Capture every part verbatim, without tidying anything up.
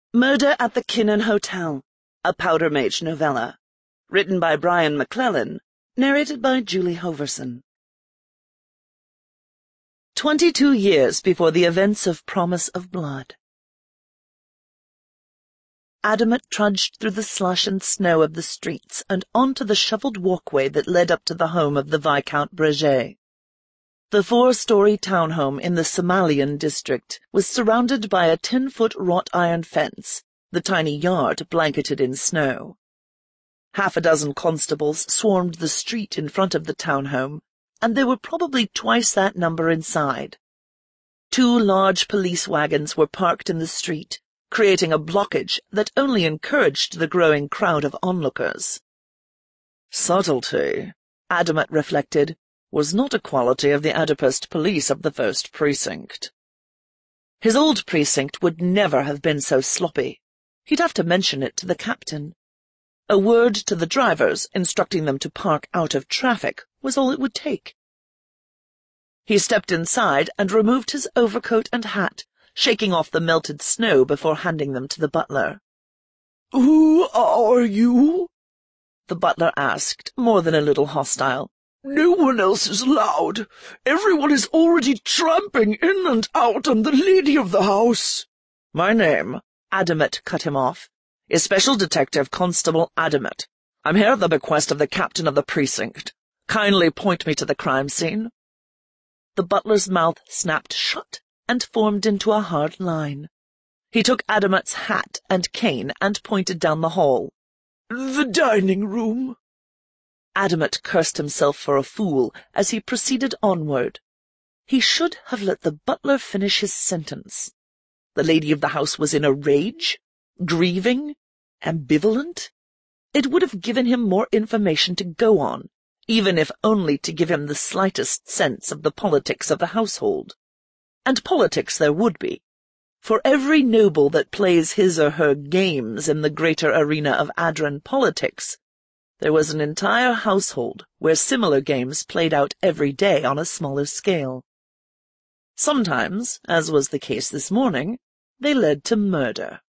Murder at the Kinnan Hotel, a Powdermage novella. Written by Brian McClellan, narrated by Julie Hoverson. Twenty-two years before the events of Promise of Blood. Adamet trudged through the slush and snow of the streets and onto the shoveled walkway that led up to the home of the Viscount Breguet. The four-story townhome in the Somalian district was surrounded by a ten-foot wrought-iron fence, the tiny yard blanketed in snow. Half a dozen constables swarmed the street in front of the townhome, and there were probably twice that number inside. Two large police wagons were parked in the street, creating a blockage that only encouraged the growing crowd of onlookers. Subtlety, Adamet reflected, was not a quality of the Adipest police of the first precinct. His old precinct would never have been so sloppy. He'd have to mention it to the captain. A word to the drivers instructing them to park out of traffic was all it would take. He stepped inside and removed his overcoat and hat, shaking off the melted snow before handing them to the butler. "Who are you?" the butler asked, more than a little hostile. "No one else is allowed. Everyone is already tramping in and out, and the lady of the house—" "My name," Adamet cut him off, "is Special Detective Constable Adamet. I'm here at the bequest of the captain of the precinct. Kindly point me to the crime scene." The butler's mouth snapped shut and formed into a hard line. He took Adamet's hat and cane and pointed down the hall. "The dining room." Adamet cursed himself for a fool as he proceeded onward. He should have let the butler finish his sentence. The lady of the house was in a rage, grieving, ambivalent. It would have given him more information to go on, even if only to give him the slightest sense of the politics of the household. And politics there would be. For every noble that plays his or her games in the greater arena of Adran politics, there was an entire household where similar games played out every day on a smaller scale. Sometimes, as was the case this morning, they led to murder.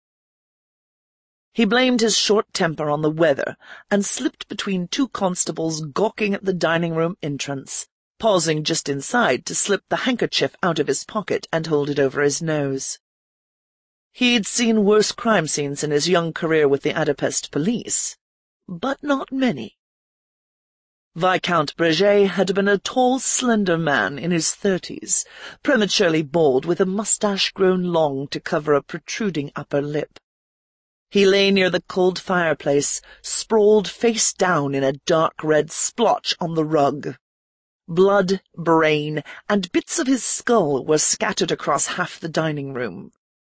He blamed his short temper on the weather and slipped between two constables gawking at the dining-room entrance, pausing just inside to slip the handkerchief out of his pocket and hold it over his nose. He'd seen worse crime scenes in his young career with the Adipest police, but not many. Viscount Breguet had been a tall, slender man in his thirties, prematurely bald with a moustache grown long to cover a protruding upper lip. He lay near the cold fireplace, sprawled face down in a dark red splotch on the rug. Blood, brain, and bits of his skull were scattered across half the dining room.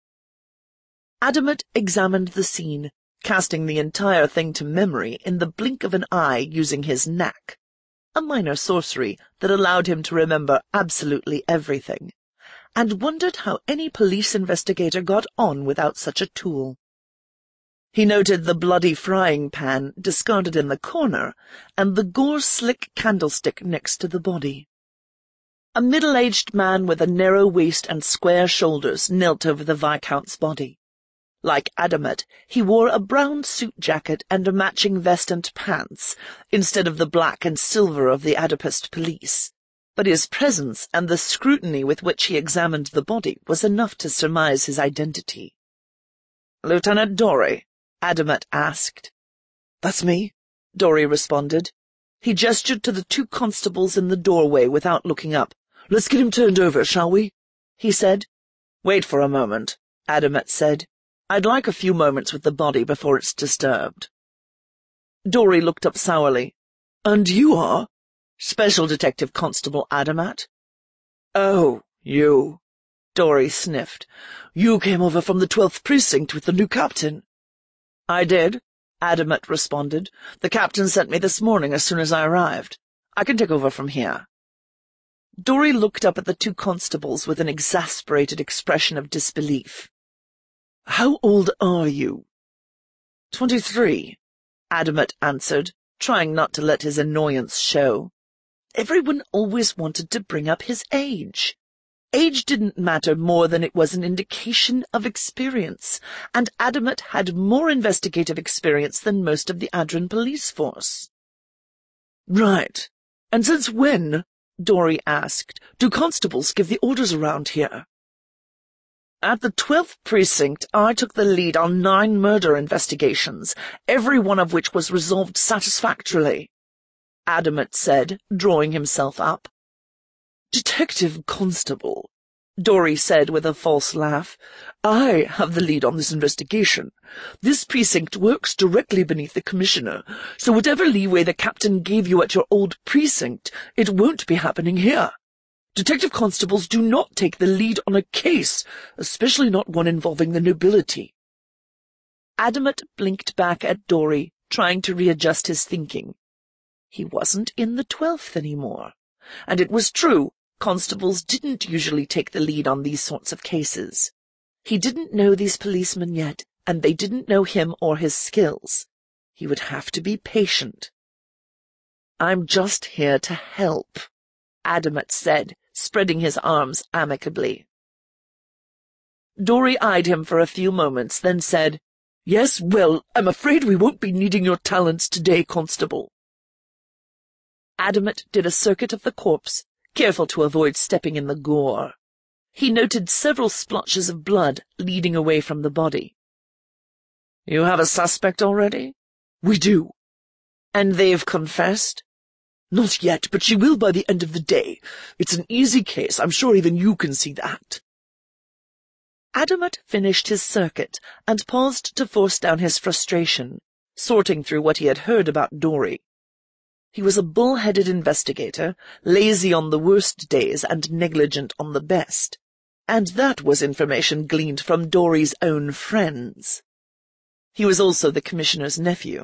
Adamet examined the scene, casting the entire thing to memory in the blink of an eye using his knack, a minor sorcery that allowed him to remember absolutely everything, and wondered how any police investigator got on without such a tool. He noted the bloody frying pan discarded in the corner and the gore-slick candlestick next to the body. A middle-aged man with a narrow waist and square shoulders knelt over the Viscount's body. Like Adamet, he wore a brown suit jacket and a matching vest and pants, instead of the black and silver of the Adipest police, but his presence and the scrutiny with which he examined the body was enough to surmise his identity. "Lieutenant Dory?" Adamet asked. "That's me," Dory responded. He gestured to the two constables in the doorway without looking up. "Let's get him turned over, shall we?" he said. "Wait for a moment," Adamet said. "I'd like a few moments with the body before it's disturbed." Dory looked up sourly. "And you are?" "Special Detective Constable Adamet." "Oh, you," Dory sniffed. "You came over from the twelfth precinct with the new captain." "I did," Adamet responded. "The captain sent me this morning as soon as I arrived. I can take over from here." Dory looked up at the two constables with an exasperated expression of disbelief. "How old are you?" Twenty-three, Adamet answered, trying not to let his annoyance show. Everyone always wanted to bring up his age. Age didn't matter more than it was an indication of experience, and Adamet had more investigative experience than most of the Adren police force. "Right. And since when," Dory asked, "do constables give the orders around here?" "At the twelfth Precinct, I took the lead on nine murder investigations, every one of which was resolved satisfactorily," Adamet said, drawing himself up. "Detective Constable," Dory said with a false laugh, "I have the lead on this investigation. This precinct works directly beneath the Commissioner, so whatever leeway the Captain gave you at your old precinct, it won't be happening here. Detective constables do not take the lead on a case, especially not one involving the nobility." Adamet blinked back at Dory, trying to readjust his thinking. He wasn't in the twelfth anymore, and it was true, constables didn't usually take the lead on these sorts of cases. He didn't know these policemen yet, and they didn't know him or his skills. He would have to be patient. "I'm just here to help," Adamet said, spreading his arms amicably. Dory eyed him for a few moments, then said, "Yes, well, I'm afraid we won't be needing your talents today, Constable." Adamet did a circuit of the corpse, careful to avoid stepping in the gore. He noted several splotches of blood leading away from the body. "You have a suspect already?" "We do." "And they've confessed?" "Not yet, but she will by the end of the day. It's an easy case, I'm sure even you can see that." Adamet finished his circuit and paused to force down his frustration, sorting through what he had heard about Dory. He was a bull-headed investigator, lazy on the worst days and negligent on the best, and that was information gleaned from Dory's own friends. He was also the Commissioner's nephew.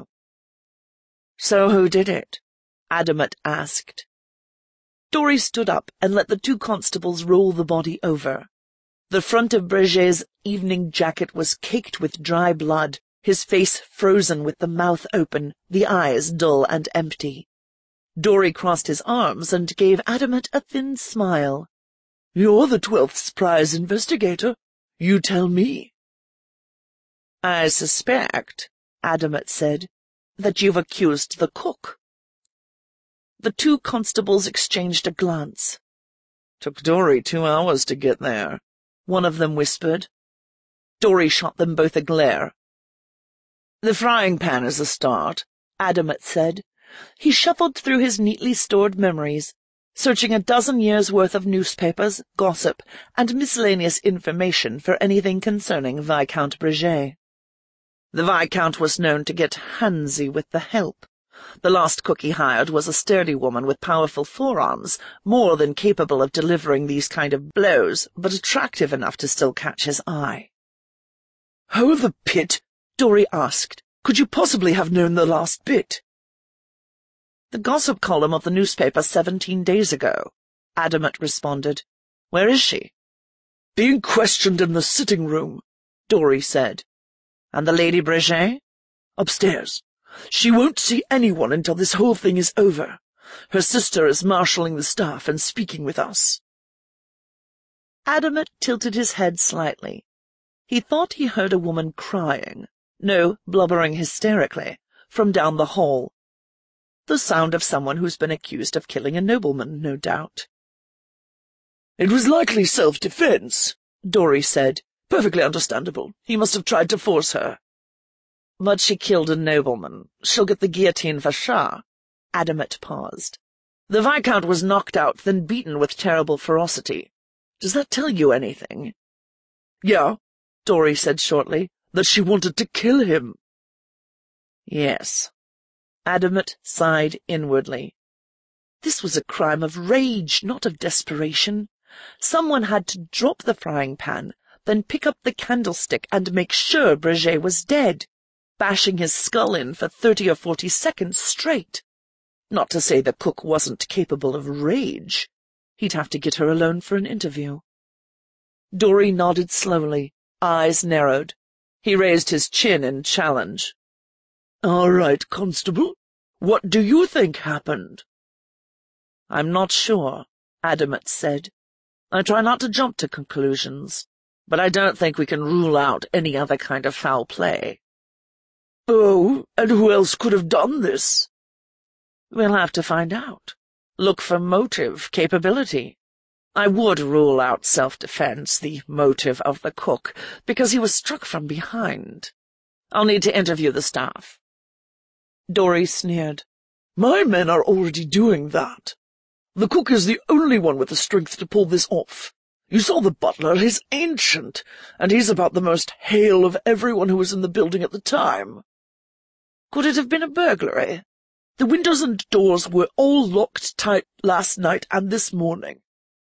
"So who did it?" Adamet asked. Dory stood up and let the two constables roll the body over. The front of Breget's evening jacket was caked with dry blood, his face frozen with the mouth open, the eyes dull and empty. Dory crossed his arms and gave Adamet a thin smile. "You're the twelfth's prize investigator. You tell me." "I suspect," Adamet said, "that you've accused the cook." The two constables exchanged a glance. "Took Dory two hours to get there," one of them whispered. Dory shot them both a glare. "The frying pan is a start," Adamet said. He shuffled through his neatly stored memories, searching a dozen years' worth of newspapers, gossip, and miscellaneous information for anything concerning Viscount Breget. The Viscount was known to get handsy with the help. The last cook he hired was a sturdy woman with powerful forearms, more than capable of delivering these kind of blows, but attractive enough to still catch his eye. "How the pit?" Dory asked. "Could you possibly have known the last bit?" "The gossip column of the newspaper seventeen days ago," Adamet responded. "Where is she?" "Being questioned in the sitting room," Dory said. "And the Lady Breget?" "Upstairs. She won't see anyone until this whole thing is over. Her sister is marshalling the staff and speaking with us." Adamet tilted his head slightly. He thought he heard a woman crying, no, blubbering hysterically, from down the hall. The sound of someone who's been accused of killing a nobleman, no doubt. "It was likely self-defense," Dory said. "Perfectly understandable. He must have tried to force her." "But she killed a nobleman. She'll get the guillotine for sure." Adamet paused. "The Viscount was knocked out, then beaten with terrible ferocity. Does that tell you anything?" "Yeah," Dory said shortly, "that she wanted to kill him." "Yes." Adamet sighed inwardly. This was a crime of rage, not of desperation. Someone had to drop the frying pan, then pick up the candlestick and make sure Breget was dead, bashing his skull in for thirty or forty seconds straight. Not to say the cook wasn't capable of rage. He'd have to get her alone for an interview. Dory nodded slowly, eyes narrowed. He raised his chin in challenge. "All right, Constable. What do you think happened?" "I'm not sure," Adamet said. I try not to jump to conclusions, but I don't think we can rule out any other kind of foul play. Oh, and who else could have done this? We'll have to find out. Look for motive, capability. I would rule out self-defense, the motive of the cook, because he was struck from behind. I'll need to interview the staff. Dory sneered. My men are already doing that. The cook is the only one with the strength to pull this off. You saw the butler, he's ancient, and he's about the most hale of everyone who was in the building at the time. Could it have been a burglary? The windows and doors were all locked tight last night and this morning.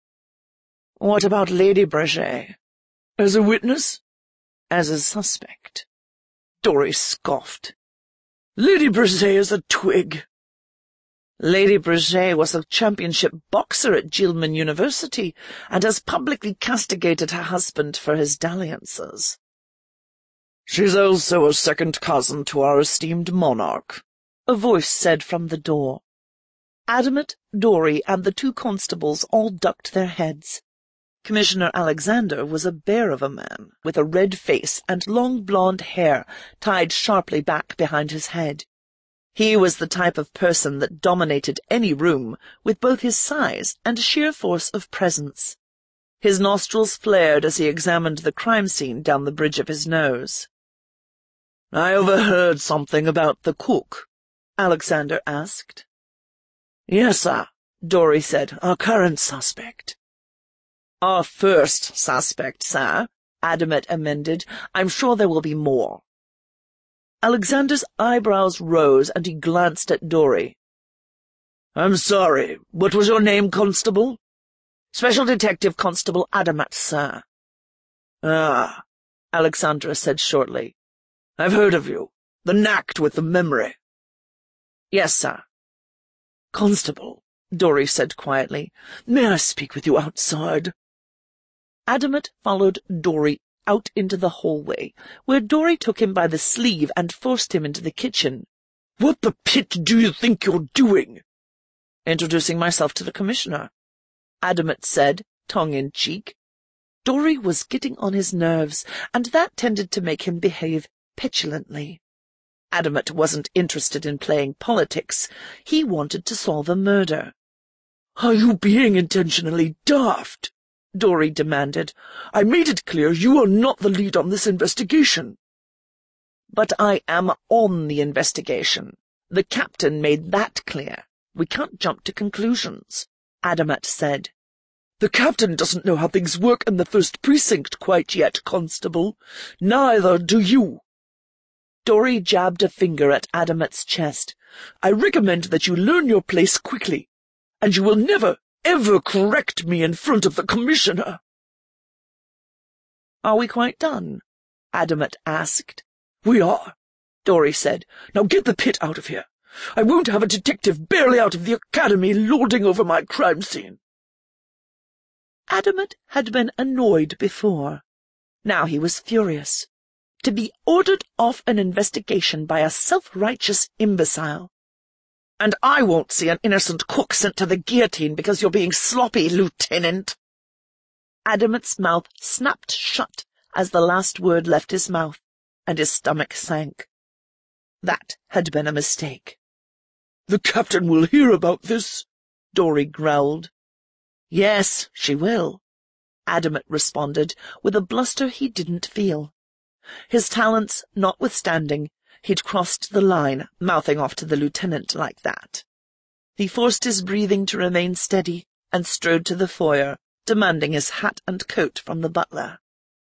What about Lady Breget? As a witness? As a suspect. Dory scoffed. Lady Breget is a twig. Lady Breget was a championship boxer at Gilman University and has publicly castigated her husband for his dalliances. She's also a second cousin to our esteemed monarch, a voice said from the door. Adamat, Dory, and the two constables all ducked their heads. Commissioner Alexander was a bear of a man, with a red face and long blonde hair tied sharply back behind his head. He was the type of person that dominated any room with both his size and sheer force of presence. His nostrils flared as he examined the crime scene down the bridge of his nose. I overheard something about the cook, Alexander asked. Yes, sir, Dory said, our current suspect. Our first suspect, sir, Adamat amended. I'm sure there will be more. Alexander's eyebrows rose, and he glanced at Dory. I'm sorry, what was your name, Constable? Special Detective Constable Adamat, sir. Ah, Alexandra said shortly. I've heard of you. The knacked with the memory. Yes, sir. Constable, Dory said quietly, may I speak with you outside? Adamat followed Dory out into the hallway, where Dory took him by the sleeve and forced him into the kitchen. What the pit do you think you're doing? Introducing myself to the commissioner, Adamat said, tongue-in-cheek. Dory was getting on his nerves, and that tended to make him behave petulantly. Adamat wasn't interested in playing politics. He wanted to solve a murder. Are you being intentionally daft? Dory demanded. I made it clear you are not the lead on this investigation. But I am on the investigation. The captain made that clear. We can't jump to conclusions, Adamat said. The captain doesn't know how things work in the first precinct quite yet, Constable. Neither do you. Dory jabbed a finger at Adamat's chest. I recommend that you learn your place quickly, and you will never, ever correct me in front of the commissioner. Are we quite done? Adamat asked. We are, Dory said. Now get the pit out of here. I won't have a detective barely out of the academy lording over my crime scene. Adamat had been annoyed before. Now he was furious. To be ordered off an investigation by a self-righteous imbecile. And I won't see an innocent cook sent to the guillotine because you're being sloppy, Lieutenant. Adamat's mouth snapped shut as the last word left his mouth, and his stomach sank. That had been a mistake. The captain will hear about this, Dory growled. Yes, she will, Adamat responded, with a bluster he didn't feel. His talents notwithstanding, he'd crossed the line, mouthing off to the lieutenant like that. He forced his breathing to remain steady and strode to the foyer, demanding his hat and coat from the butler.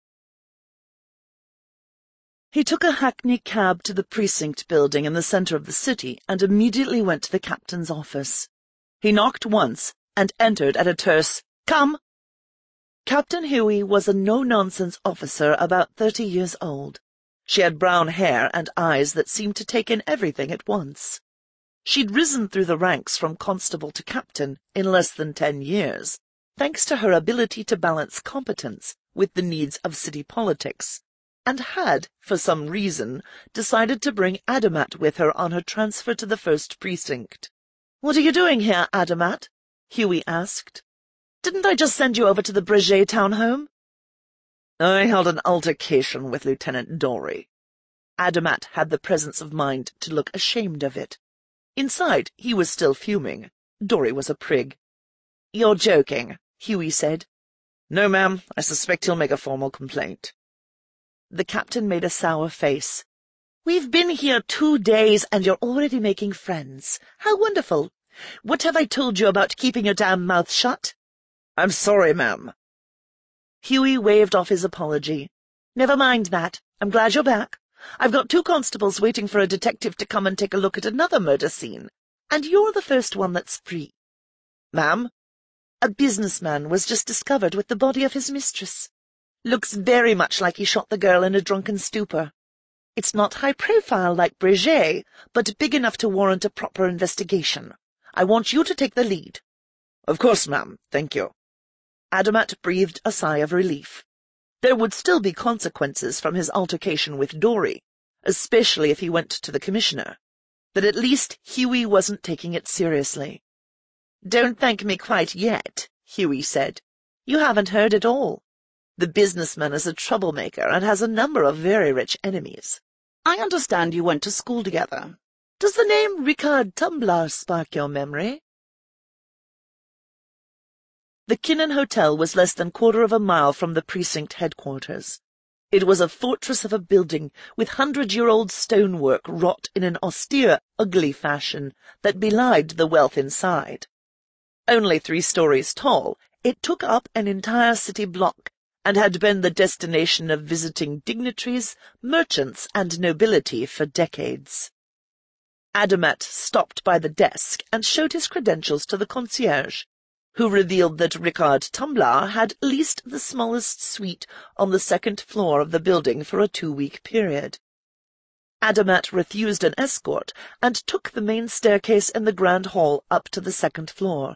He took a hackney cab to the precinct building in the centre of the city and immediately went to the captain's office. He knocked once and entered at a terse, "Come!" Captain Huey was a no-nonsense officer about thirty years old. She had brown hair and eyes that seemed to take in everything at once. She'd risen through the ranks from constable to captain in less than ten years, thanks to her ability to balance competence with the needs of city politics, and had, for some reason, decided to bring Adamat with her on her transfer to the first precinct. "What are you doing here, Adamat?" Huey asked. Didn't I just send you over to the Breguet townhome? I held an altercation with Lieutenant Dory. Adamat had the presence of mind to look ashamed of it. Inside, he was still fuming. Dory was a prig. You're joking, Hughie said. No, ma'am. I suspect he'll make a formal complaint. The captain made a sour face. We've been here two days, and you're already making friends. How wonderful. What have I told you about keeping your damn mouth shut? I'm sorry, ma'am. Hughie waved off his apology. Never mind that. I'm glad you're back. I've got two constables waiting for a detective to come and take a look at another murder scene, and you're the first one that's free. Ma'am? A businessman was just discovered with the body of his mistress. Looks very much like he shot the girl in a drunken stupor. It's not high profile like Breguet, but big enough to warrant a proper investigation. I want you to take the lead. Of course, ma'am. Thank you. Adamat breathed a sigh of relief. There would still be consequences from his altercation with Dory, especially if he went to the commissioner. But at least Hughie wasn't taking it seriously. Don't thank me quite yet, Hughie said. You haven't heard it all. The businessman is a troublemaker and has a number of very rich enemies. I understand you went to school together. Does the name Ricard Tumblar spark your memory? The Kinnan Hotel was less than quarter of a mile from the precinct headquarters. It was a fortress of a building with hundred-year-old stonework wrought in an austere, ugly fashion that belied the wealth inside. Only three stories tall, it took up an entire city block and had been the destination of visiting dignitaries, merchants, and nobility for decades. Adamat stopped by the desk and showed his credentials to the concierge, who revealed that Ricard Tumblar had leased the smallest suite on the second floor of the building for a two-week period. Adamat refused an escort and took the main staircase in the grand hall up to the second floor.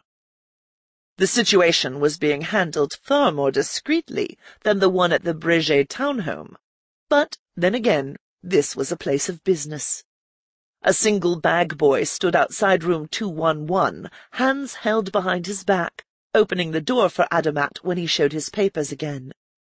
The situation was being handled far more discreetly than the one at the Breguet townhome, but, then again, this was a place of business. A single bag boy stood outside room two one one, hands held behind his back, opening the door for Adamat when he showed his papers again.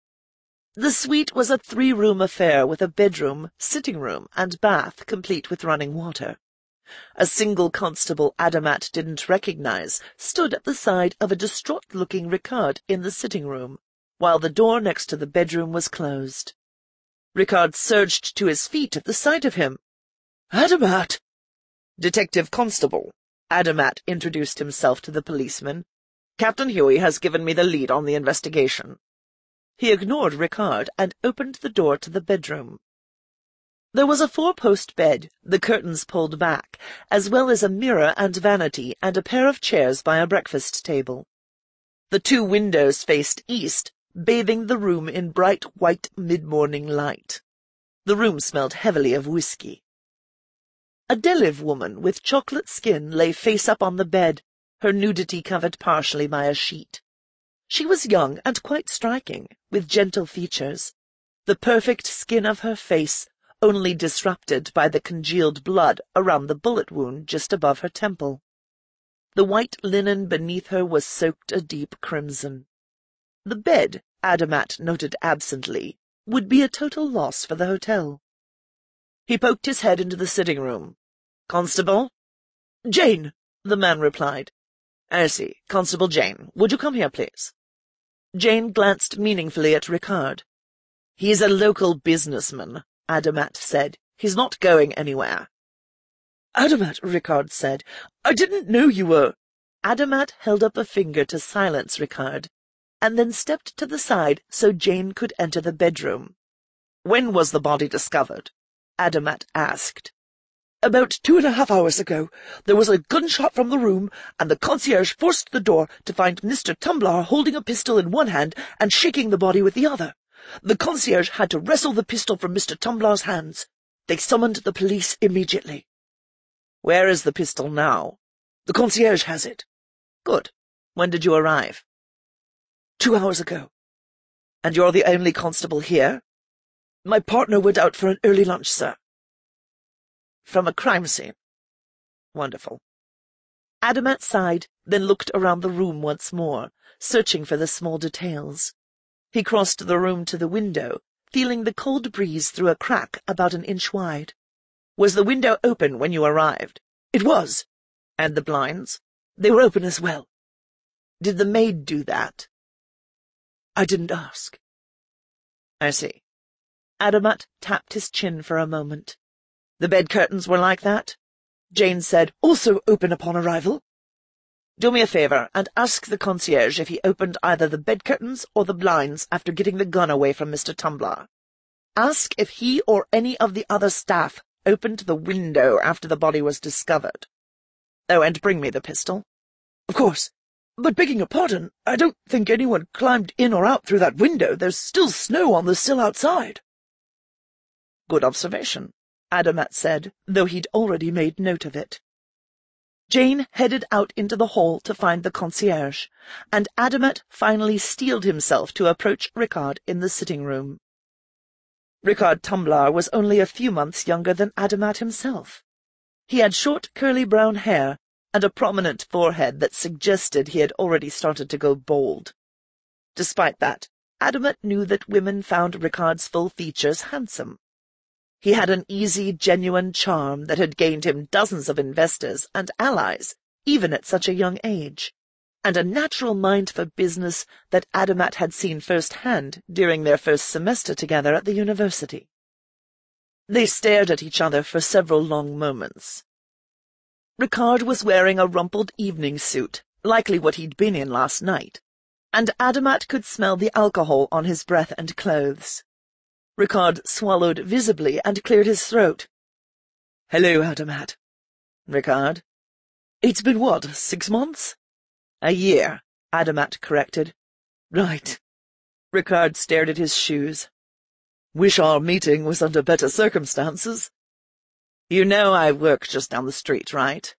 The suite was a three-room affair with a bedroom, sitting room, and bath complete with running water. A single constable Adamat didn't recognize stood at the side of a distraught-looking Ricard in the sitting room, while the door next to the bedroom was closed. Ricard surged to his feet at the sight of him. Adamat! Detective Constable. Adamat introduced himself to the policeman. Captain Hughie has given me the lead on the investigation. He ignored Ricard and opened the door to the bedroom. There was a four-post bed, the curtains pulled back, as well as a mirror and vanity and a pair of chairs by a breakfast table. The two windows faced east, bathing the room in bright white mid-morning light. The room smelled heavily of whiskey. A Deliv woman with chocolate skin lay face-up on the bed, her nudity covered partially by a sheet. She was young and quite striking, with gentle features, the perfect skin of her face only disrupted by the congealed blood around the bullet wound just above her temple. The white linen beneath her was soaked a deep crimson. The bed, Adamat noted absently, would be a total loss for the hotel. He poked his head into the sitting room. "Constable?" "Jane," the man replied. "I see. Constable Jane, would you come here, please?" Jane glanced meaningfully at Ricard. "He's a local businessman," Adamat said. "He's not going anywhere." "Adamat," Ricard said, "I didn't know you were—" Adamat held up a finger to silence Ricard, and then stepped to the side so Jane could enter the bedroom. "When was the body discovered?" Adamat asked. "About two and a half hours ago. There was a gunshot from the room, and the concierge forced the door to find Mister Tumblar holding a pistol in one hand and shaking the body with the other. The concierge had to wrestle the pistol from Mister Tumblar's hands. They summoned the police immediately." "Where is the pistol now?" "The concierge has it." "Good. When did you arrive?" Two hours ago." "And you're the only constable here?" "My partner went out for an early lunch, sir." "From a crime scene?" "Wonderful. Adamat sighed, then looked around the room once more, searching for the small details. He crossed the room to the window, feeling the cold breeze through a crack about an inch wide. Was the window open when you arrived? It was. And the blinds? They were open as well. Did the maid do that? I didn't ask. I see. Adamat tapped his chin for a moment. The bed curtains were like that? Jane said, also open upon arrival. Do me a favour and ask the concierge if he opened either the bed curtains or the blinds after getting the gun away from Mister Tumblar. Ask if he or any of the other staff opened the window after the body was discovered. Oh, and bring me the pistol. Of course. But begging your pardon, I don't think anyone climbed in or out through that window. There's still snow on the sill outside. Good observation, Adamat said, though he'd already made note of it. Jane headed out into the hall to find the concierge, and Adamat finally steeled himself to approach Rickard in the sitting-room. Rickard Tumblar was only a few months younger than Adamat himself. He had short, curly brown hair and a prominent forehead that suggested he had already started to go bald. Despite that, Adamat knew that women found Rickard's full features handsome. He had an easy, genuine charm that had gained him dozens of investors and allies, even at such a young age, and a natural mind for business that Adamat had seen firsthand during their first semester together at the university. They stared at each other for several long moments. Rickard was wearing a rumpled evening suit, likely what he'd been in last night, and Adamat could smell the alcohol on his breath and clothes. Rickard swallowed visibly and cleared his throat. "Hello, Adamat." "Rickard?" "It's been what, six months?" "A year," Adamat corrected. "Right." Rickard stared at his shoes. "Wish our meeting was under better circumstances." "You know I work just down the street, right?"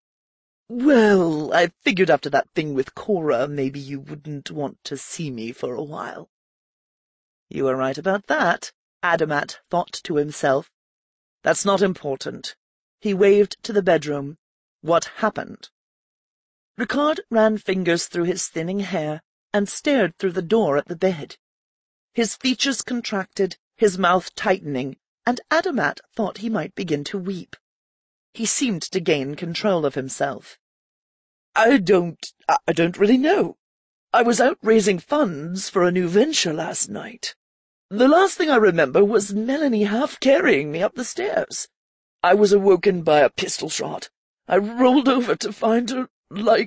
"Well, I figured after that thing with Cora, maybe you wouldn't want to see me for a while." "You were right about that," Adamat thought to himself. "That's not important." He waved to the bedroom. "What happened?" Rickard ran fingers through his thinning hair and stared through the door at the bed. His features contracted, his mouth tightening, and Adamat thought he might begin to weep. He seemed to gain control of himself. I don't... I don't really know. I was out raising funds for a new venture last night. The last thing I remember was Melanie half carrying me up the stairs. I was awoken by a pistol shot. I rolled over to find her, like...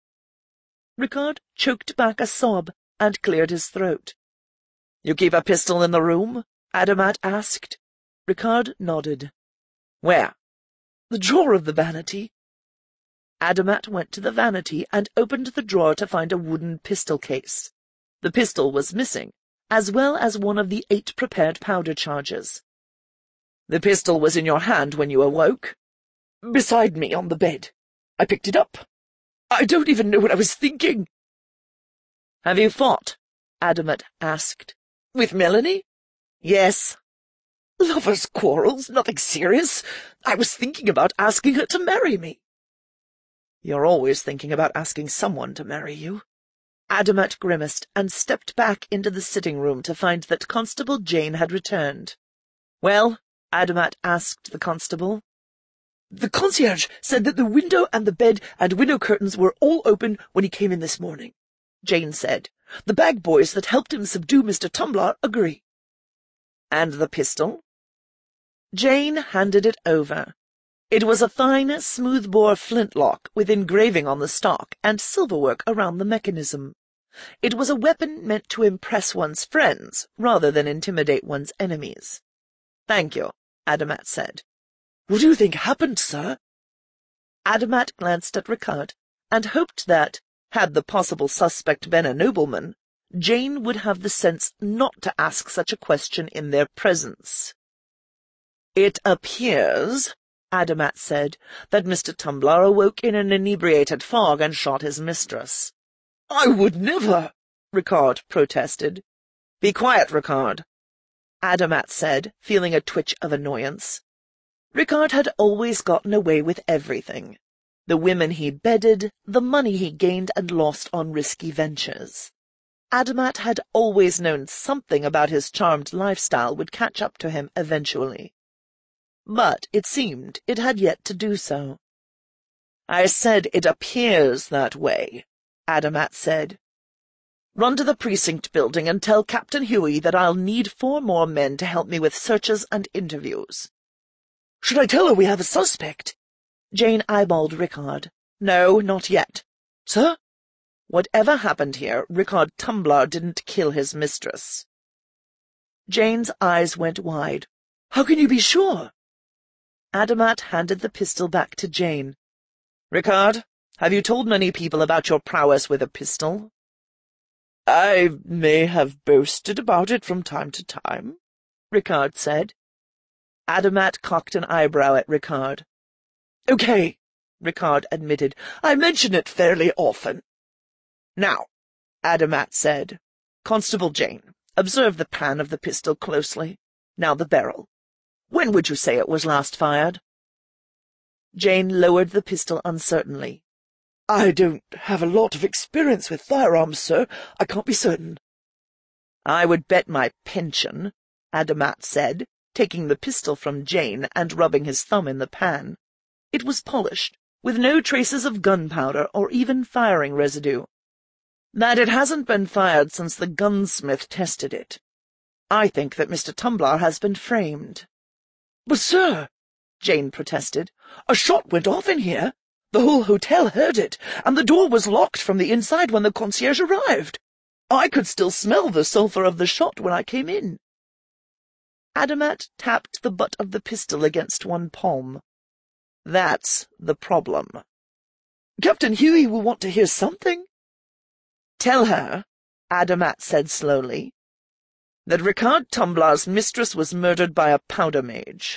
Rickard choked back a sob and cleared his throat. "You keep a pistol in the room?" Adamat asked. Rickard nodded. "Where?" "The drawer of the vanity." Adamat went to the vanity and opened the drawer to find a wooden pistol case. The pistol was missing, as well as one of the eight prepared powder charges. "The pistol was in your hand when you awoke?" "Beside me on the bed. I picked it up. I don't even know what I was thinking." "Have you fought?" Adamat asked. "With Melanie?" "Yes." "Lovers' quarrels, nothing serious. I was thinking about asking her to marry me." "You're always thinking about asking someone to marry you." Adamat grimaced and stepped back into the sitting-room to find that Constable Jane had returned. "Well?" Adamat asked the constable. "The concierge said that the window and the bed and window curtains were all open when he came in this morning," Jane said. "The bag boys that helped him subdue Mister Tumblar agree." "And the pistol?" Jane handed it over. It was a fine, smooth-bore flintlock with engraving on the stock and silverwork around the mechanism. It was a weapon meant to impress one's friends rather than intimidate one's enemies. "Thank you," Adamat said. "What do you think happened, sir?" Adamat glanced at Rickard and hoped that, had the possible suspect been a nobleman, Jane would have the sense not to ask such a question in their presence. "It appears," Adamat said, "that Mister Tumblar awoke in an inebriated fog and shot his mistress." "I would never!" Rickard protested. "Be quiet, Rickard," Adamat said, feeling a twitch of annoyance. Rickard had always gotten away with everything. The women he bedded, the money he gained and lost on risky ventures. Adamat had always known something about his charmed lifestyle would catch up to him eventually. But it seemed it had yet to do so. "I said it appears that way," Adamat said. "Run to the precinct building and tell Captain Huey that I'll need four more men to help me with searches and interviews." "Should I tell her we have a suspect?" Jane eyeballed Rickard. "No, not yet." "Sir?" "Whatever happened here, Rickard Tumblar didn't kill his mistress." Jane's eyes went wide. "How can you be sure?" Adamat handed the pistol back to Jane. "Rickard, have you told many people about your prowess with a pistol?" "I may have boasted about it from time to time," Rickard said. Adamat cocked an eyebrow at Rickard. "Okay," Rickard admitted. "I mention it fairly often." "Now," Adamat said. "Constable Jane, observe the pan of the pistol closely. Now the barrel. When would you say it was last fired?" Jane lowered the pistol uncertainly. "I don't have a lot of experience with firearms, sir. I can't be certain." "I would bet my pension," Adamat said, taking the pistol from Jane and rubbing his thumb in the pan. It was polished, with no traces of gunpowder or even firing residue. "That it hasn't been fired since the gunsmith tested it. I think that Mister Tumblar has been framed." "But, sir," Jane protested, "a shot went off in here. The whole hotel heard it, and the door was locked from the inside when the concierge arrived. I could still smell the sulphur of the shot when I came in." Adamat tapped the butt of the pistol against one palm. "That's the problem." "Captain Huey will want to hear something." "Tell her," Adamat said slowly, "that Rickard Tumblar's mistress was murdered by a powder mage."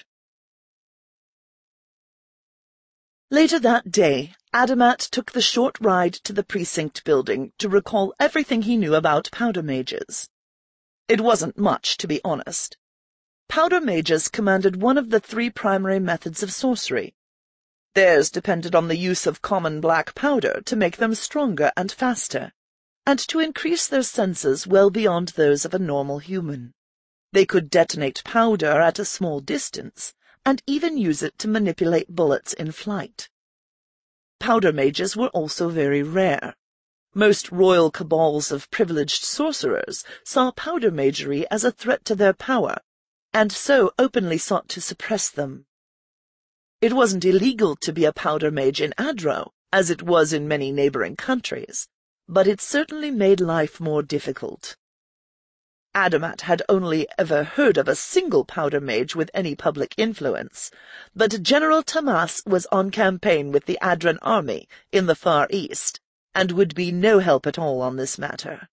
Later that day, Adamat took the short ride to the precinct building to recall everything he knew about powder mages. It wasn't much, to be honest. Powder mages commanded one of the three primary methods of sorcery. Theirs depended on the use of common black powder to make them stronger and faster, and to increase their senses well beyond those of a normal human. They could detonate powder at a small distance, and even use it to manipulate bullets in flight. Powder mages were also very rare. Most royal cabals of privileged sorcerers saw powder magery as a threat to their power, and so openly sought to suppress them. It wasn't illegal to be a powder mage in Adro, as it was in many neighboring countries, but it certainly made life more difficult. Adamat had only ever heard of a single powder mage with any public influence, but General Tamas was on campaign with the Adran army in the Far East, and would be no help at all on this matter.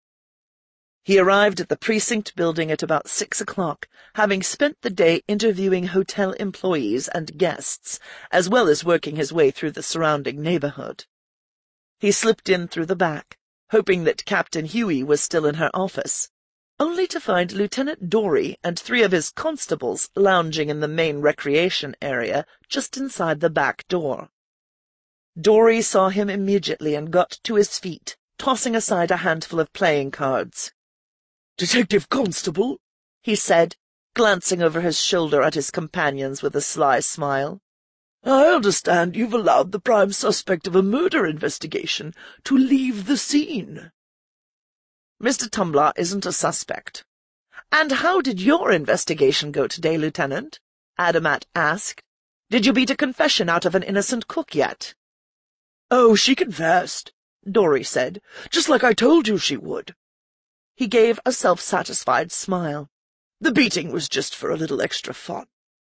He arrived at the precinct building at about six o'clock, having spent the day interviewing hotel employees and guests, as well as working his way through the surrounding neighborhood. He slipped in through the back, hoping that Captain Huey was still in her office, only to find Lieutenant Dory and three of his constables lounging in the main recreation area just inside the back door. Dory saw him immediately and got to his feet, tossing aside a handful of playing cards. "Detective Constable," he said, glancing over his shoulder at his companions with a sly smile. "I understand you've allowed the prime suspect of a murder investigation to leave the scene." "Mister Tumblar isn't a suspect." "And how did your investigation go today, Lieutenant?" Adamat asked. "Did you beat a confession out of an innocent cook yet?" "Oh, she confessed," Dory said, "just like I told you she would." He gave a self-satisfied smile. "The beating was just for a little extra fun."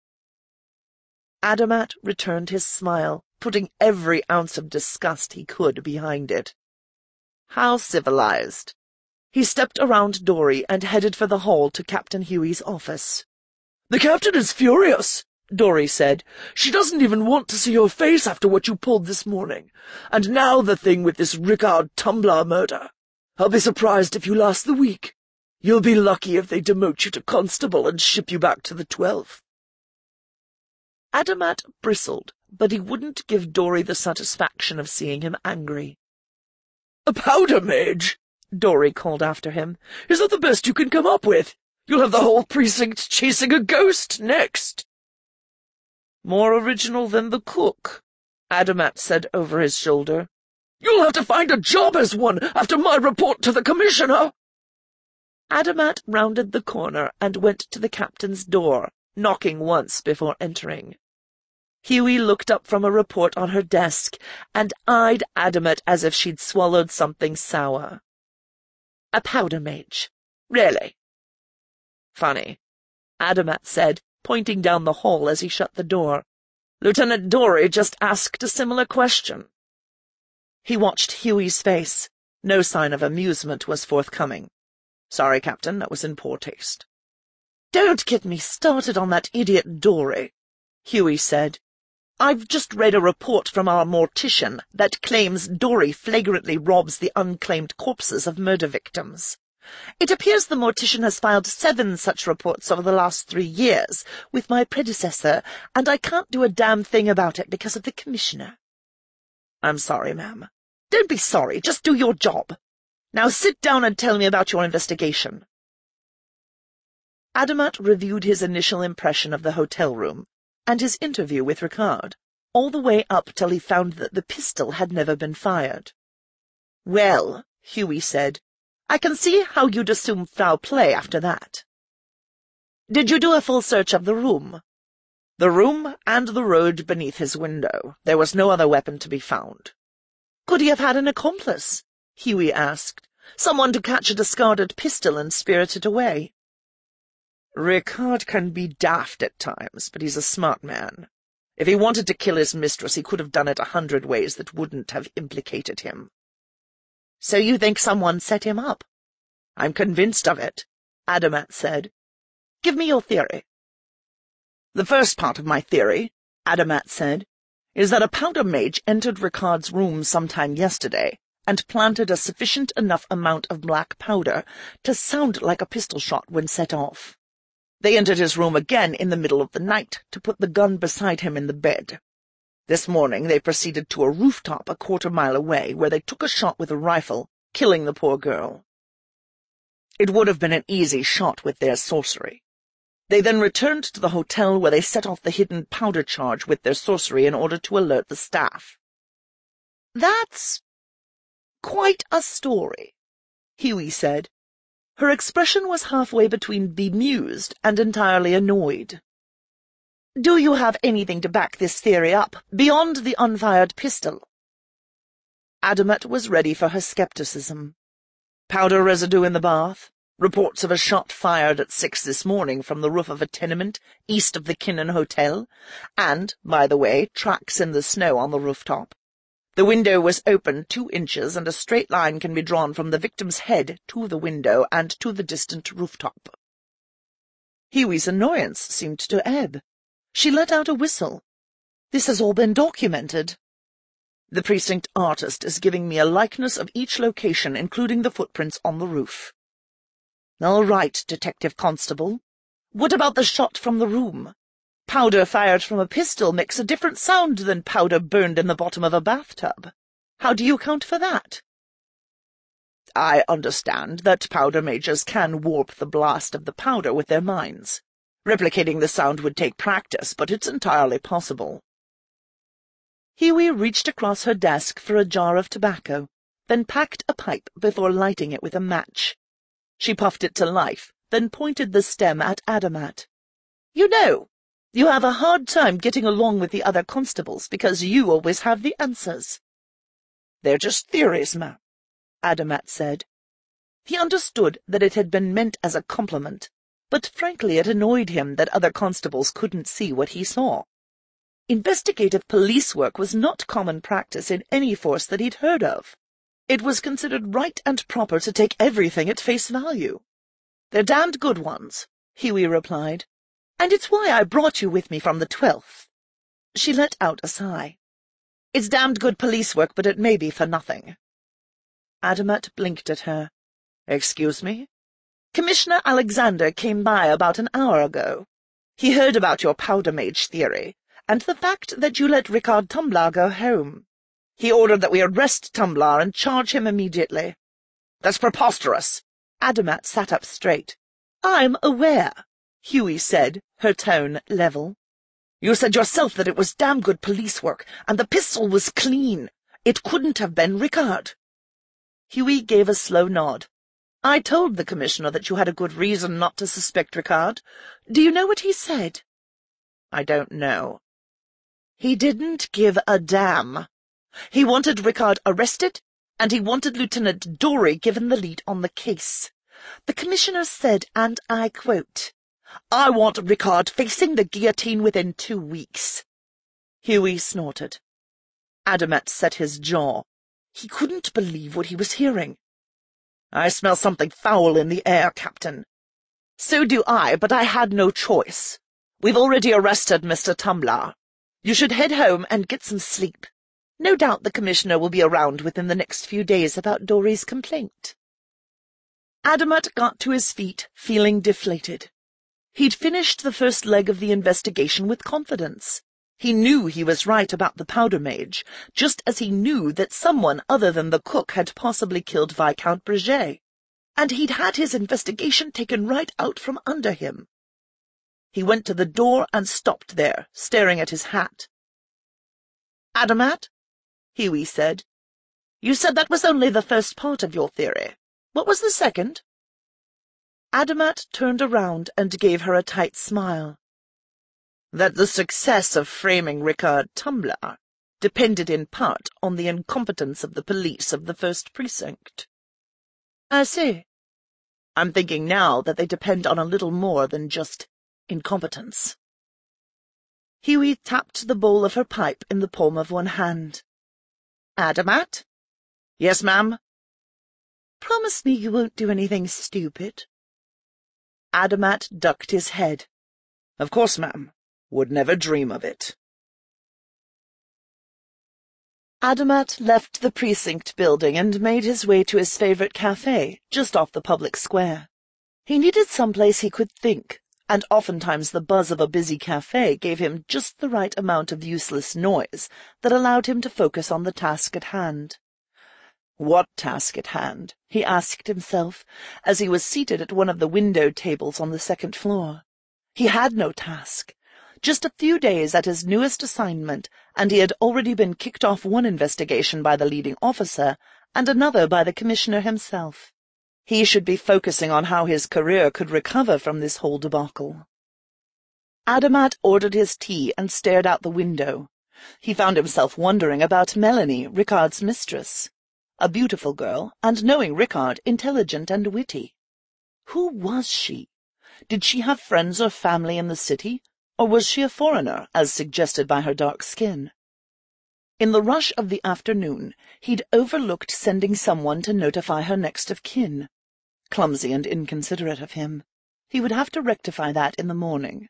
Adamat returned his smile, putting every ounce of disgust he could behind it. How civilized. He stepped around Dory and headed for the hall to Captain Huey's office. "The captain is furious," Dory said. "She doesn't even want to see your face after what you pulled this morning. And now the thing with this Rickard Tumblar murder. I'll be surprised if you last the week. You'll be lucky if they demote you to constable and ship you back to the twelfth." Adamat bristled but he wouldn't give Dory the satisfaction of seeing him angry. "A powder mage," Dory called after him. "Is that the best you can come up with? You'll have the whole precinct chasing a ghost next." "More original than the cook," Adamat said over his shoulder. "You'll have to find a job as one after my report to the Commissioner." Adamat rounded the corner and went to the captain's door, knocking once before entering. Hughie looked up from a report on her desk and eyed Adamat as if she'd swallowed something sour. "A powder mage. Really?" "Funny," Adamat said, pointing down the hall as he shut the door. "Lieutenant Dory just asked a similar question." He watched Hughie's face. No sign of amusement was forthcoming. "Sorry, Captain, that was in poor taste." "Don't get me started on that idiot Dory," Hughie said. "I've just read a report from our mortician that claims Dory flagrantly robs the unclaimed corpses of murder victims. It appears the mortician has filed seven such reports over the last three years with my predecessor, and I can't do a damn thing about it because of the Commissioner." "I'm sorry, ma'am." "Don't be sorry, just do your job. Now sit down and tell me about your investigation." Adamat reviewed his initial impression of the hotel room and his interview with Ricard, all the way up till he found that the pistol had never been fired. "Well," Hughie said, "I can see how you'd assume foul play after that. Did you do a full search of the room?" "The room and the road beneath his window. There was no other weapon to be found." "Could he have had an accomplice?" Hughie asked. "Someone to catch a discarded pistol and spirit it away?" "Ricard can be daft at times, but he's a smart man. If he wanted to kill his mistress, he could have done it a hundred ways that wouldn't have implicated him." "So you think someone set him up?" "I'm convinced of it," Adamat said. "Give me your theory." "The first part of my theory," Adamat said, "is that a powder mage entered Ricard's room sometime yesterday and planted a sufficient enough amount of black powder to sound like a pistol shot when set off. They entered his room again in the middle of the night to put the gun beside him in the bed. This morning they proceeded to a rooftop a quarter mile away, where they took a shot with a rifle, killing the poor girl. It would have been an easy shot with their sorcery. They then returned to the hotel, where they set off the hidden powder charge with their sorcery in order to alert the staff." "That's quite a story," Hughie said. Her expression was halfway between bemused and entirely annoyed. "Do you have anything to back this theory up, beyond the unfired pistol?" Adamat was ready for her skepticism. "Powder residue in the bath, reports of a shot fired at six this morning from the roof of a tenement east of the Kinnan Hotel, and, by the way, tracks in the snow on the rooftop. The window was open two inches, and a straight line can be drawn from the victim's head to the window and to the distant rooftop." Hughie's annoyance seemed to ebb. She let out a whistle. "This has all been documented." "The precinct artist is giving me a likeness of each location, including the footprints on the roof." "All right, Detective Constable. What about the shot from the room? Powder fired from a pistol makes a different sound than powder burned in the bottom of a bathtub. How do you account for that?" "I understand that powder mages can warp the blast of the powder with their minds. Replicating the sound would take practice, but it's entirely possible." Hughie reached across her desk for a jar of tobacco, then packed a pipe before lighting it with a match. She puffed it to life, then pointed the stem at Adamat. "You know, you have a hard time getting along with the other constables because you always have the answers." "They're just theories, ma'am," Adamat said. He understood that it had been meant as a compliment, but frankly it annoyed him that other constables couldn't see what he saw. Investigative police work was not common practice in any force that he'd heard of. It was considered right and proper to take everything at face value. "They're damned good ones," Hughie replied. "And it's why I brought you with me from the twelfth." She let out a sigh. "It's damned good police work, but it may be for nothing." Adamat blinked at her. "Excuse me?" "Commissioner Alexander came by about an hour ago. He heard about your powder mage theory, and the fact that you let Ricard Tumblar go home. He ordered that we arrest Tumblar and charge him immediately." "That's preposterous." Adamat sat up straight. "I'm aware," Hughie said, her tone level. "You said yourself that it was damn good police work, and the pistol was clean. It couldn't have been Ricard." Hughie gave a slow nod. "I told the Commissioner that you had a good reason not to suspect Ricard. Do you know what he said?" "I don't know." "He didn't give a damn. He wanted Ricard arrested, and he wanted Lieutenant Dory given the lead on the case. The Commissioner said, and I quote, 'I want Ricard facing the guillotine within two weeks.'" Hughie snorted. Adamat set his jaw. He couldn't believe what he was hearing. "I smell something foul in the air, Captain." "So do I, but I had no choice. We've already arrested Mister Tumblar. You should head home and get some sleep. No doubt the Commissioner will be around within the next few days about Dory's complaint." Adamat got to his feet, feeling deflated. He'd finished the first leg of the investigation with confidence. He knew he was right about the powder mage, just as he knew that someone other than the cook had possibly killed Viscount Breguet, and he'd had his investigation taken right out from under him. He went to the door and stopped there, staring at his hat. "Adamat," Hughie said, "you said that was only the first part of your theory. What was the second?" Adamat turned around and gave her a tight smile. "That the success of framing Ricard Tumblar depended in part on the incompetence of the police of the First Precinct." "I see." "I'm thinking now that they depend on a little more than just incompetence." Hughie tapped the bowl of her pipe in the palm of one hand. "Adamat?" "Yes, ma'am?" "Promise me you won't do anything stupid." Adamat ducked his head. "Of course, ma'am. Would never dream of it." Adamat left the precinct building and made his way to his favorite cafe, just off the public square. He needed someplace he could think, and oftentimes the buzz of a busy cafe gave him just the right amount of useless noise that allowed him to focus on the task at hand. What task at hand? He asked himself, as he was seated at one of the window tables on the second floor. He had no task. Just a few days at his newest assignment, and he had already been kicked off one investigation by the leading officer, and another by the Commissioner himself. He should be focusing on how his career could recover from this whole debacle. Adamat ordered his tea and stared out the window. He found himself wondering about Melanie, Ricard's mistress. A beautiful girl, and knowing Ricard, intelligent and witty. Who was she? Did she have friends or family in the city, or was she a foreigner, as suggested by her dark skin? In the rush of the afternoon, he'd overlooked sending someone to notify her next of kin. Clumsy and inconsiderate of him. He would have to rectify that in the morning.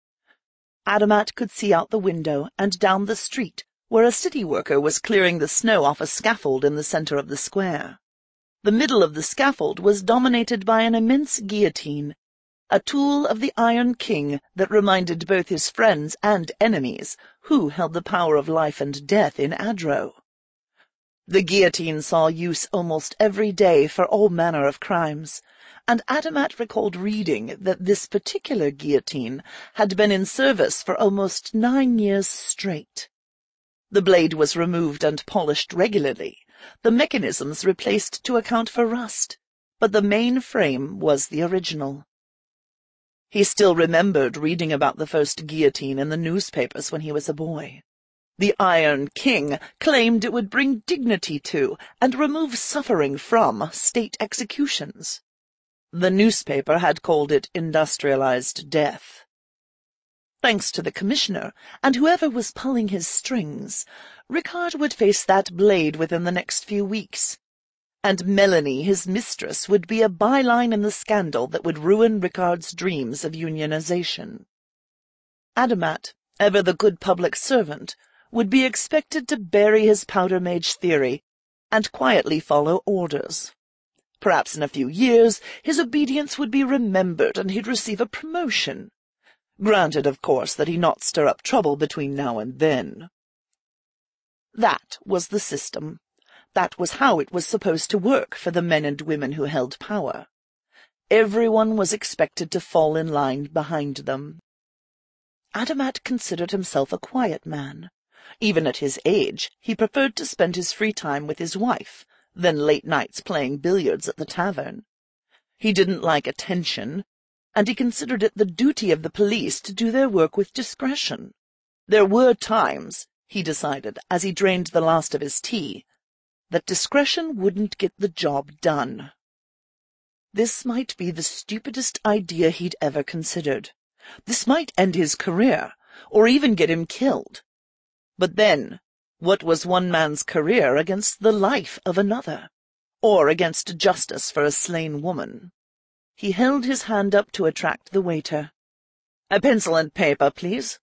Adamat could see out the window and down the street, where a city worker was clearing the snow off a scaffold in the center of the square. The middle of the scaffold was dominated by an immense guillotine, a tool of the Iron King that reminded both his friends and enemies who held the power of life and death in Adro. The guillotine saw use almost every day for all manner of crimes, and Adamat recalled reading that this particular guillotine had been in service for almost nine years straight. The blade was removed and polished regularly, the mechanisms replaced to account for rust, but the main frame was the original. He still remembered reading about the first guillotine in the newspapers when he was a boy. The Iron King claimed it would bring dignity to and remove suffering from state executions. The newspaper had called it industrialized death. Thanks to the Commissioner, and whoever was pulling his strings, Ricard would face that blade within the next few weeks. And Melanie, his mistress, would be a byline in the scandal that would ruin Ricard's dreams of unionization. Adamat, ever the good public servant, would be expected to bury his powder mage theory and quietly follow orders. Perhaps in a few years his obedience would be remembered and he'd receive a promotion. Granted, of course, that he not stir up trouble between now and then. That was the system. That was how it was supposed to work for the men and women who held power. Everyone was expected to fall in line behind them. Adamat considered himself a quiet man. Even at his age, he preferred to spend his free time with his wife, than late nights playing billiards at the tavern. He didn't like attention, and he considered it the duty of the police to do their work with discretion. There were times, he decided, as he drained the last of his tea, that discretion wouldn't get the job done. This might be the stupidest idea he'd ever considered. This might end his career, or even get him killed. But then, what was one man's career against the life of another, or against justice for a slain woman? He held his hand up to attract the waiter. "A pencil and paper, please."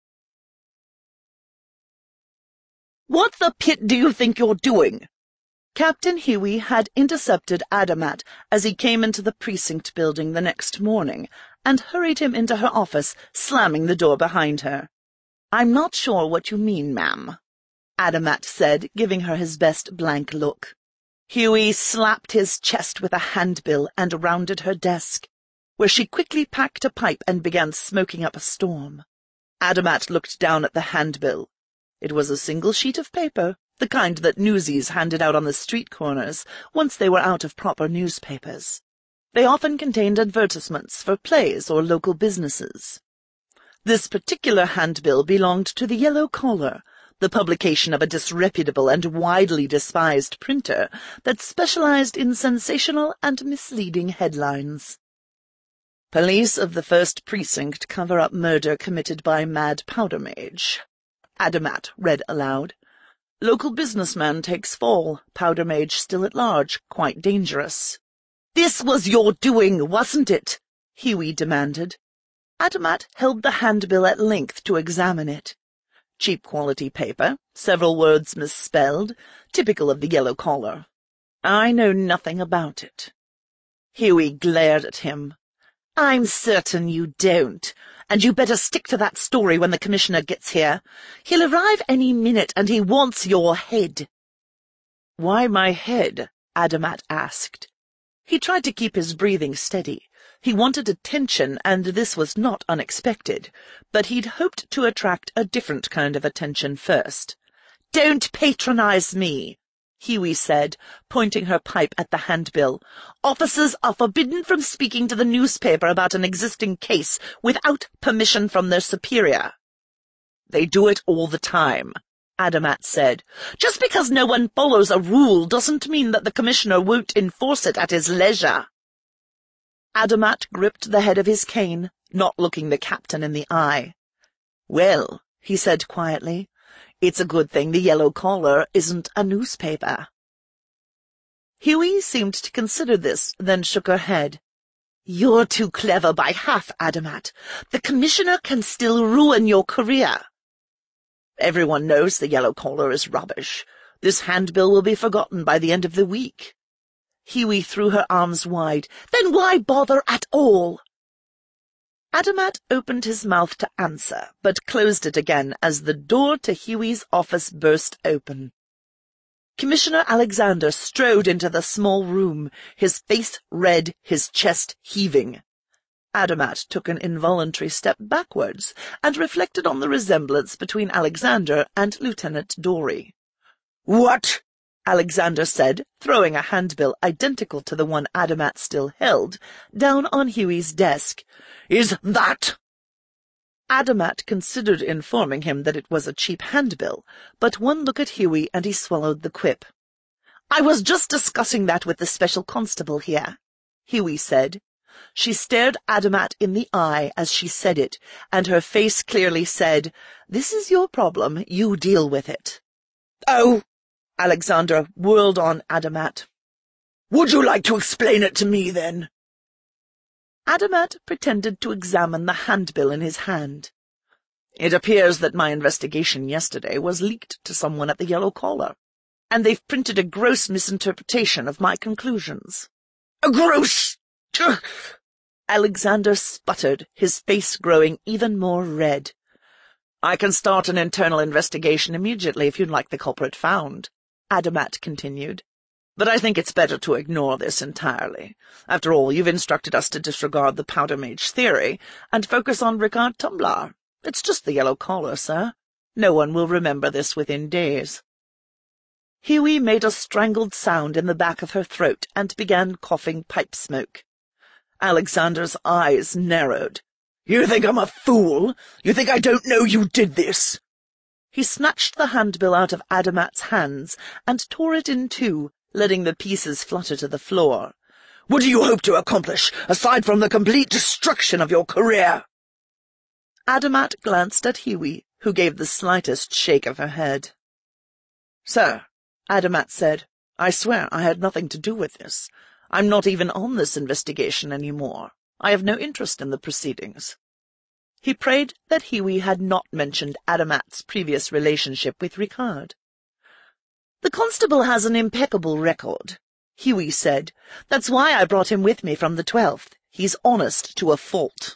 "What the pit do you think you're doing?" Captain Huey had intercepted Adamat as he came into the precinct building the next morning, and hurried him into her office, slamming the door behind her. "I'm not sure what you mean, ma'am," Adamat said, giving her his best blank look. Huey slapped his chest with a handbill and rounded her desk, where she quickly packed a pipe and began smoking up a storm. Adamat looked down at the handbill. It was a single sheet of paper, the kind that newsies handed out on the street corners once they were out of proper newspapers. They often contained advertisements for plays or local businesses. This particular handbill belonged to the Yellow Collar, the publication of a disreputable and widely despised printer that specialized in sensational and misleading headlines. "Police of the First Precinct cover up murder committed by Mad Powder Mage," Adamat read aloud. "Local businessman takes fall, Powder Mage still at large, quite dangerous." "This was your doing, wasn't it?" Huey demanded. Adamat held the handbill at length to examine it. Cheap quality paper, several words misspelled, typical of the Yellow Collar. "I know nothing about it." Huey glared at him. "I'm certain you don't, and you better stick to that story when the commissioner gets here. He'll arrive any minute, and he wants your head." "Why my head?" Adamat asked. He tried to keep his breathing steady. He wanted attention, and this was not unexpected, but he'd hoped to attract a different kind of attention first. "Don't patronize me," Huey said, pointing her pipe at the handbill. "Officers are forbidden from speaking to the newspaper about an existing case without permission from their superior." "They do it all the time," Adamat said. "Just because no one follows a rule doesn't mean that the commissioner won't enforce it at his leisure." Adamat gripped the head of his cane, not looking the captain in the eye. "Well," he said quietly, "it's a good thing the Yellow Collar isn't a newspaper." Huey seemed to consider this, then shook her head. "You're too clever by half, Adamat. The commissioner can still ruin your career." "Everyone knows the Yellow Collar is rubbish. This handbill will be forgotten by the end of the week." Huey threw her arms wide. "Then why bother at all?" Adamat opened his mouth to answer, but closed it again as the door to Huey's office burst open. Commissioner Alexander strode into the small room, his face red, his chest heaving. Adamat took an involuntary step backwards and reflected on the resemblance between Alexander and Lieutenant Dory. "What?" Alexander said, throwing a handbill identical to the one Adamat still held down on Huey's desk. "Is that—" Adamat considered informing him that it was a cheap handbill, but one look at Huey and he swallowed the quip. "I was just discussing that with the special constable here," Huey said. She stared Adamat in the eye as she said it, and her face clearly said, "This is your problem, you deal with it." "Oh!" Alexander whirled on Adamat. "Would you like to explain it to me, then?" Adamat pretended to examine the handbill in his hand. "It appears that my investigation yesterday was leaked to someone at the Yellow Collar, and they've printed a gross misinterpretation of my conclusions." "A gross... Alexander sputtered, his face growing even more red. "I can start an internal investigation immediately if you'd like the culprit found," Adamat continued. "But I think it's better to ignore this entirely. After all, you've instructed us to disregard the powder mage theory and focus on Ricard Tumblar. It's just the yellow collar, sir. No one will remember this within days." Huey made a strangled sound in the back of her throat and began coughing pipe smoke. Alexander's eyes narrowed. "You think I'm a fool? You think I don't know you did this?" He snatched the handbill out of Adamat's hands and tore it in two, letting the pieces flutter to the floor. "What do you hope to accomplish, aside from the complete destruction of your career?" Adamat glanced at Huey, who gave the slightest shake of her head. "Sir," Adamat said, "I swear I had nothing to do with this. I'm not even on this investigation anymore. I have no interest in the proceedings." He prayed that Huey had not mentioned Adamat's previous relationship with Ricard. "The constable has an impeccable record," Huey said. "That's why I brought him with me from the twelfth. He's honest to a fault."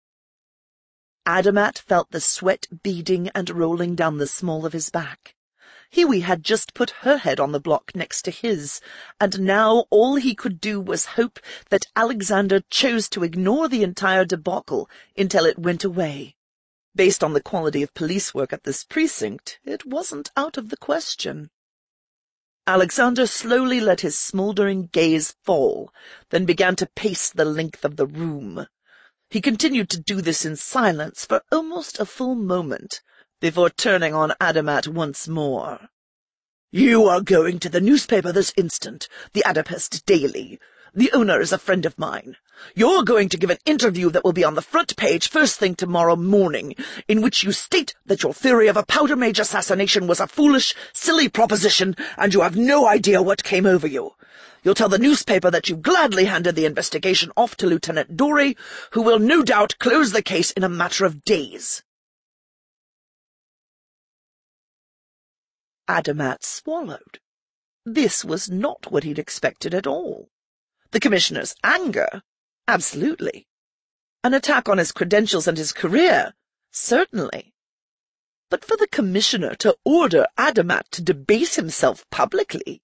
Adamat felt the sweat beading and rolling down the small of his back. Huey had just put her head on the block next to his, and now all he could do was hope that Alexander chose to ignore the entire debacle until it went away. Based on the quality of police work at this precinct, it wasn't out of the question. Alexander slowly let his smouldering gaze fall, then began to pace the length of the room. He continued to do this in silence for almost a full moment, before turning on Adamat once more. "You are going to the newspaper this instant, the Adipest Daily. The owner is a friend of mine. You're going to give an interview that will be on the front page first thing tomorrow morning, in which you state that your theory of a powder mage assassination was a foolish, silly proposition, and you have no idea what came over you. You'll tell the newspaper that you gladly handed the investigation off to Lieutenant Dory, who will no doubt close the case in a matter of days." Adamat swallowed. This was not what he'd expected at all. The commissioner's anger? Absolutely. An attack on his credentials and his career? Certainly. But for the commissioner to order Adamat to debase himself publicly?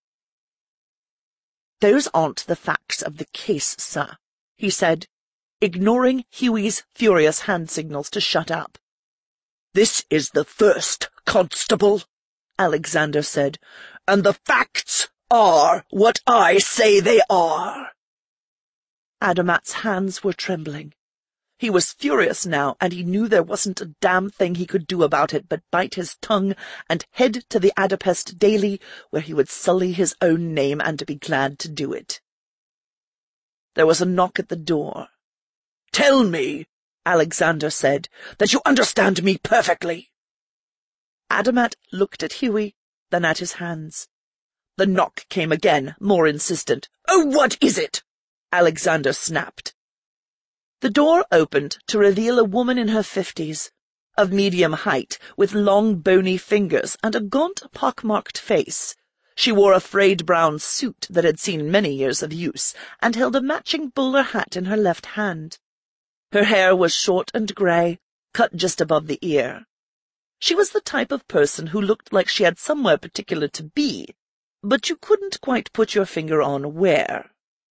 "Those aren't the facts of the case, sir," he said, ignoring Huey's furious hand signals to shut up. "This is the first, Constable," Alexander said, "and the facts are what I say they are." Adamat's hands were trembling. He was furious now, and he knew there wasn't a damn thing he could do about it but bite his tongue and head to the Adipest Daily, where he would sully his own name and be glad to do it. There was a knock at the door. "Tell me," Alexander said, "that you understand me perfectly." Adamat looked at Huey, then at his hands. The knock came again, more insistent. "Oh, what is it?" Alexander snapped. The door opened to reveal a woman in her fifties, of medium height, with long bony fingers and a gaunt, pockmarked face. She wore a frayed brown suit that had seen many years of use, and held a matching bowler hat in her left hand. Her hair was short and grey, cut just above the ear. She was the type of person who looked like she had somewhere particular to be, but you couldn't quite put your finger on where.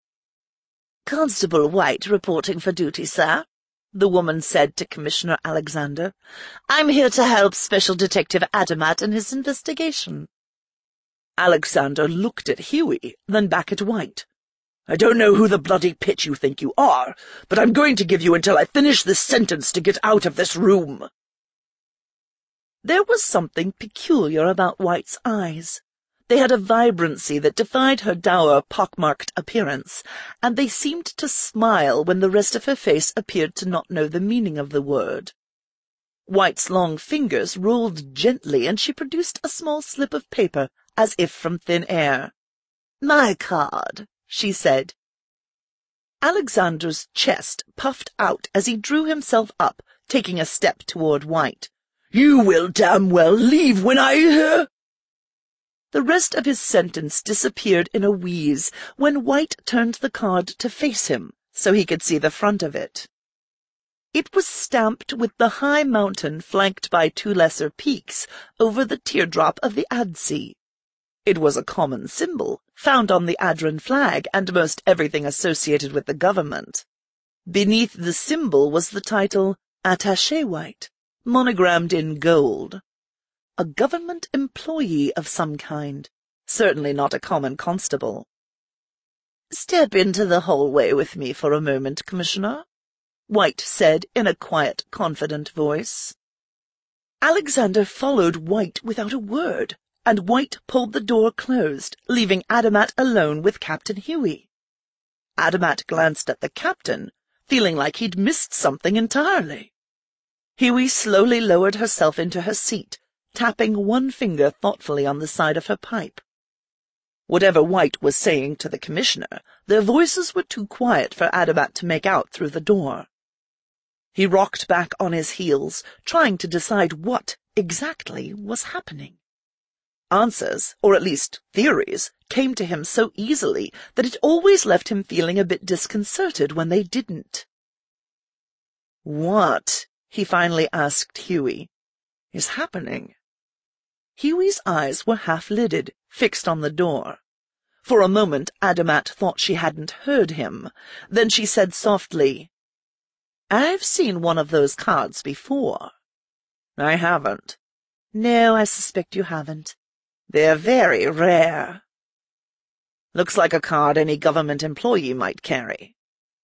"Constable White reporting for duty, sir," the woman said to Commissioner Alexander. "I'm here to help Special Detective Adamat in his investigation." Alexander looked at Huey, then back at White. "I don't know who the bloody pitch you think you are, but I'm going to give you until I finish this sentence to get out of this room." There was something peculiar about White's eyes. They had a vibrancy that defied her dour, pockmarked appearance, and they seemed to smile when the rest of her face appeared to not know the meaning of the word. White's long fingers rolled gently, and she produced a small slip of paper, as if from thin air. "My card," she said. Alexander's chest puffed out as he drew himself up, taking a step toward White. "You will damn well leave when I hear—" The rest of his sentence disappeared in a wheeze when White turned the card to face him, so he could see the front of it. It was stamped with the high mountain flanked by two lesser peaks over the teardrop of the Adsea. It was a common symbol, found on the Adran flag and most everything associated with the government. Beneath the symbol was the title, Attaché White, monogrammed in gold. A government employee of some kind, certainly not a common constable. "Step into the hallway with me for a moment, Commissioner," White said in a quiet, confident voice. Alexander followed White without a word, and White pulled the door closed, leaving Adamat alone with Captain Huey. Adamat glanced at the captain, feeling like he'd missed something entirely. Huey slowly lowered herself into her seat, tapping one finger thoughtfully on the side of her pipe. Whatever White was saying to the commissioner, their voices were too quiet for Adamat to make out through the door. He rocked back on his heels, trying to decide what, exactly, was happening. Answers, or at least theories, came to him so easily that it always left him feeling a bit disconcerted when they didn't. "What," he finally asked Huey, "is happening?" Huey's eyes were half-lidded, fixed on the door. For a moment Adamat thought she hadn't heard him. Then she said softly, "I've seen one of those cards before." "I haven't." "No, I suspect you haven't. They're very rare." "Looks like a card any government employee might carry."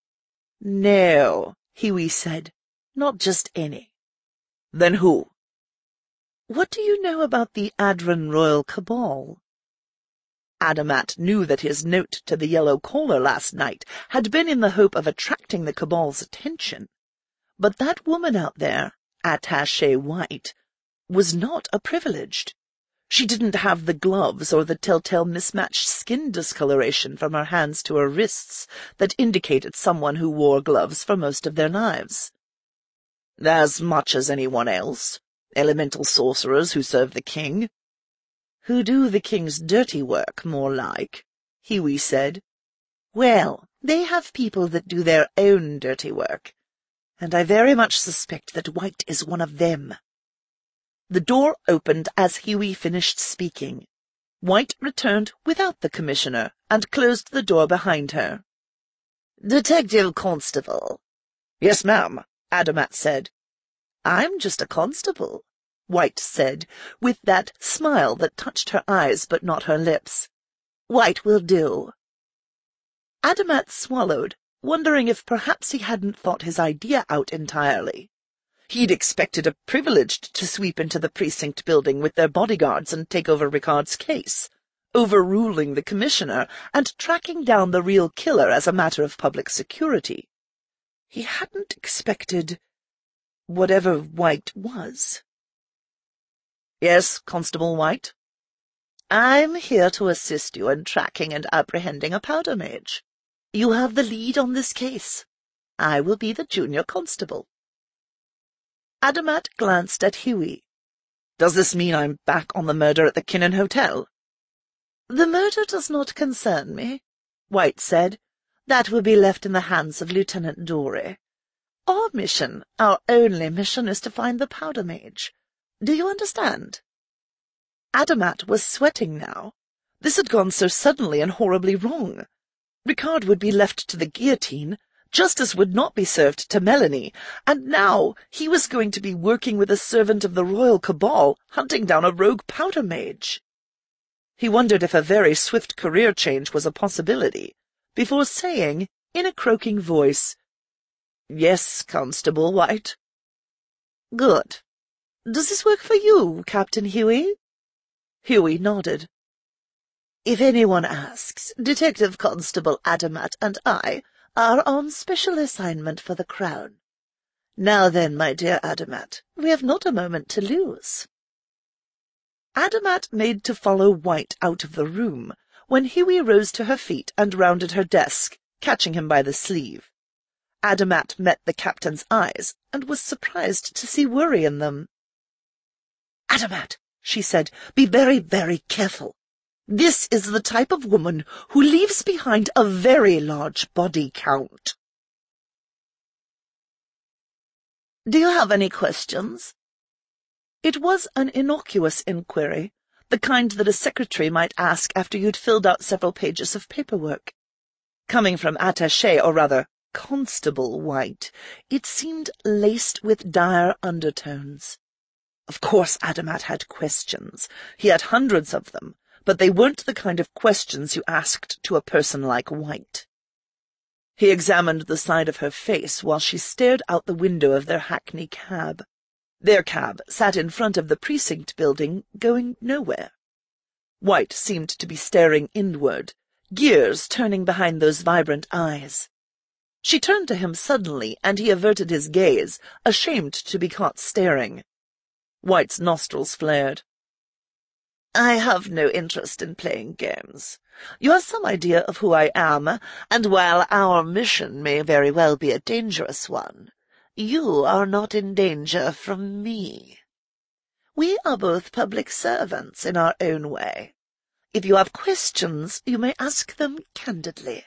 "No," Huey said. "Not just any." "Then who?" "What do you know about the Adran Royal Cabal?" Adamat knew that his note to the Yellow Caller last night had been in the hope of attracting the Cabal's attention. But that woman out there, Attaché White, was not a privileged. She didn't have the gloves or the telltale mismatched skin discoloration from her hands to her wrists that indicated someone who wore gloves for most of their lives. "As much as anyone else. Elemental sorcerers who serve the king." "Who do the king's dirty work, more like," Huey said. "Well, they have people that do their own dirty work, and I very much suspect that White is one of them." The door opened as Huey finished speaking. White returned without the commissioner and closed the door behind her. "Detective Constable." "Yes, ma'am," Adamat said. "I'm just a constable," White said, with that smile that touched her eyes but not her lips. "White will do." Adamat swallowed, wondering if perhaps he hadn't thought his idea out entirely. He'd expected a privileged to sweep into the precinct building with their bodyguards and take over Ricard's case, overruling the commissioner and tracking down the real killer as a matter of public security. He hadn't expected whatever White was. "Yes, Constable White?" "I'm here to assist you in tracking and apprehending a powder mage. You have the lead on this case. I will be the junior constable." Adamat glanced at Huey. "Does this mean I'm back on the murder at the Kinnan Hotel?" "The murder does not concern me," White said. "That will be left in the hands of Lieutenant Dory. Our mission, our only mission, is to find the powder mage. Do you understand?" Adamat was sweating now. This had gone so suddenly and horribly wrong. Ricard would be left to the guillotine, justice would not be served to Melanie, and now he was going to be working with a servant of the Royal Cabal, hunting down a rogue powder mage. He wondered if a very swift career change was a possibility, before saying, in a croaking voice, "Yes, Constable White." "Good. Does this work for you, Captain Huey?" Huey nodded. "If anyone asks, Detective Constable Adamat and I are on special assignment for the Crown. Now then, my dear Adamat, we have not a moment to lose." Adamat made to follow White out of the room, when Huey rose to her feet and rounded her desk, catching him by the sleeve. Adamat met the captain's eyes, and was surprised to see worry in them. "Adamat," she said, "be very, very careful. This is the type of woman who leaves behind a very large body count." Do you have any questions?" It was an innocuous inquiry, the kind that a secretary might ask after you'd filled out several pages of paperwork. Coming from attaché, or rather, Constable White, it seemed laced with dire undertones. Of course Adamat had questions. He had hundreds of them, but they weren't the kind of questions you asked to a person like White. He examined the side of her face while she stared out the window of their hackney cab. Their cab sat in front of the precinct building, going nowhere. White seemed to be staring inward, gears turning behind those vibrant eyes. She turned to him suddenly, and he averted his gaze, ashamed to be caught staring. White's nostrils flared. "I have no interest in playing games. You have some idea of who I am, and while our mission may very well be a dangerous one, you are not in danger from me. We are both public servants in our own way. If you have questions, you may ask them candidly."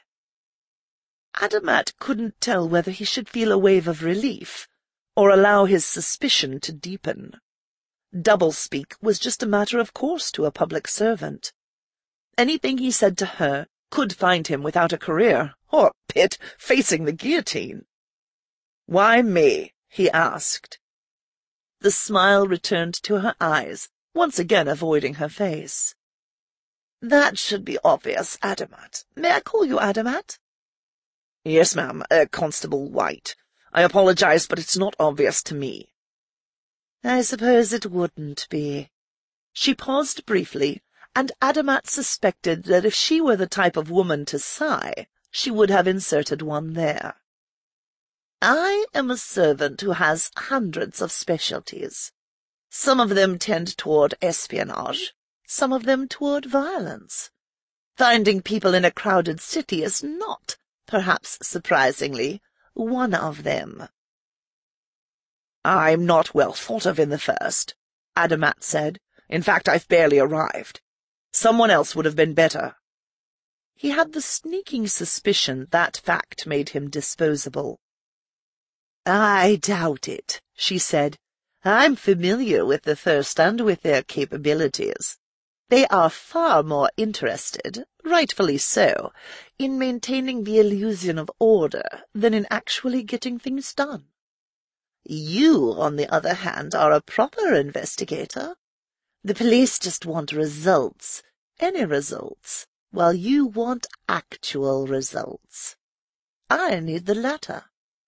Adamat couldn't tell whether he should feel a wave of relief, or allow his suspicion to deepen. Doublespeak was just a matter of course to a public servant. Anything he said to her could find him without a career, or Pitt facing the guillotine. "Why me?" he asked. The smile returned to her eyes, once again avoiding her face. "That should be obvious, Adamat. May I call you Adamat?" "Yes, ma'am, uh, Constable White. I apologize, but it's not obvious to me." "I suppose it wouldn't be." She paused briefly, and Adamat suspected that if she were the type of woman to sigh, she would have inserted one there. "I am a servant who has hundreds of specialties. Some of them tend toward espionage, some of them toward violence. Finding people in a crowded city is not, perhaps surprisingly, one of them." "I'm not well thought of in the first," Adamat said. "In fact, I've barely arrived. Someone else would have been better." He had the sneaking suspicion that fact made him disposable. "I doubt it," she said. "I'm familiar with the first and with their capabilities. They are far more interested, rightfully so, in maintaining the illusion of order than in actually getting things done. You, on the other hand, are a proper investigator. The police just want results, any results, while you want actual results. I need the latter."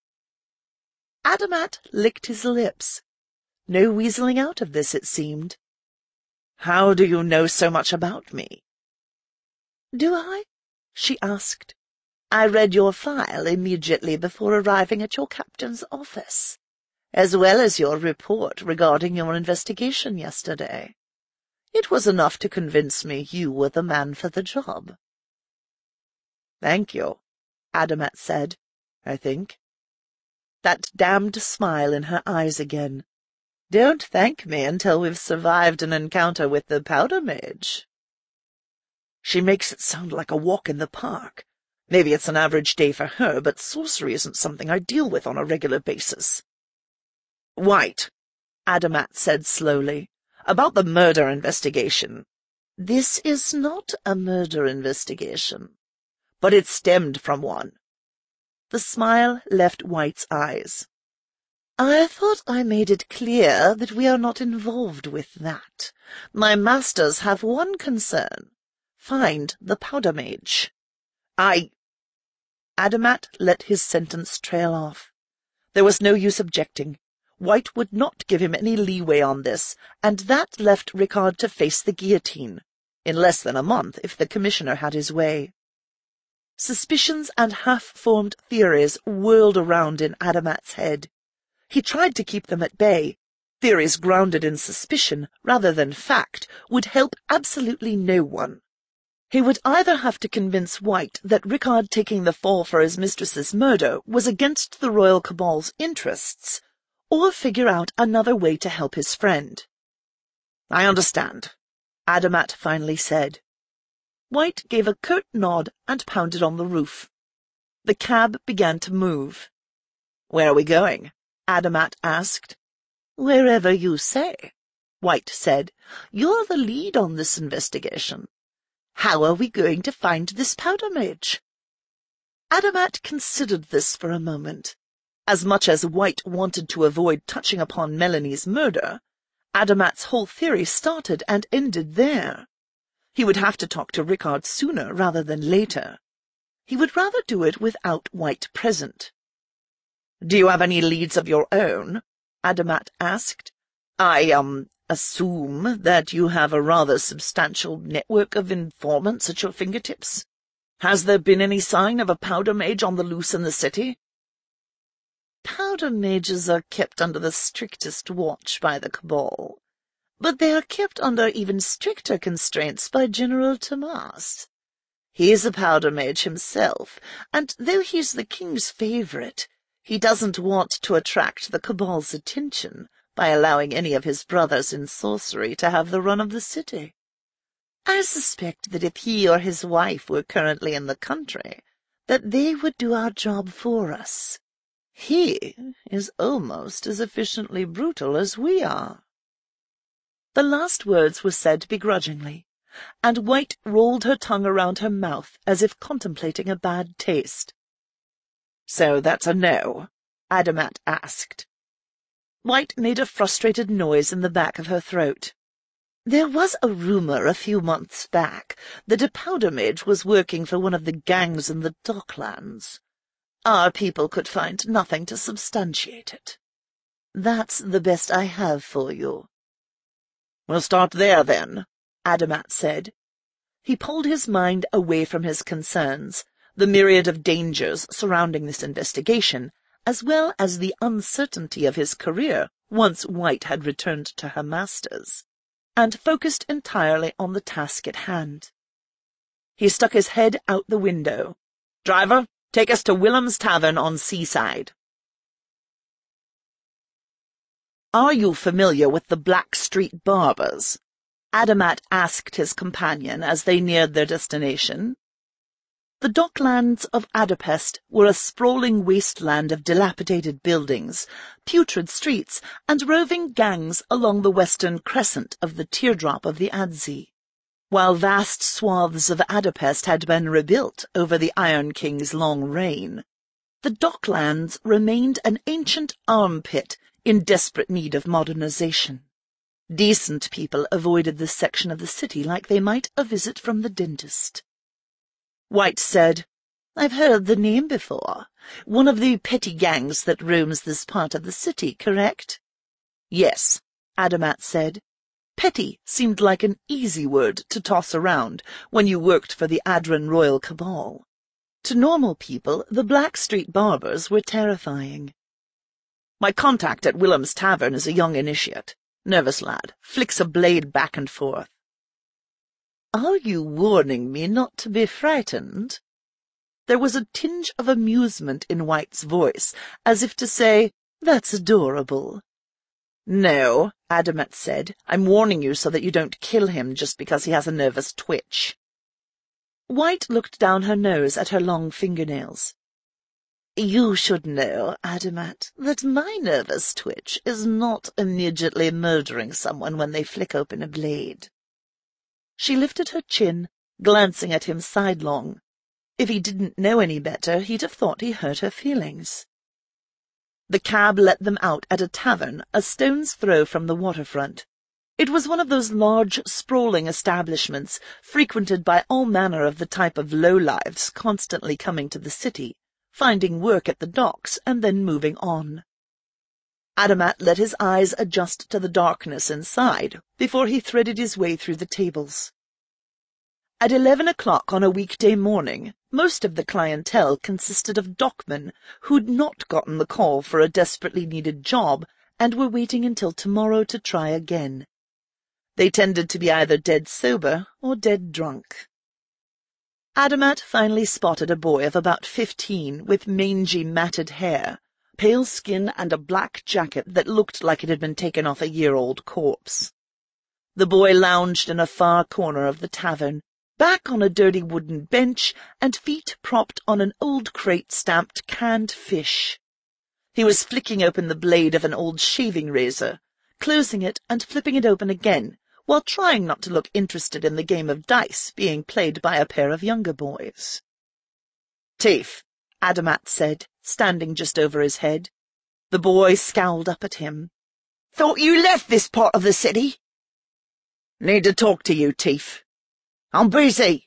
Adamat licked his lips. No weaseling out of this, it seemed. "How do you know so much about me?" "Do I?" she asked. "I read your file immediately before arriving at your captain's office, as well as your report regarding your investigation yesterday. It was enough to convince me you were the man for the job." "Thank you," Adamat said, "I think." That damned smile in her eyes again. "Don't thank me until we've survived an encounter with the Powder Mage." She makes it sound like a walk in the park. Maybe it's an average day for her, but sorcery isn't something I deal with on a regular basis. "White," Adamat said slowly, "about the murder investigation." "This is not a murder investigation." "But it stemmed from one." The smile left White's eyes. "I thought I made it clear that we are not involved with that. My masters have one concern. Find the Powder Mage." I... Adamat let his sentence trail off. There was no use objecting. White would not give him any leeway on this, and that left Ricard to face the guillotine, in less than a month if the Commissioner had his way. Suspicions and half-formed theories whirled around in Adamat's head. He tried to keep them at bay. Theories grounded in suspicion rather than fact would help absolutely no one. He would either have to convince White that Ricard taking the fall for his mistress's murder was against the Royal Cabal's interests, or figure out another way to help his friend. "I understand," Adamat finally said. White gave a curt nod and pounded on the roof. The cab began to move. "Where are we going?" Adamat asked. "Wherever you say," White said. "You're the lead on this investigation. How are we going to find this powder mage?" Adamat considered this for a moment. As much as White wanted to avoid touching upon Melanie's murder, Adamat's whole theory started and ended there. He would have to talk to Rickard sooner rather than later. He would rather do it without White present. "Do you have any leads of your own?" Adamat asked. "I, um, assume that you have a rather substantial network of informants at your fingertips. Has there been any sign of a powder mage on the loose in the city?" "Powder mages are kept under the strictest watch by the Cabal, but they are kept under even stricter constraints by General Tomas. He's a powder mage himself, and though he's the king's favorite, he doesn't want to attract the Cabal's attention by allowing any of his brothers in sorcery to have the run of the city. I suspect that if he or his wife were currently in the country, that they would do our job for us. He is almost as efficiently brutal as we are." The last words were said begrudgingly, and White rolled her tongue around her mouth as if contemplating a bad taste. "So that's a no?" Adamat asked. White made a frustrated noise in the back of her throat. "There was a rumor a few months back that a powder mage was working for one of the gangs in the Docklands. Our people could find nothing to substantiate it. That's the best I have for you." "We'll start there, then," Adamat said. He pulled his mind away from his concerns, the myriad of dangers surrounding this investigation, as well as the uncertainty of his career once White had returned to her masters, and focused entirely on the task at hand. He stuck his head out the window. "Driver, take us to Willem's Tavern on Seaside." "Are you familiar with the Blackstreet Barbers?" Adamat asked his companion as they neared their destination. The docklands of Adapest were a sprawling wasteland of dilapidated buildings, putrid streets, and roving gangs along the western crescent of the teardrop of the Adze. While vast swaths of Adapest had been rebuilt over the Iron King's long reign, the docklands remained an ancient armpit in desperate need of modernization. Decent people avoided this section of the city like they might a visit from the dentist. White said, "I've heard the name before. One of the petty gangs that roams this part of the city, correct?" "Yes," Adamat said. Petty seemed like an easy word to toss around when you worked for the Adran Royal Cabal. To normal people, the Blackstreet Barbers were terrifying. "My contact at Willem's Tavern is a young initiate. Nervous lad, flicks a blade back and forth." "Are you warning me not to be frightened?" There was a tinge of amusement in White's voice, as if to say, "That's adorable." "No," Adamat said. "I'm warning you so that you don't kill him just because he has a nervous twitch." White looked down her nose at her long fingernails. "You should know, Adamat, that my nervous twitch is not immediately murdering someone when they flick open a blade." She lifted her chin, glancing at him sidelong. If he didn't know any better, he'd have thought he hurt her feelings. The cab let them out at a tavern a stone's throw from the waterfront. It was one of those large, sprawling establishments frequented by all manner of the type of lowlifes constantly coming to the city, finding work at the docks, and then moving on. Adamat let his eyes adjust to the darkness inside before he threaded his way through the tables. At eleven o'clock on a weekday morning, most of the clientele consisted of dockmen who'd not gotten the call for a desperately needed job and were waiting until tomorrow to try again. They tended to be either dead sober or dead drunk. Adamat finally spotted a boy of about fifteen with mangy, matted hair, pale skin, and a black jacket that looked like it had been taken off a year-old corpse. The boy lounged in a far corner of the tavern, back on a dirty wooden bench and feet propped on an old crate stamped canned fish. He was flicking open the blade of an old shaving razor, closing it and flipping it open again, while trying not to look interested in the game of dice being played by a pair of younger boys. "Teef," Adamat said, standing just over his head. The boy scowled up at him. "Thought you left this part of the city?" "Need to talk to you, Teef." "I'm busy."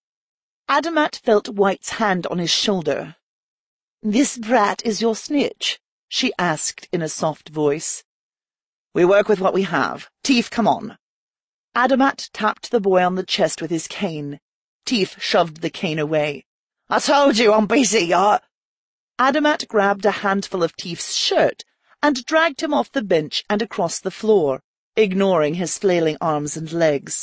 Adamat felt White's hand on his shoulder. "This brat is your snitch?" she asked in a soft voice. "We work with what we have. Teef, come on." Adamat tapped the boy on the chest with his cane. Teef shoved the cane away. "I told you I'm busy, I—" Adamat grabbed a handful of Teef's shirt and dragged him off the bench and across the floor, ignoring his flailing arms and legs.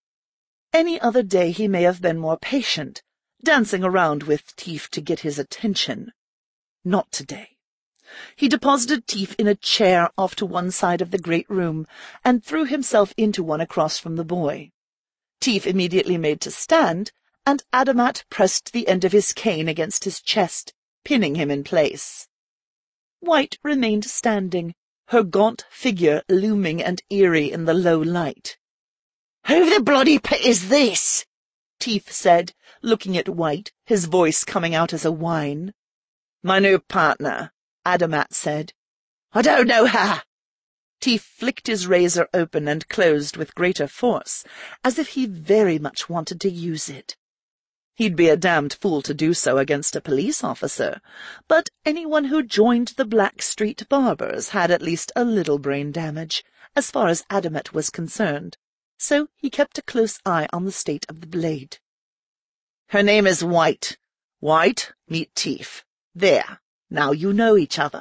Any other day he may have been more patient, dancing around with Teef to get his attention. Not today. He deposited Teef in a chair off to one side of the great room and threw himself into one across from the boy. Teef immediately made to stand, and Adamat pressed the end of his cane against his chest, pinning him in place. White remained standing, her gaunt figure looming and eerie in the low light. "Who the bloody pit is this?" Teef said, looking at White, his voice coming out as a whine. "My new partner," Adamat said. "I don't know her." Teef flicked his razor open and closed with greater force, as if he very much wanted to use it. He'd be a damned fool to do so against a police officer, but anyone who joined the Blackstreet Barbers had at least a little brain damage, as far as Adamat was concerned, so he kept a close eye on the state of the blade. "Her name is White. White, meet Teef. There, now you know each other."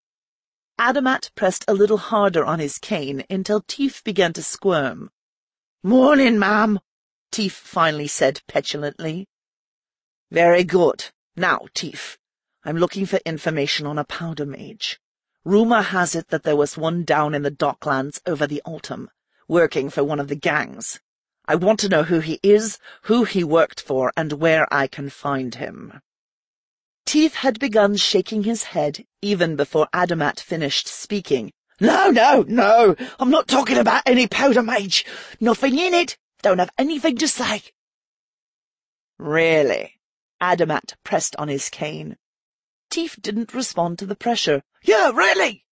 Adamat pressed a little harder on his cane until Teef began to squirm. "Morning, ma'am," Teef finally said petulantly. "Very good. Now, Teef, I'm looking for information on a powder mage. Rumour has it that there was one down in the docklands over the autumn, working for one of the gangs. I want to know who he is, who he worked for, and where I can find him." Teef had begun shaking his head even before Adamat finished speaking. "No, no, no! I'm not talking about any powder mage! Nothing in it! Don't have anything to say!" "Really?" Adamat pressed on his cane. Teef didn't respond to the pressure. "Yeah, really!"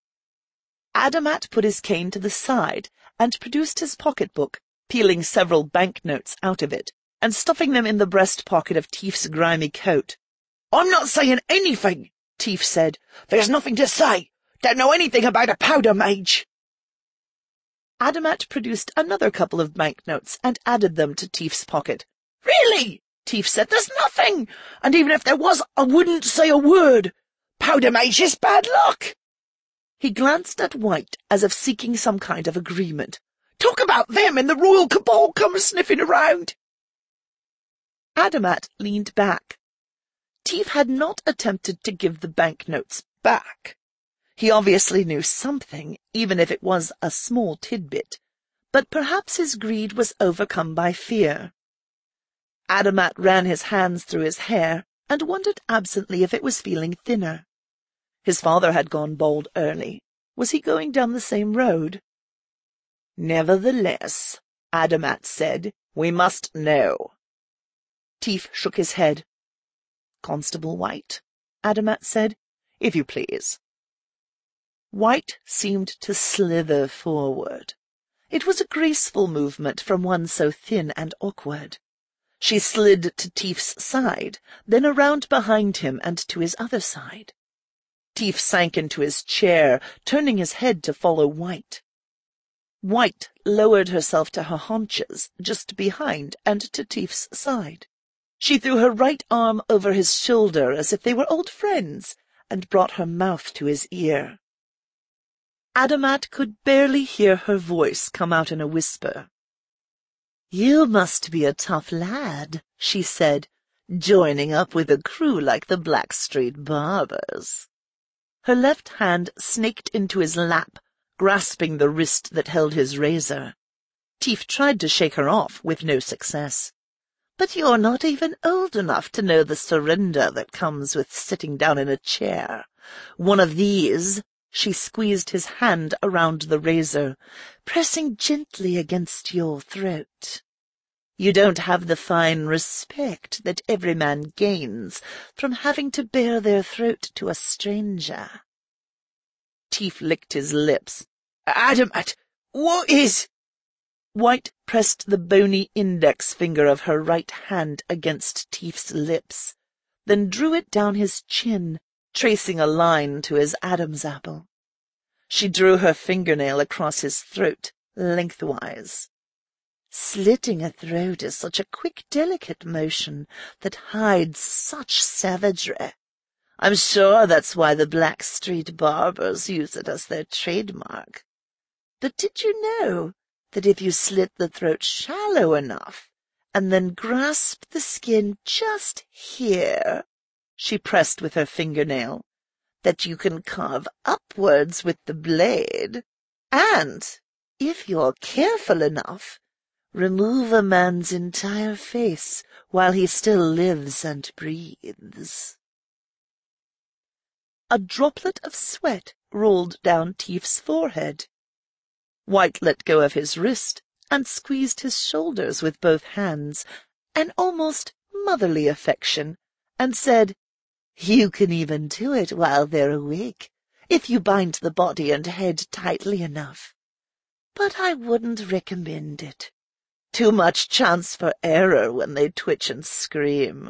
Adamat put his cane to the side and produced his pocketbook, peeling several banknotes out of it and stuffing them in the breast pocket of Teef's grimy coat. "I'm not saying anything," Teef said. "There's nothing to say. Don't know anything about a powder mage." Adamat produced another couple of banknotes and added them to Teef's pocket. "Really?" Teef said. "There's nothing. And even if there was, I wouldn't say a word. Powder mage is bad luck." He glanced at White as if seeking some kind of agreement. "Talk about them and the royal cabal come sniffing around." Adamat leaned back. Teef had not attempted to give the banknotes back. He obviously knew something, even if it was a small tidbit, but perhaps his greed was overcome by fear. Adamat ran his hands through his hair and wondered absently if it was feeling thinner. His father had gone bald early. Was he going down the same road? "Nevertheless," Adamat said, "we must know." Teef shook his head. "Constable White," Adamat said, "if you please." White seemed to slither forward. It was a graceful movement from one so thin and awkward. She slid to Teef's side, then around behind him and to his other side. Teef sank into his chair, turning his head to follow White. White lowered herself to her haunches, just behind and to Teef's side. She threw her right arm over his shoulder as if they were old friends, and brought her mouth to his ear. Adamat could barely hear her voice come out in a whisper. "You must be a tough lad," she said, "joining up with a crew like the Blackstreet Barbers." Her left hand snaked into his lap, grasping the wrist that held his razor. Teef tried to shake her off, with no success. "But you're not even old enough to know the surrender that comes with sitting down in a chair. One of these, she squeezed his hand around the razor, pressing gently against your throat. You don't have the fine respect that every man gains from having to bare their throat to a stranger. Teef licked his lips. Adamat, what is— White pressed the bony index finger of her right hand against Teef's lips, then drew it down his chin, tracing a line to his Adam's apple. She drew her fingernail across his throat, lengthwise. Slitting a throat is such a quick, delicate motion that hides such savagery. I'm sure that's why the Black Street barbers use it as their trademark. But did you know that if you slit the throat shallow enough and then grasp the skin just here, she pressed with her fingernail, that you can carve upwards with the blade, and, if you're careful enough, remove a man's entire face while he still lives and breathes. A droplet of sweat rolled down Teef's forehead. White let go of his wrist and squeezed his shoulders with both hands, an almost motherly affection, and said, You can even do it while they're awake, if you bind the body and head tightly enough. But I wouldn't recommend it. Too much chance for error when they twitch and scream.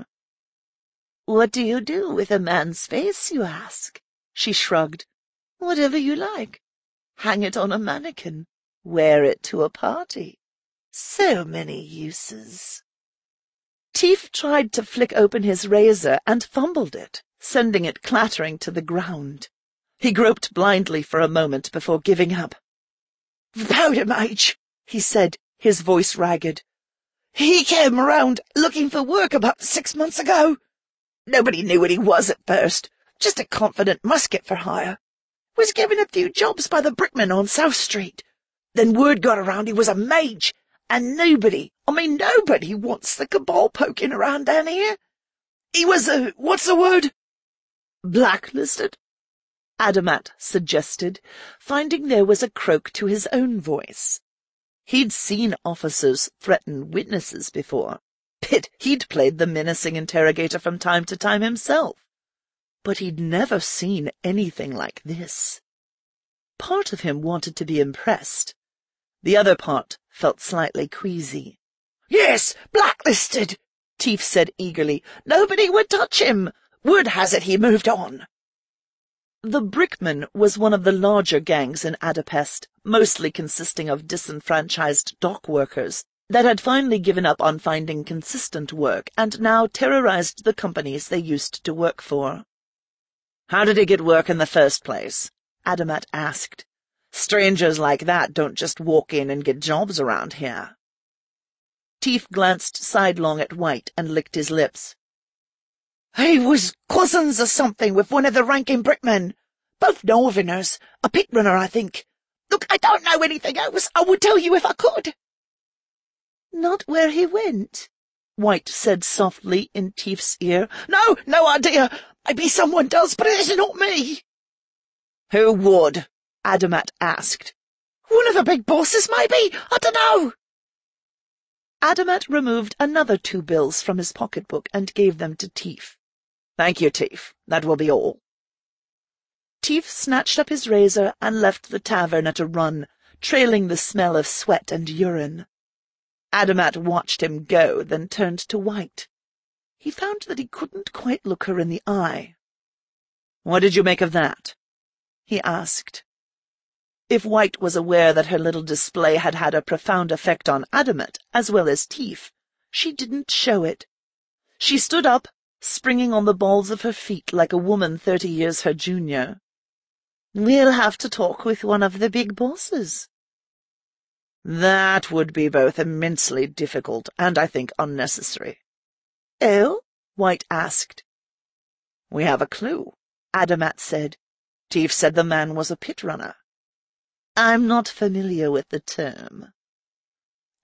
What do you do with a man's face, you ask? She shrugged. Whatever you like. Hang it on a mannequin. Wear it to a party. So many uses. Teef tried to flick open his razor and fumbled it, sending it clattering to the ground. He groped blindly for a moment before giving up. The powder mage, he said, his voice ragged. He came around looking for work about six months ago. Nobody knew what he was at first, just a confident musket for hire. Was given a few jobs by the brickman on South Street. Then word got around he was a mage, and nobody, I mean nobody, wants the cabal poking around down here. He was a, what's the word? Blacklisted? Adamat suggested, finding there was a croak to his own voice. He'd seen officers threaten witnesses before. Pitt, he'd played the menacing interrogator from time to time himself. But he'd never seen anything like this. Part of him wanted to be impressed. The other part felt slightly queasy. Yes, blacklisted, Teef said eagerly. Nobody would touch him. Word has it he moved on. The Brickman was one of the larger gangs in Adapest, mostly consisting of disenfranchised dock workers, that had finally given up on finding consistent work and now terrorized the companies they used to work for. How did he get work in the first place? Adamat asked. Strangers like that don't just walk in and get jobs around here. Teef glanced sidelong at White and licked his lips. He was cousins or something with one of the ranking brickmen. Both Northerners. A pit runner, I think. Look, I don't know anything else. I would tell you if I could. Not where he went, White said softly in Teef's ear. No, no idea. Maybe someone does, but it is not me. Who would? Adamat asked. One of the big bosses, maybe? I don't know. Adamat removed another two bills from his pocketbook and gave them to Teef. Thank you, Teef. That will be all. Teef snatched up his razor and left the tavern at a run, trailing the smell of sweat and urine. Adamat watched him go, then turned to White. He found that he couldn't quite look her in the eye. What did you make of that? He asked. If White was aware that her little display had had a profound effect on Adamat, as well as Teef, she didn't show it. She stood up, springing on the balls of her feet like a woman thirty years her junior. We'll have to talk with one of the big bosses. That would be both immensely difficult and, I think, unnecessary. Oh? White asked. We have a clue, Adamat said. Teef said the man was a pit runner. I'm not familiar with the term.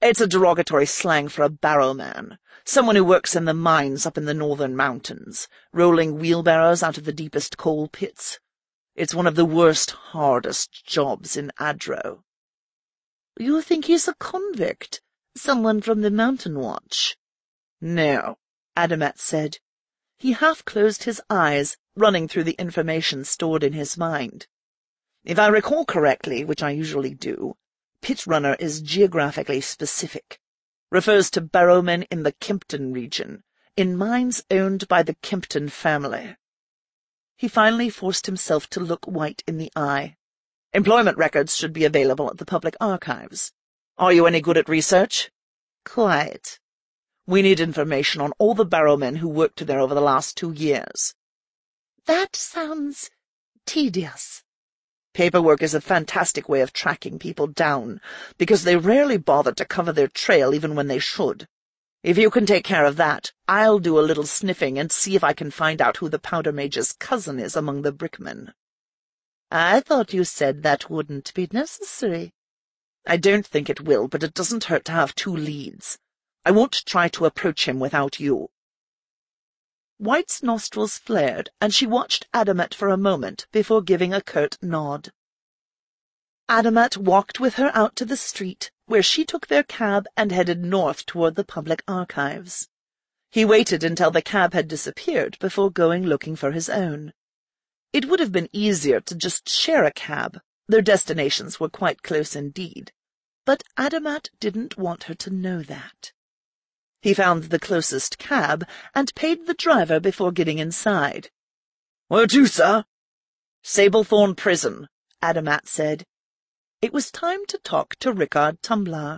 It's a derogatory slang for a barrowman, someone who works in the mines up in the northern mountains, rolling wheelbarrows out of the deepest coal pits. It's one of the worst, hardest jobs in Adro. You think he's a convict? Someone from the Mountain Watch? No, Adamat said. He half closed his eyes, running through the information stored in his mind. If I recall correctly, which I usually do, Pit Runner is geographically specific, refers to barrowmen in the Kempton region, in mines owned by the Kempton family. He finally forced himself to look White in the eye. Employment records should be available at the public archives. Are you any good at research? Quite. We need information on all the barrowmen who worked there over the last two years. That sounds tedious. Paperwork is a fantastic way of tracking people down, because they rarely bother to cover their trail even when they should. If you can take care of that, I'll do a little sniffing and see if I can find out who the Powder Mage's cousin is among the brickmen. I thought you said that wouldn't be necessary. I don't think it will, but it doesn't hurt to have two leads. I won't try to approach him without you. White's nostrils flared, and she watched Adamat for a moment before giving a curt nod. Adamat walked with her out to the street, where she took their cab and headed north toward the public archives. He waited until the cab had disappeared before going looking for his own. It would have been easier to just share a cab. Their destinations were quite close indeed, but Adamat didn't want her to know that. He found the closest cab and paid the driver before getting inside. "Where to, sir?" "Sablethorn Prison," Adamat said. It was time to talk to Rickard Tumblar.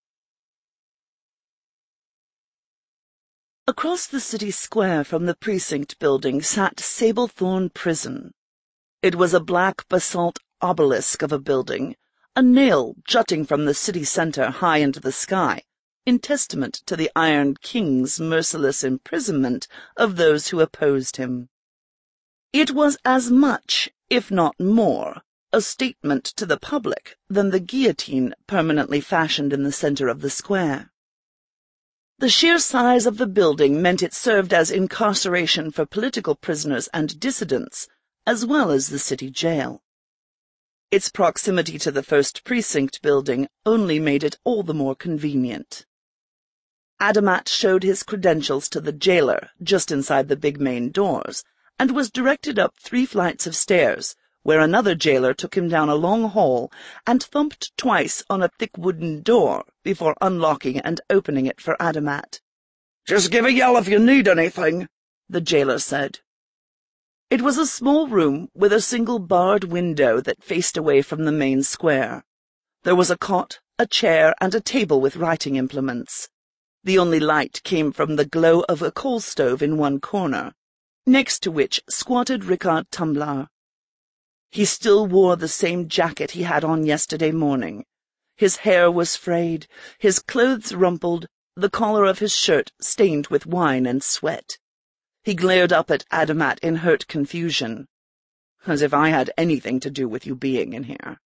Across the city square from the precinct building sat Sablethorn Prison. It was a black basalt obelisk of a building, a nail jutting from the city centre high into the sky, in testament to the Iron King's merciless imprisonment of those who opposed him. It was as much, if not more, a statement to the public than the guillotine permanently fashioned in the centre of the square. The sheer size of the building meant it served as incarceration for political prisoners and dissidents, as well as the city jail. Its proximity to the first precinct building only made it all the more convenient. Adamat showed his credentials to the jailer just inside the big main doors, and was directed up three flights of stairs, where another jailer took him down a long hall and thumped twice on a thick wooden door before unlocking and opening it for Adamat. "Just give a yell if you need anything," the jailer said. It was a small room with a single barred window that faced away from the main square. There was a cot, a chair, and a table with writing implements. The only light came from the glow of a coal stove in one corner, next to which squatted Rickard Tumblar. He still wore the same jacket he had on yesterday morning. His hair was frayed, his clothes rumpled, the collar of his shirt stained with wine and sweat. He glared up at Adamat in hurt confusion, as if I had anything to do with you being in here.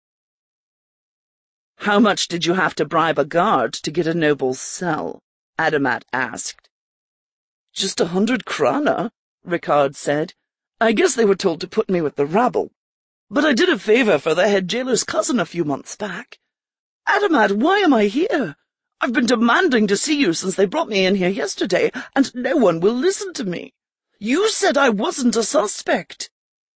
"How much did you have to bribe a guard to get a noble's cell?" Adamat asked. "Just a hundred krana," Rickard said. "I guess they were told to put me with the rabble. But I did a favour for the head jailer's cousin a few months back. Adamat, why am I here? I've been demanding to see you since they brought me in here yesterday, and no one will listen to me. You said I wasn't a suspect."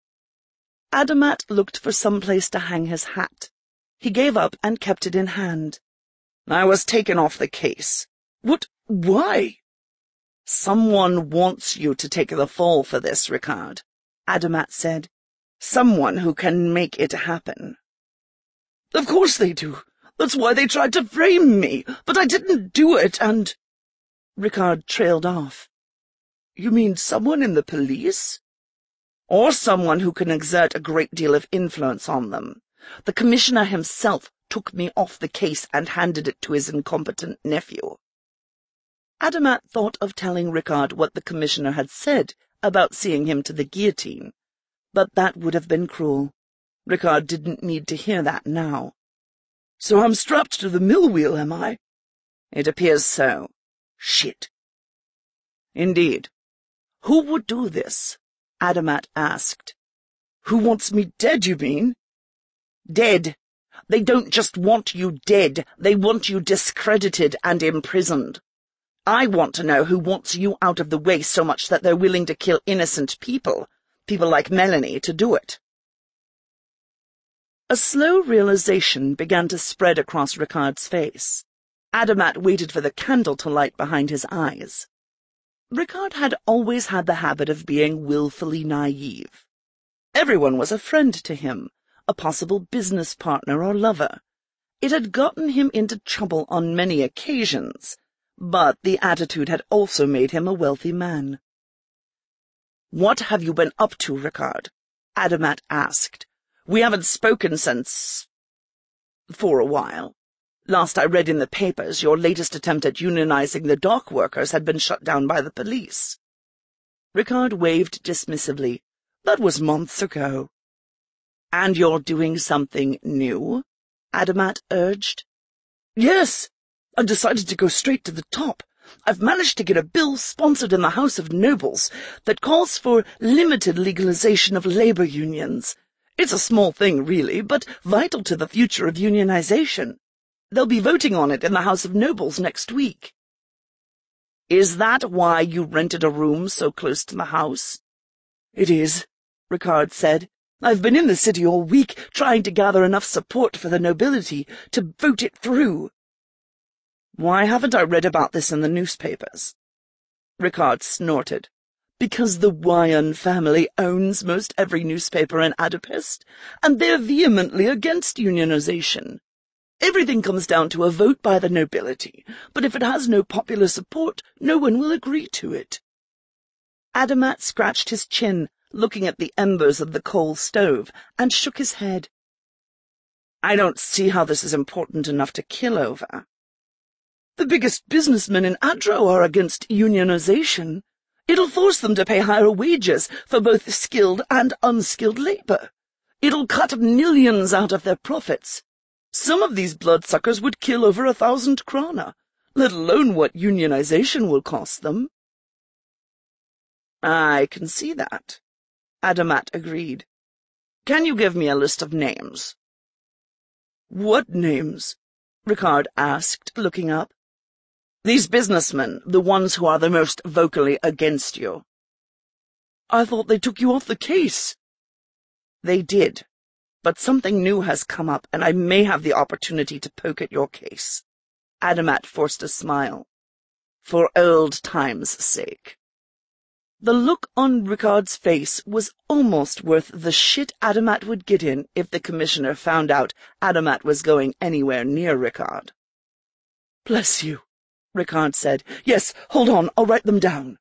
Adamat looked for some place to hang his hat. He gave up and kept it in hand. "I was taken off the case." "What? Why?" "Someone wants you to take the fall for this, Rickard," Adamat said. "Someone who can make it happen." "Of course they do. That's why they tried to frame me, but I didn't do it, and—" Rickard trailed off. "You mean someone in the police?" "Or someone who can exert a great deal of influence on them. The commissioner himself took me off the case and handed it to his incompetent nephew." Adamat thought of telling Rickard what the commissioner had said about seeing him to the guillotine, but that would have been cruel. Rickard didn't need to hear that now. "So I'm strapped to the mill wheel, am I?" It appears so. Shit. Indeed. Who would do this? Adamat asked. Who wants me dead, you mean? Dead. They don't just want you dead, they want you discredited and imprisoned. I want to know who wants you out of the way so much that they're willing to kill innocent people, people like Melanie, to do it. A slow realization began to spread across Ricard's face. Adamat waited for the candle to light behind his eyes. Ricard had always had the habit of being willfully naive. Everyone was a friend to him, a possible business partner or lover. It had gotten him into trouble on many occasions, but the attitude had also made him a wealthy man. "What have you been up to, Ricard?" Adamat asked. "We haven't spoken since... for a while. Last I read in the papers, your latest attempt at unionizing the dock workers had been shut down by the police." Ricard waved dismissively. "That was months ago." "And you're doing something new?" Adamat urged. "Yes. I decided to go straight to the top. I've managed to get a bill sponsored in the House of Nobles that calls for limited legalization of labor unions. It's a small thing, really, but vital to the future of unionization. They'll be voting on it in the House of Nobles next week." "Is that why you rented a room so close to the house?" "It is," Ricard said. "I've been in the city all week trying to gather enough support for the nobility to vote it through." "Why haven't I read about this in the newspapers?" Ricard snorted. "Because the Wyon family owns most every newspaper in Adapest, and they're vehemently against unionization. Everything comes down to a vote by the nobility, but if it has no popular support, no one will agree to it." Adamat scratched his chin, looking at the embers of the coal stove, and shook his head. "I don't see how this is important enough to kill over." "The biggest businessmen in Adro are against unionization. It'll force them to pay higher wages for both skilled and unskilled labor. It'll cut millions out of their profits. Some of these bloodsuckers would kill over a thousand krona, let alone what unionization will cost them." "I can see that," Adamat agreed. "Can you give me a list of names?" "What names?" Ricard asked, looking up. "These businessmen, the ones who are the most vocally against you." "I thought they took you off the case." "They did, but something new has come up, and I may have the opportunity to poke at your case." Adamat forced a smile. "For old times' sake." The look on Ricard's face was almost worth the shit Adamat would get in if the commissioner found out Adamat was going anywhere near Ricard. "Bless you," Ricard said. "Yes, hold on, I'll write them down."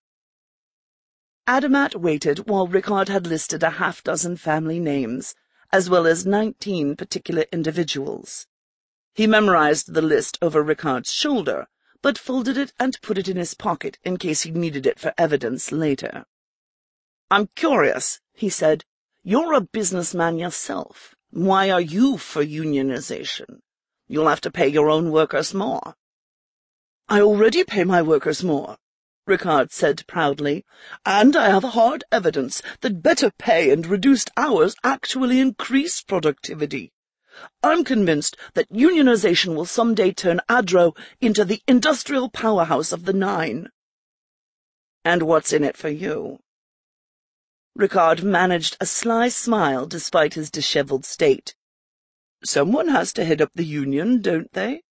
Adamat waited while Ricard had listed a half-dozen family names, as well as nineteen particular individuals. He memorized the list over Ricard's shoulder, but folded it and put it in his pocket in case he needed it for evidence later. "I'm curious," he said. "You're a businessman yourself. Why are you for unionization? You'll have to pay your own workers more." "I already pay my workers more," Ricard said proudly, "and I have hard evidence that better pay and reduced hours actually increase productivity. I'm convinced that unionization will someday turn Adro into the industrial powerhouse of the Nine." "And what's in it for you?" Ricard managed a sly smile despite his disheveled state. "Someone has to head up the union, don't they?"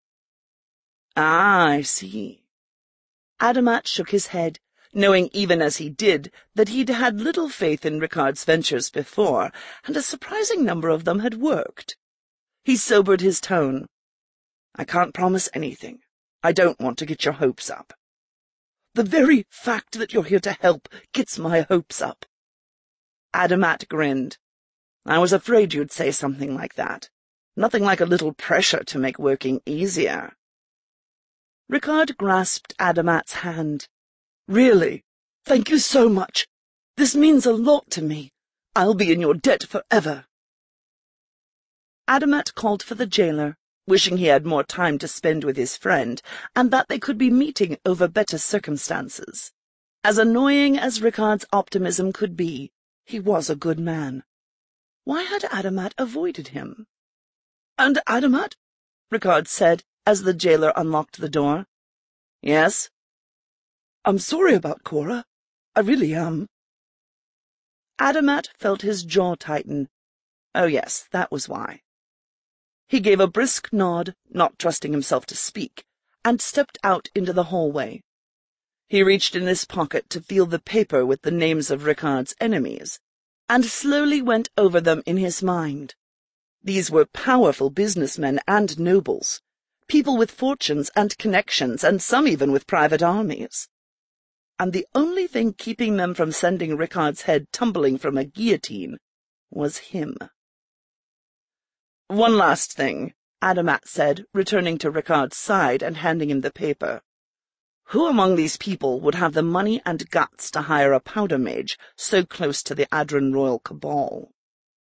"Ah, I see." Adamat shook his head, knowing even as he did that he'd had little faith in Ricard's ventures before, and a surprising number of them had worked. He sobered his tone. "I can't promise anything. I don't want to get your hopes up." "The very fact that you're here to help gets my hopes up." Adamat grinned. "I was afraid you'd say something like that. Nothing like a little pressure to make working easier." Ricard grasped Adamat's hand. "Really? Thank you so much. This means a lot to me. I'll be in your debt forever." Adamat called for the jailer, wishing he had more time to spend with his friend, and that they could be meeting over better circumstances. As annoying as Ricard's optimism could be, he was a good man. Why had Adamat avoided him? "And Adamat?" Ricard said, as the jailer unlocked the door. "Yes?" "I'm sorry about Cora. I really am." Adamat felt his jaw tighten. Oh yes, that was why. He gave a brisk nod, not trusting himself to speak, and stepped out into the hallway. He reached in his pocket to feel the paper with the names of Ricard's enemies, and slowly went over them in his mind. These were powerful businessmen and nobles, people with fortunes and connections, and some even with private armies. And the only thing keeping them from sending Ricard's head tumbling from a guillotine was him. "One last thing," Adamat said, returning to Ricard's side and handing him the paper. "Who among these people would have the money and guts to hire a powder mage so close to the Adran royal cabal?"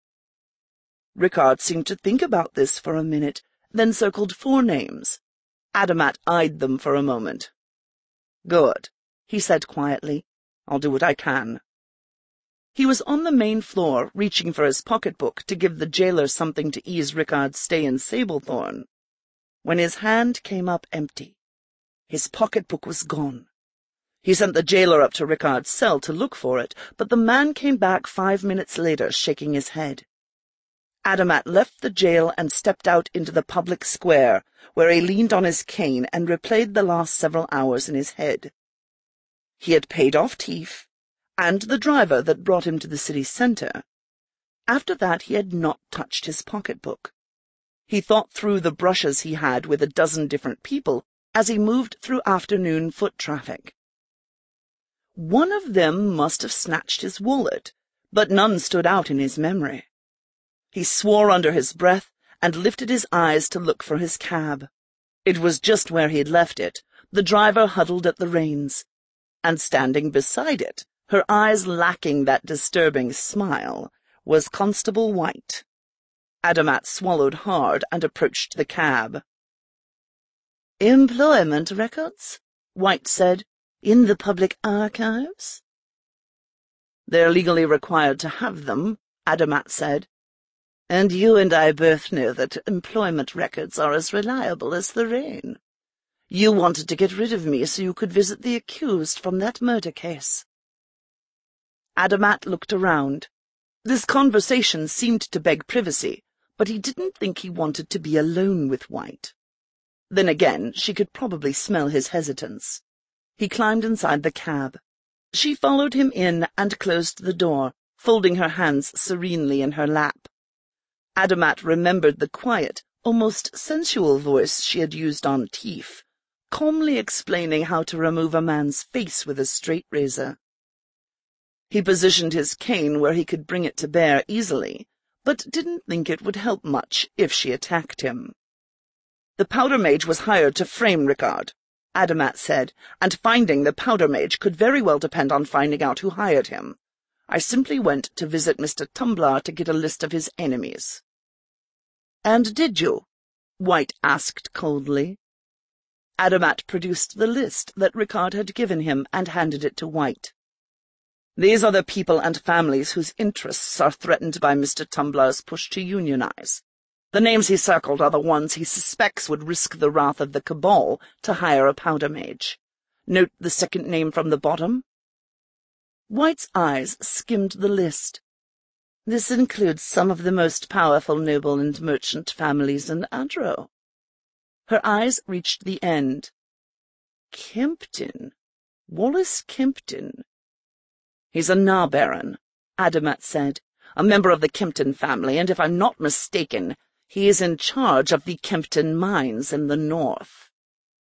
Ricard seemed to think about this for a minute, then circled four names. Adamat eyed them for a moment. "Good," he said quietly. "I'll do what I can." He was on the main floor, reaching for his pocketbook to give the jailer something to ease Ricard's stay in Sablethorn, when his hand came up empty. His pocketbook was gone. He sent the jailer up to Ricard's cell to look for it, but the man came back five minutes later, shaking his head. Adamat left the jail and stepped out into the public square, where he leaned on his cane and replayed the last several hours in his head. He had paid off Teef, and the driver that brought him to the city centre. After that he had not touched his pocketbook. He thought through the brushes he had with a dozen different people as he moved through afternoon foot traffic. One of them must have snatched his wallet, but none stood out in his memory. He swore under his breath and lifted his eyes to look for his cab. It was just where he had left it, the driver huddled at the reins, and standing beside it, her eyes lacking that disturbing smile, was Constable White. Adamat swallowed hard and approached the cab. "Employment records?" White said. "In the public archives?" "They're legally required to have them," Adamat said. "And you and I both know that employment records are as reliable as the rain. You wanted to get rid of me so you could visit the accused from that murder case." Adamat looked around. This conversation seemed to beg privacy, but he didn't think he wanted to be alone with White. Then again, she could probably smell his hesitance. He climbed inside the cab. She followed him in and closed the door, folding her hands serenely in her lap. Adamat remembered the quiet, almost sensual voice she had used on Teef, calmly explaining how to remove a man's face with a straight razor. He positioned his cane where he could bring it to bear easily, but didn't think it would help much if she attacked him. "The powder mage was hired to frame Ricard," Adamat said, "and finding the powder mage could very well depend on finding out who hired him. I simply went to visit Mister Tumblar to get a list of his enemies." "And did you?" White asked coldly. Adamat produced the list that Ricard had given him and handed it to White. "These are the people and families whose interests are threatened by Mister Tumblar's push to unionize. The names he circled are the ones he suspects would risk the wrath of the cabal to hire a powder mage. Note the second name from the bottom." White's eyes skimmed the list. "This includes some of the most powerful noble and merchant families in Adro." Her eyes reached the end. "Kempton. Wallace Kempton." "He's a Nah-Baron," Adamat said, "a member of the Kempton family, and if I'm not mistaken, he is in charge of the Kempton mines in the north."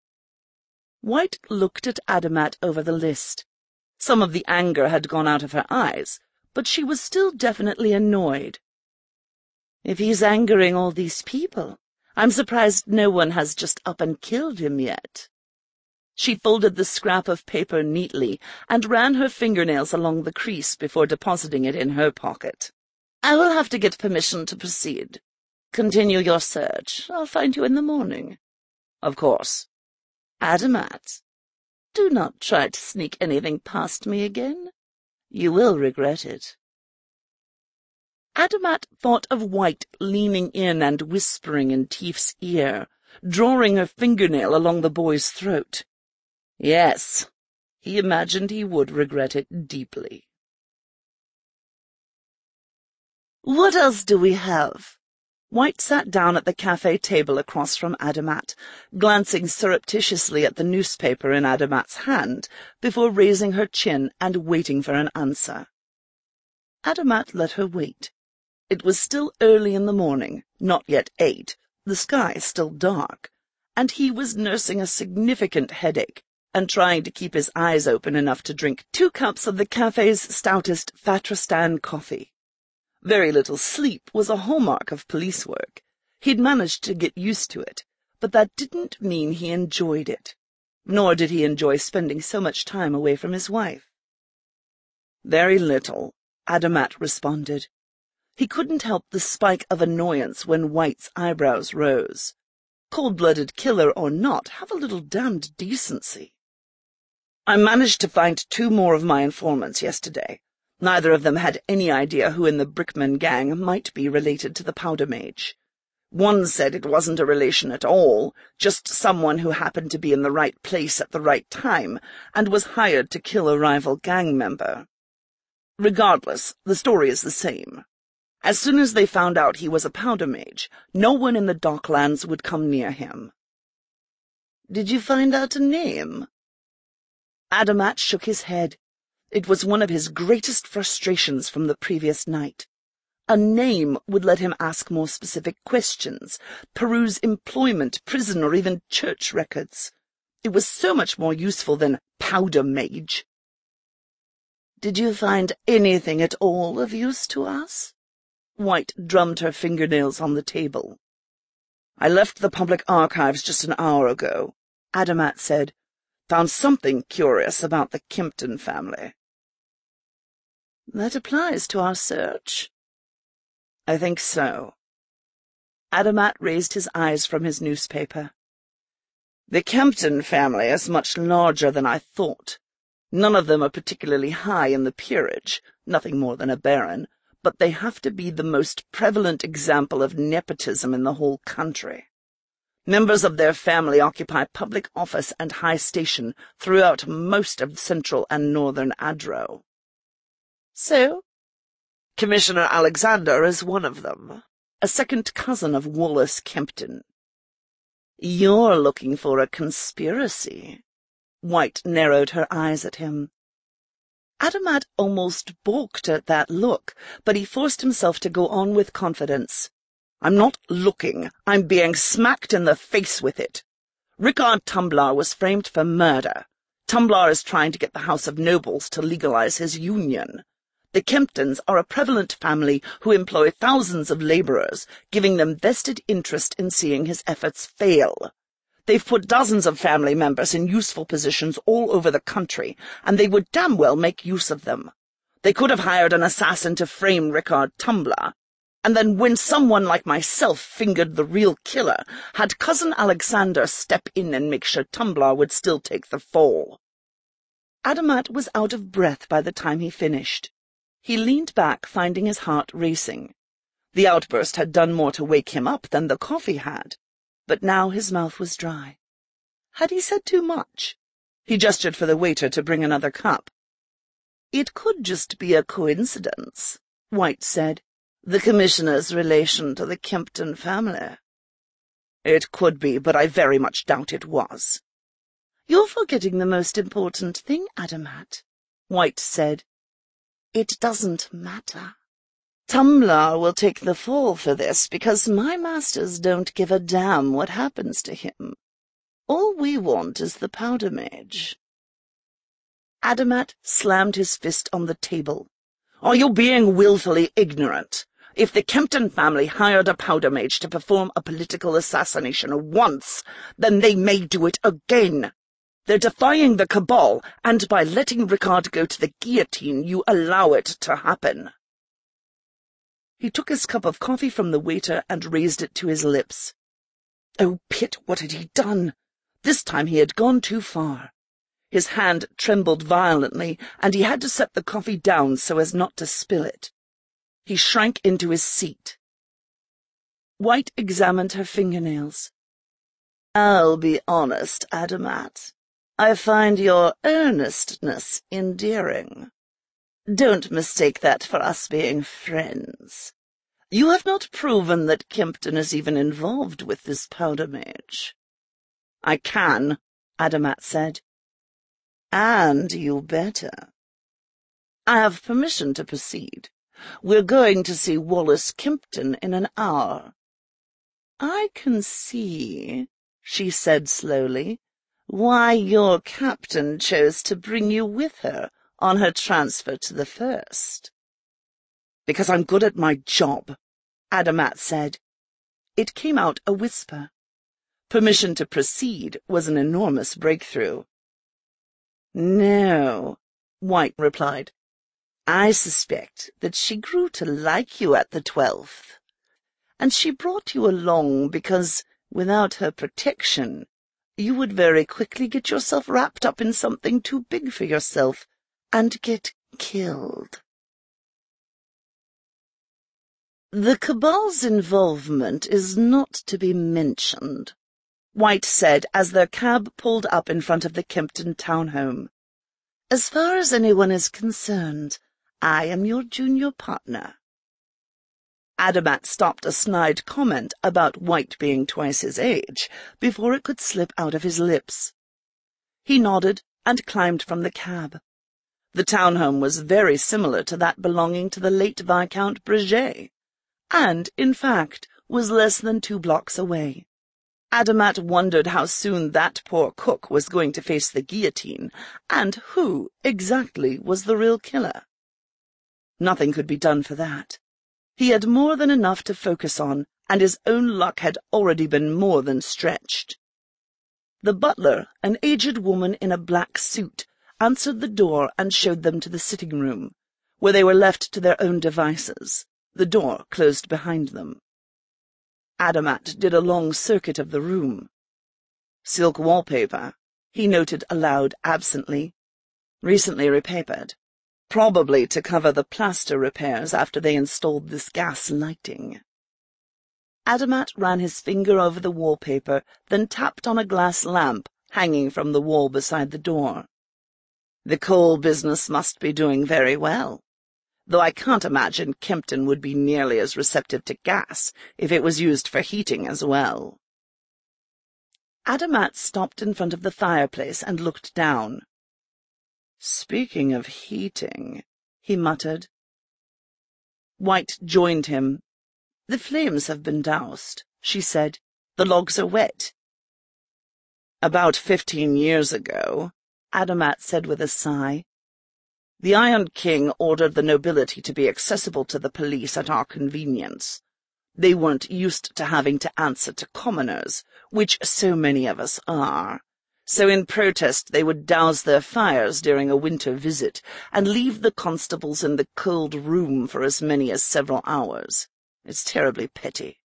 White looked at Adamat over the list. Some of the anger had gone out of her eyes, but she was still definitely annoyed. "If he's angering all these people, I'm surprised no one has just up and killed him yet." She folded the scrap of paper neatly and ran her fingernails along the crease before depositing it in her pocket. "I will have to get permission to proceed." Continue your search. I'll find you in the morning. Of course. Adamat, do not try to sneak anything past me again. You will regret it. Adamat thought of White leaning in and whispering in Teef's ear, drawing her fingernail along the boy's throat. Yes, he imagined he would regret it deeply. What else do we have? White sat down at the cafe table across from Adamat, glancing surreptitiously at the newspaper in Adamat's hand before raising her chin and waiting for an answer. Adamat let her wait. It was still early in the morning, not yet eight, the sky still dark, and he was nursing a significant headache and trying to keep his eyes open enough to drink two cups of the cafe's stoutest Fatristan coffee. Very little sleep was a hallmark of police work. He'd managed to get used to it, but that didn't mean he enjoyed it. Nor did he enjoy spending so much time away from his wife. Very little, Adamat responded. He couldn't help the spike of annoyance when White's eyebrows rose. Cold-blooded killer or not, have a little damned decency. I managed to find two more of my informants yesterday. Neither of them had any idea who in the Brickman gang might be related to the Powder Mage. One said it wasn't a relation at all, just someone who happened to be in the right place at the right time and was hired to kill a rival gang member. Regardless, the story is the same. As soon as they found out he was a Powder Mage, no one in the Docklands would come near him. Did you find out a name? Adamat shook his head. It was one of his greatest frustrations from the previous night. A name would let him ask more specific questions, peruse employment, prison, or even church records. It was so much more useful than Powder Mage. Did you find anything at all of use to us? White drummed her fingernails on the table. I left the public archives just an hour ago, Adamat said. Found something curious about the Kempton family. That applies to our search? I think so. Adamat raised his eyes from his newspaper. The Kempton family is much larger than I thought. None of them are particularly high in the peerage, nothing more than a baron, but they have to be the most prevalent example of nepotism in the whole country. Members of their family occupy public office and high station throughout most of central and northern Adro. So? Commissioner Alexander is one of them, a second cousin of Wallace Kempton. You're looking for a conspiracy. White narrowed her eyes at him. Adamat almost balked at that look, but he forced himself to go on with confidence. I'm not looking. I'm being smacked in the face with it. Rickard Tumblar was framed for murder. Tumblar is trying to get the House of Nobles to legalize his union. The Kemptons are a prevalent family who employ thousands of laborers, giving them vested interest in seeing his efforts fail. They've put dozens of family members in useful positions all over the country, and they would damn well make use of them. They could have hired an assassin to frame Rickard Tumblar, and then when someone like myself fingered the real killer, had Cousin Alexander step in and make sure Tumblar would still take the fall. Adamat was out of breath by the time he finished. He leaned back, finding his heart racing. The outburst had done more to wake him up than the coffee had, but now his mouth was dry. Had he said too much? He gestured for the waiter to bring another cup. It could just be a coincidence, White said. The Commissioner's relation to the Kempton family. It could be, but I very much doubt it was. You're forgetting the most important thing, Adamat, White said. It doesn't matter. Tumblar will take the fall for this because my masters don't give a damn what happens to him. All we want is the Powder Mage. Adamat slammed his fist on the table. Are you being willfully ignorant? If the Kempton family hired a Powder Mage to perform a political assassination once, then they may do it again. They're defying the Cabal, and by letting Rickard go to the guillotine, you allow it to happen. He took his cup of coffee from the waiter and raised it to his lips. Oh, Pitt, what had he done? This time he had gone too far. His hand trembled violently, and he had to set the coffee down so as not to spill it. He shrank into his seat. White examined her fingernails. "I'll be honest, Adamat. I find your earnestness endearing. Don't mistake that for us being friends. You have not proven that Kempton is even involved with this powder mage." "I can," Adamat said. "And you better. I have permission to proceed. We're going to see Wallace Kempton in an hour." "I can see," she said slowly, "why your captain chose to bring you with her on her transfer to the First." "Because I'm good at my job," Adamat said. It came out a whisper. Permission to proceed was an enormous breakthrough. "No," White replied. "I suspect that she grew to like you at the twelfth. And she brought you along because, without her protection, you would very quickly get yourself wrapped up in something too big for yourself and get killed." "The Cabal's involvement is not to be mentioned," White said as their cab pulled up in front of the Kempton townhome. "As far as anyone is concerned, I am your junior partner." Adamat stopped a snide comment about White being twice his age before it could slip out of his lips. He nodded and climbed from the cab. The townhome was very similar to that belonging to the late Viscount Breget, and, in fact, was less than two blocks away. Adamat wondered how soon that poor cook was going to face the guillotine, and who, exactly, was the real killer. Nothing could be done for that. He had more than enough to focus on, and his own luck had already been more than stretched. The butler, an aged woman in a black suit, answered the door and showed them to the sitting room, where they were left to their own devices, the door closed behind them. Adamat did a long circuit of the room. Silk wallpaper, he noted aloud absently. Recently repapered. Probably to cover the plaster repairs after they installed this gas lighting. Adamat ran his finger over the wallpaper, then tapped on a glass lamp hanging from the wall beside the door. "The coal business must be doing very well, though I can't imagine Kempton would be nearly as receptive to gas if it was used for heating as well." Adamat stopped in front of the fireplace and looked down. "Speaking of heating," he muttered. White joined him. "The flames have been doused," she said. "The logs are wet." "About fifteen years ago," Adamat said with a sigh, "the Iron King ordered the nobility to be accessible to the police at our convenience. They weren't used to having to answer to commoners, which so many of us are. So in protest they would douse their fires during a winter visit and leave the constables in the cold room for as many as several hours. It's terribly petty."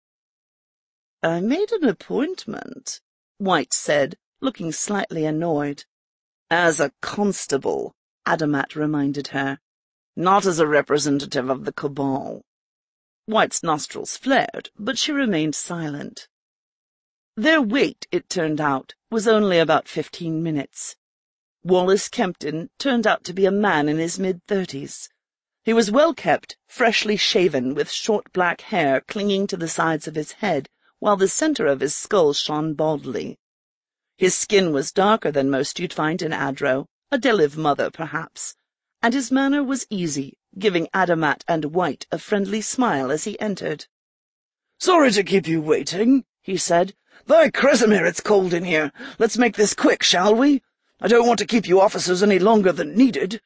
"I made an appointment," White said, looking slightly annoyed. "As a constable," Adamat reminded her, "not as a representative of the Cabal." White's nostrils flared, but she remained silent. Their wait, it turned out, was only about fifteen minutes. Wallace Kempton turned out to be a man in his mid-thirties. He was well-kept, freshly shaven, with short black hair clinging to the sides of his head, while the centre of his skull shone baldly. His skin was darker than most you'd find in Adro, a Deliv mother, perhaps, and his manner was easy, giving Adamat and White a friendly smile as he entered. "Sorry to keep you waiting," he said. "By Kresimir, it's cold in here. Let's make this quick, shall we? I don't want to keep you officers any longer than needed."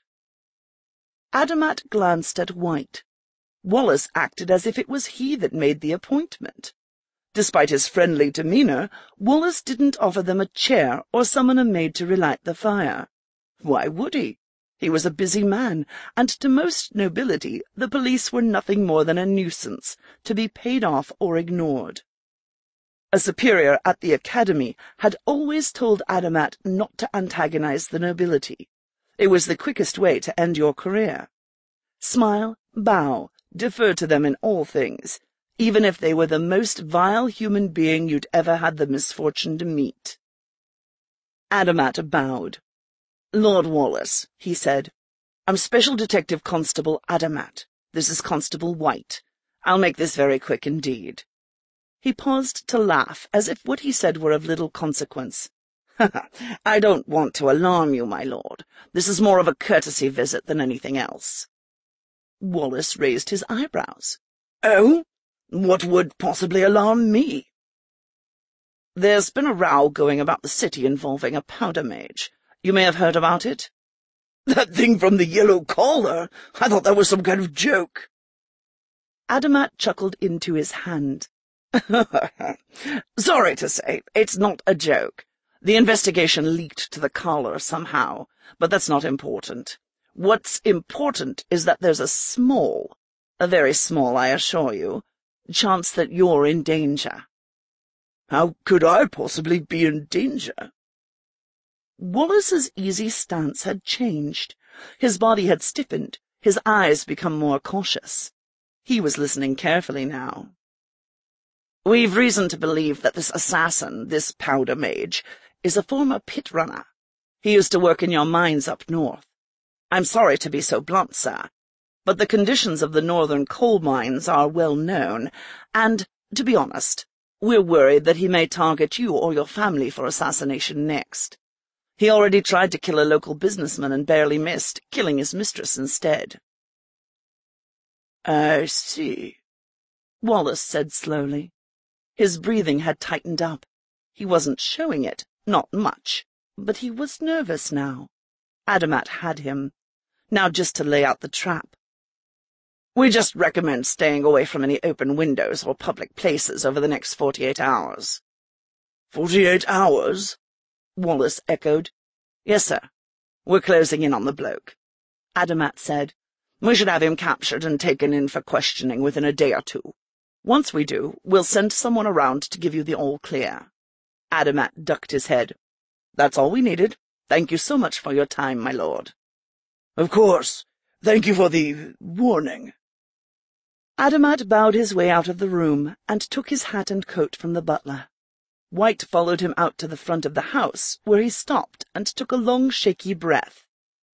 Adamat glanced at White. Wallace acted as if it was he that made the appointment. Despite his friendly demeanour, Wallace didn't offer them a chair or summon a maid to relight the fire. Why would he? He was a busy man, and to most nobility the police were nothing more than a nuisance, to be paid off or ignored. A superior at the academy had always told Adamat not to antagonize the nobility. It was the quickest way to end your career. Smile, bow, defer to them in all things, even if they were the most vile human being you'd ever had the misfortune to meet. Adamat bowed. "Lord Wallace," he said, "I'm Special Detective Constable Adamat. This is Constable White. I'll make this very quick indeed." He paused to laugh, as if what he said were of little consequence. "I don't want to alarm you, my lord. This is more of a courtesy visit than anything else." Wallace raised his eyebrows. "Oh? What would possibly alarm me?" "There's been a row going about the city involving a powder mage. You may have heard about it?" "That thing from the yellow collar? I thought that was some kind of joke." Adamat chuckled into his hand. "Sorry to say, it's not a joke. The investigation leaked to the collar somehow, but that's not important. What's important is that there's a small, a very small, I assure you, chance that you're in danger." "How could I possibly be in danger?" Wallace's easy stance had changed. His body had stiffened, his eyes become more cautious. He was listening carefully now. "We've reason to believe that this assassin, this powder mage, is a former pit runner. He used to work in your mines up north. I'm sorry to be so blunt, sir, but the conditions of the northern coal mines are well known, and, to be honest, we're worried that he may target you or your family for assassination next. He already tried to kill a local businessman and barely missed, killing his mistress instead." "I see," Wallace said slowly. His breathing had tightened up. He wasn't showing it, not much, but he was nervous now. Adamat had him. Now just to lay out the trap. "We just recommend staying away from any open windows or public places over the next forty-eight hours." "Forty-eight hours?" Wallace echoed. "Yes, sir. We're closing in on the bloke," Adamat said. "We should have him captured and taken in for questioning within a day or two. Once we do, we'll send someone around to give you the all-clear." Adamat ducked his head. "That's all we needed. Thank you so much for your time, my lord." "Of course. Thank you for the warning." Adamat bowed his way out of the room and took his hat and coat from the butler. White followed him out to the front of the house, where he stopped and took a long, shaky breath.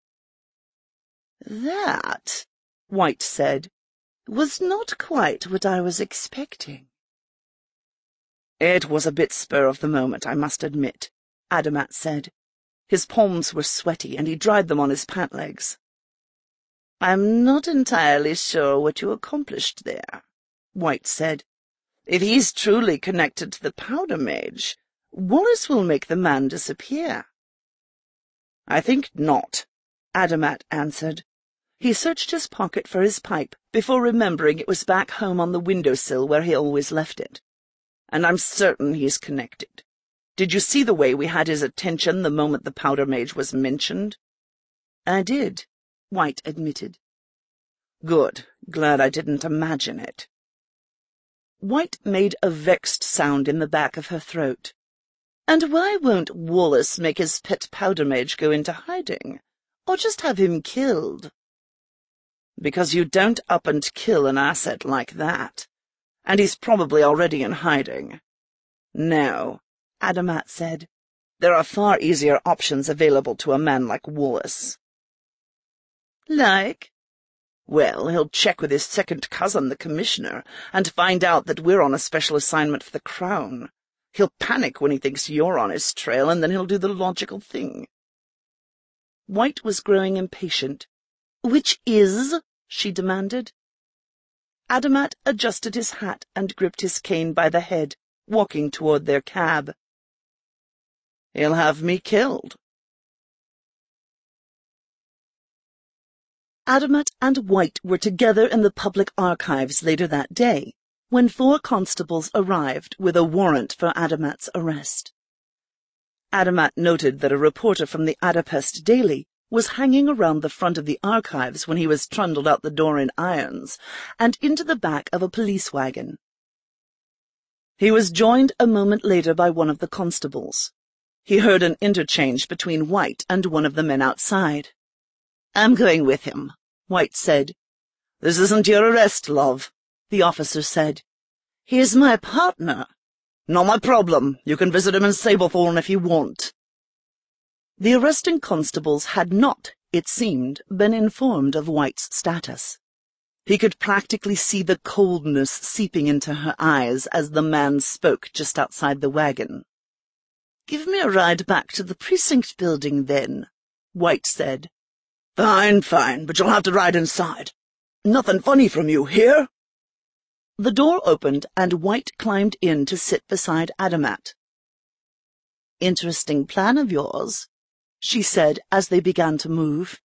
"That," White said, "was not quite what I was expecting." "It was a bit spur of the moment, I must admit," Adamat said. His palms were sweaty, and he dried them on his pant legs. "I'm not entirely sure what you accomplished there," White said. "If he's truly connected to the powder mage, Wallace will make the man disappear." "I think not," Adamat answered. He searched his pocket for his pipe before remembering it was back home on the windowsill where he always left it. "And I'm certain he's connected. Did you see the way we had his attention the moment the powder mage was mentioned?" "I did," White admitted. "Good. Glad I didn't imagine it." White made a vexed sound in the back of her throat. "And why won't Wallace make his pet powder mage go into hiding? Or just have him killed?" "Because you don't up and kill an asset like that. And he's probably already in hiding." "No," Adamat said. "There are far easier options available to a man like Wallace." "Like?" "Well, he'll check with his second cousin, the commissioner, and find out that we're on a special assignment for the Crown. He'll panic when he thinks you're on his trail, and then he'll do the logical thing." White was growing impatient. "Which is?" she demanded. Adamat adjusted his hat and gripped his cane by the head, walking toward their cab. "He'll have me killed." Adamat and White were together in the public archives later that day, when four constables arrived with a warrant for Adamat's arrest. Adamat noted that a reporter from the Adapest Daily was hanging around the front of the archives when he was trundled out the door in irons and into the back of a police wagon. He was joined a moment later by one of the constables. He heard an interchange between White and one of the men outside. "I'm going with him," White said. "This isn't your arrest, love," the officer said. "He's my partner." "Not my problem. You can visit him in Sablethorne if you want." The arresting constables had not, it seemed, been informed of White's status. He could practically see the coldness seeping into her eyes as the man spoke just outside the wagon. "Give me a ride back to the precinct building, then," White said. "Fine, fine, but you'll have to ride inside. Nothing funny from you, here?" The door opened and White climbed in to sit beside Adamat. "Interesting plan of yours," she said as they began to move.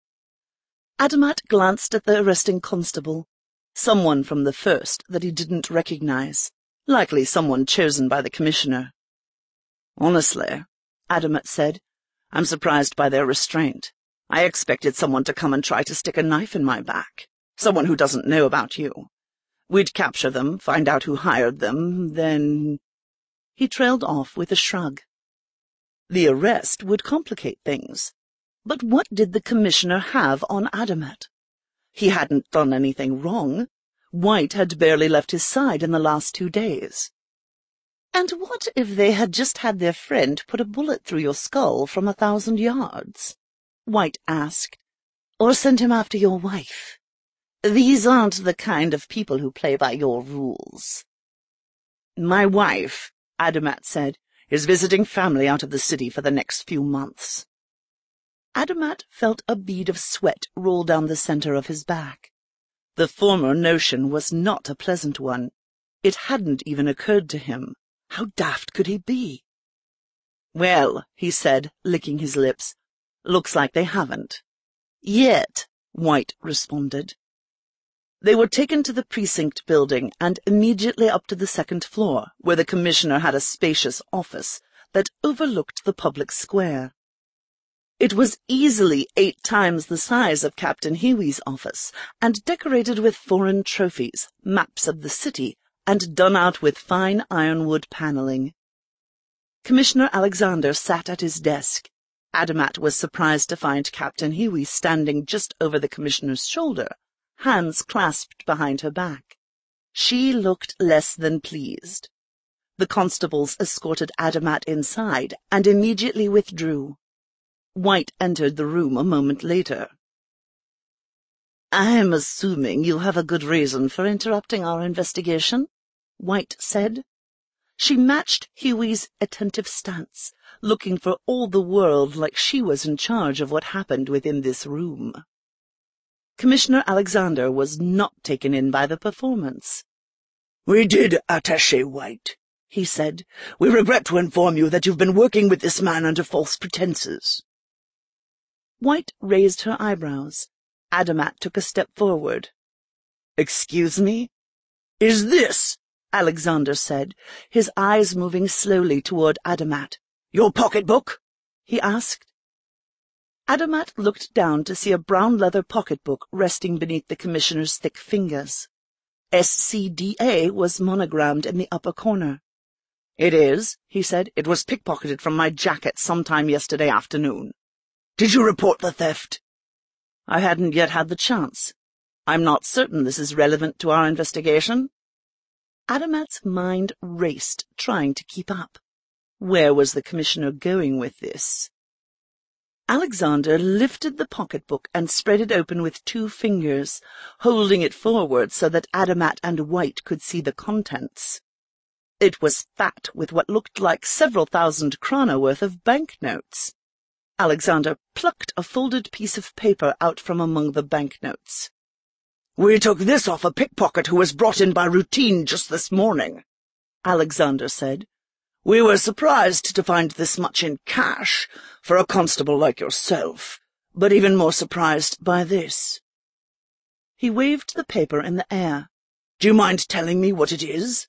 Adamat glanced at the arresting constable, someone from the first that he didn't recognize, likely someone chosen by the commissioner. "Honestly," Adamat said, "I'm surprised by their restraint. I expected someone to come and try to stick a knife in my back, someone who doesn't know about you. We'd capture them, find out who hired them, then—" He trailed off with a shrug. The arrest would complicate things. But what did the commissioner have on Adamat? He hadn't done anything wrong. White had barely left his side in the last two days. And what if they had just had their friend put a bullet through your skull from a thousand yards? White asked. Or send him after your wife? These aren't the kind of people who play by your rules. "My wife," Adamat said, "is visiting family out of the city for the next few months." Adamat felt a bead of sweat roll down the center of his back. The former notion was not a pleasant one. It hadn't even occurred to him. How daft could he be? "Well," he said, licking his lips, "looks like they haven't." "Yet," White responded. They were taken to the precinct building and immediately up to the second floor, where the commissioner had a spacious office that overlooked the public square. It was easily eight times the size of Captain Hiwi's office, and decorated with foreign trophies, maps of the city, and done out with fine ironwood paneling. Commissioner Alexander sat at his desk. Adamat was surprised to find Captain Hiwi standing just over the commissioner's shoulder, hands clasped behind her back. She looked less than pleased. The constables escorted Adamat inside and immediately withdrew. White entered the room a moment later. "I'm assuming you have a good reason for interrupting our investigation," White said. She matched Hiwi's attentive stance, looking for all the world like she was in charge of what happened within this room. Commissioner Alexander was not taken in by the performance. "We did, Attaché White," he said. "We regret to inform you that you've been working with this man under false pretenses." White raised her eyebrows. Adamat took a step forward. "Excuse me?" "Is this," Alexander said, his eyes moving slowly toward Adamat, "your pocketbook?" he asked. Adamat looked down to see a brown leather pocketbook resting beneath the commissioner's thick fingers. S C D A was monogrammed in the upper corner. "It is," he said. "It was pickpocketed from my jacket sometime yesterday afternoon." "Did you report the theft?" "I hadn't yet had the chance. I'm not certain this is relevant to our investigation." Adamat's mind raced, trying to keep up. Where was the commissioner going with this? Alexander lifted the pocketbook and spread it open with two fingers, holding it forward so that Adamat and White could see the contents. It was fat with what looked like several thousand krona worth of banknotes. Alexander plucked a folded piece of paper out from among the banknotes. "We took this off a pickpocket who was brought in by routine just this morning," Alexander said. "We were surprised to find this much in cash for a constable like yourself, but even more surprised by this." He waved the paper in the air. "Do you mind telling me what it is?"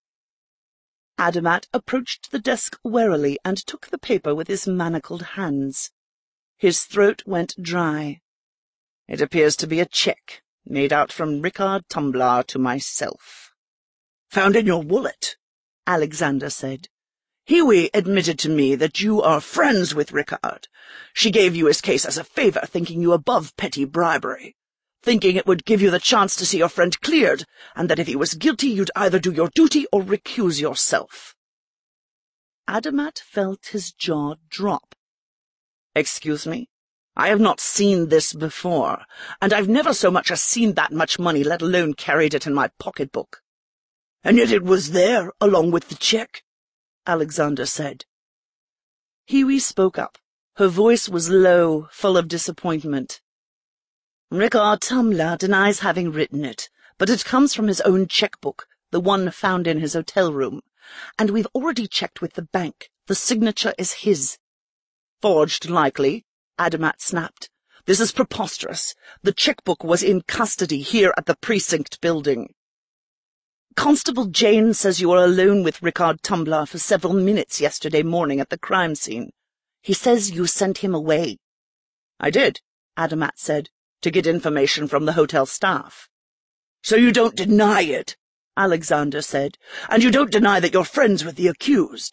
Adamat approached the desk warily and took the paper with his manacled hands. His throat went dry. "It appears to be a check, made out from Rickard Tumblar to myself." "Found in your wallet," Alexander said. "Hiwi admitted to me that you are friends with Rickard. She gave you his case as a favor, thinking you above petty bribery, thinking it would give you the chance to see your friend cleared, and that if he was guilty you'd either do your duty or recuse yourself." Adamat felt his jaw drop. "Excuse me? I have not seen this before, and I've never so much as seen that much money, let alone carried it in my pocketbook." "And yet it was there, along with the check," Alexander said. Hiwi spoke up. Her voice was low, full of disappointment. "Rickard Tumblar denies having written it, but it comes from his own checkbook, the one found in his hotel room, and we've already checked with the bank. The signature is his." "Forged, likely," Adamat snapped. "This is preposterous. The checkbook was in custody here at the precinct building." "Constable Jane says you were alone with Rickard Tumblar for several minutes yesterday morning at the crime scene. He says you sent him away." "I did," Adamat said, "to get information from the hotel staff." "So you don't deny it," Alexander said, "and you don't deny that you're friends with the accused."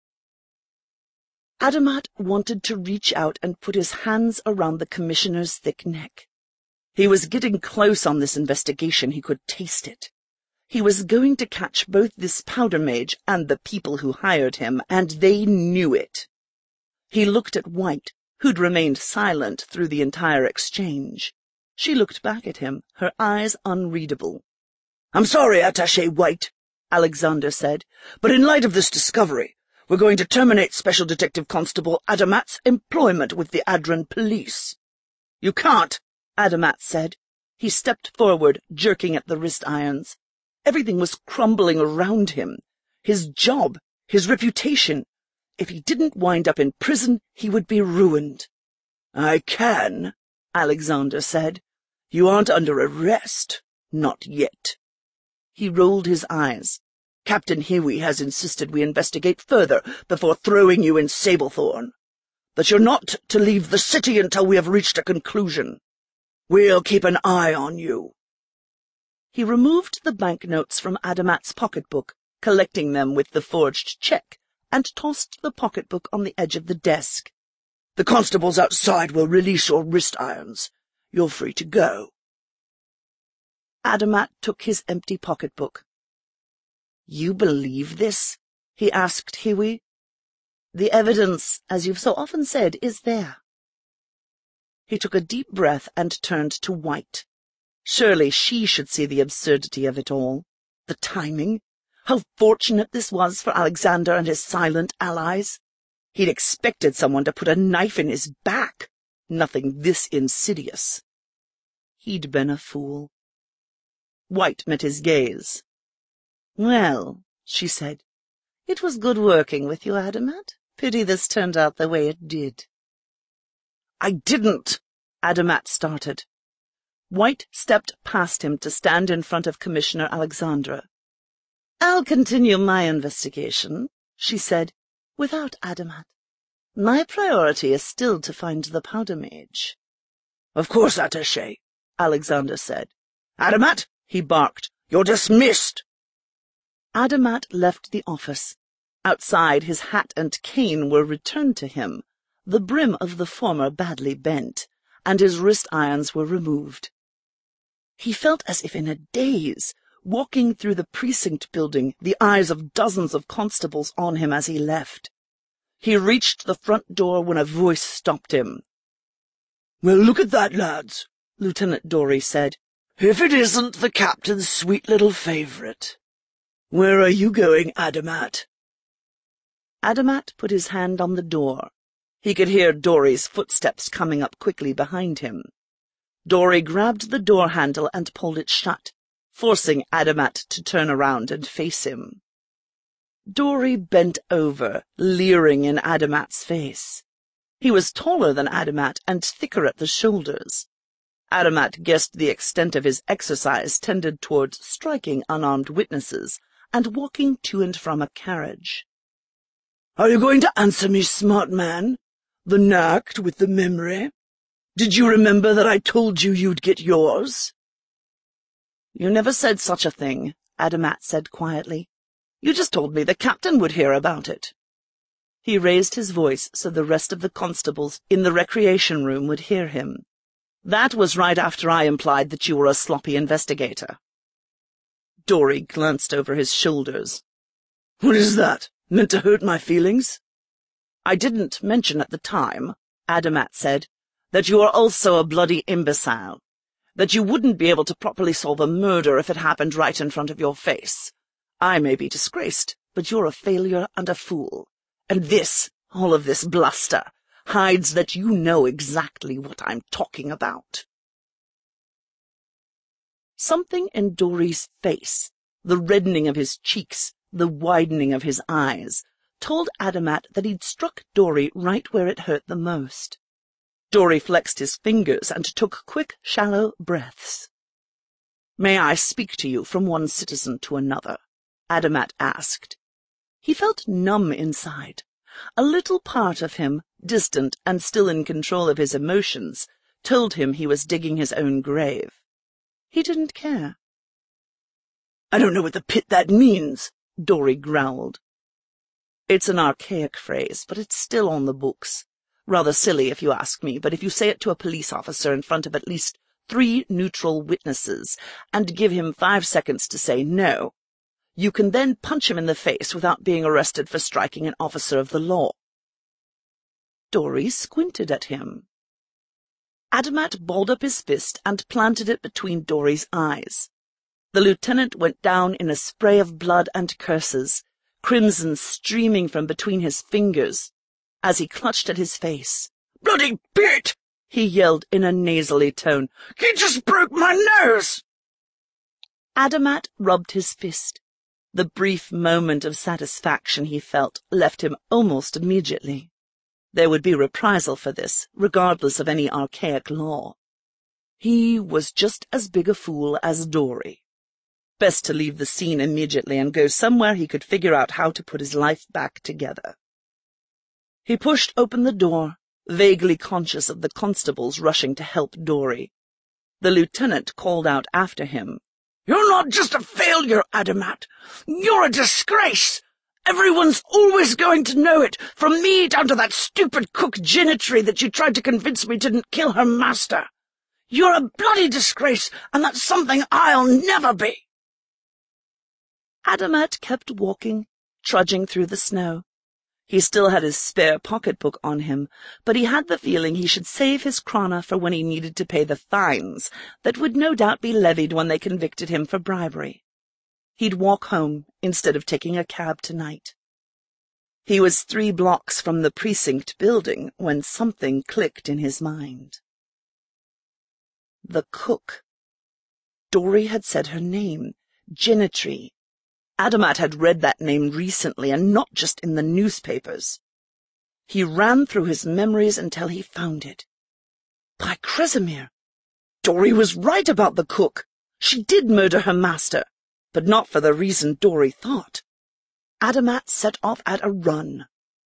Adamat wanted to reach out and put his hands around the commissioner's thick neck. He was getting close on this investigation. He could taste it. He was going to catch both this powder mage and the people who hired him, and they knew it. He looked at White, who'd remained silent through the entire exchange. She looked back at him, her eyes unreadable. "I'm sorry, Attaché White," Alexander said, "but in light of this discovery, we're going to terminate Special Detective Constable Adamat's employment with the Adren police." "You can't," Adamat said. He stepped forward, jerking at the wrist irons. Everything was crumbling around him. His job, his reputation. If he didn't wind up in prison, he would be ruined. "I can," Alexander said. "You aren't under arrest. Not yet." He rolled his eyes. "Captain Hiwi has insisted we investigate further before throwing you in Sablethorn. That you're not to leave the city until we have reached a conclusion. We'll keep an eye on you." He removed the banknotes from Adamat's pocketbook, collecting them with the forged check, and tossed the pocketbook on the edge of the desk. "The constables outside will release your wrist irons. You're free to go." Adamat took his empty pocketbook. "You believe this?" he asked Hiwi. "The evidence, as you've so often said, is there." He took a deep breath and turned to White. Surely she should see the absurdity of it all. The timing. How fortunate this was for Alexander and his silent allies. He'd expected someone to put a knife in his back. Nothing this insidious. He'd been a fool. White met his gaze. "Well," she said, "it was good working with you, Adamat. Pity this turned out the way it did." "I didn't," Adamat started. White stepped past him to stand in front of Commissioner Alexandra. "I'll continue my investigation," she said, "without Adamat. My priority is still to find the powder mage." "Of course, Attaché," Alexander said. "Adamat," he barked, "you're dismissed." Adamat left the office. Outside, his hat and cane were returned to him, the brim of the former badly bent, and his wrist irons were removed. He felt as if in a daze, walking through the precinct building, the eyes of dozens of constables on him as he left. He reached the front door when a voice stopped him. "Well, look at that, lads," Lieutenant Dory said. "If it isn't the captain's sweet little favourite. Where are you going, Adamat?" Adamat put his hand on the door. He could hear Dory's footsteps coming up quickly behind him. Dory grabbed the door handle and pulled it shut, forcing Adamat to turn around and face him. Dory bent over, leering in Adamat's face. He was taller than Adamat and thicker at the shoulders. Adamat guessed the extent of his exercise tended towards striking unarmed witnesses and walking to and from a carriage. "Are you going to answer me, smart man? The knack with the memory? Did you remember that I told you you'd get yours?" "You never said such a thing," Adamat said quietly. "You just told me the captain would hear about it." He raised his voice so the rest of the constables in the recreation room would hear him. "That was right after I implied that you were a sloppy investigator." Dory glanced over his shoulders. "What is that? Meant to hurt my feelings?" "I didn't mention at the time," Adamat said, "that you are also a bloody imbecile. That you wouldn't be able to properly solve a murder if it happened right in front of your face. I may be disgraced, but you're a failure and a fool. And this, all of this bluster, hides that you know exactly what I'm talking about." Something in Dory's face, the reddening of his cheeks, the widening of his eyes, told Adamat that he'd struck Dory right where it hurt the most. Dory flexed his fingers and took quick, shallow breaths. "May I speak to you from one citizen to another?" Adamat asked. He felt numb inside. A little part of him, distant and still in control of his emotions, told him he was digging his own grave. He didn't care. "I don't know what the pit that means," Dory growled. "It's an archaic phrase, but it's still on the books. Rather silly, if you ask me, but if you say it to a police officer in front of at least three neutral witnesses and give him five seconds to say no, you can then punch him in the face without being arrested for striking an officer of the law." Dory squinted at him. Adamat balled up his fist and planted it between Dory's eyes. The lieutenant went down in a spray of blood and curses, crimson streaming from between his fingers. As he clutched at his face, "Bloody pit!" he yelled in a nasally tone. "He just broke my nose!" Adamat rubbed his fist. The brief moment of satisfaction he felt left him almost immediately. There would be reprisal for this, regardless of any archaic law. He was just as big a fool as Dory. Best to leave the scene immediately and go somewhere he could figure out how to put his life back together. He pushed open the door, vaguely conscious of the constables rushing to help Dory. The lieutenant called out after him, "You're not just a failure, Adamat. You're a disgrace. Everyone's always going to know it, from me down to that stupid cook Ginatry that you tried to convince me didn't kill her master. You're a bloody disgrace, and that's something I'll never be." Adamat kept walking, trudging through the snow. He still had his spare pocketbook on him, but he had the feeling he should save his krona for when he needed to pay the fines that would no doubt be levied when they convicted him for bribery. He'd walk home instead of taking a cab tonight. He was three blocks from the precinct building when something clicked in his mind. The cook. Dory had said her name, Ginatry. Adamat had read that name recently, and not just in the newspapers. He ran through his memories until he found it. By Kresimir! Dory was right about the cook. She did murder her master, but not for the reason Dory thought. Adamat set off at a run.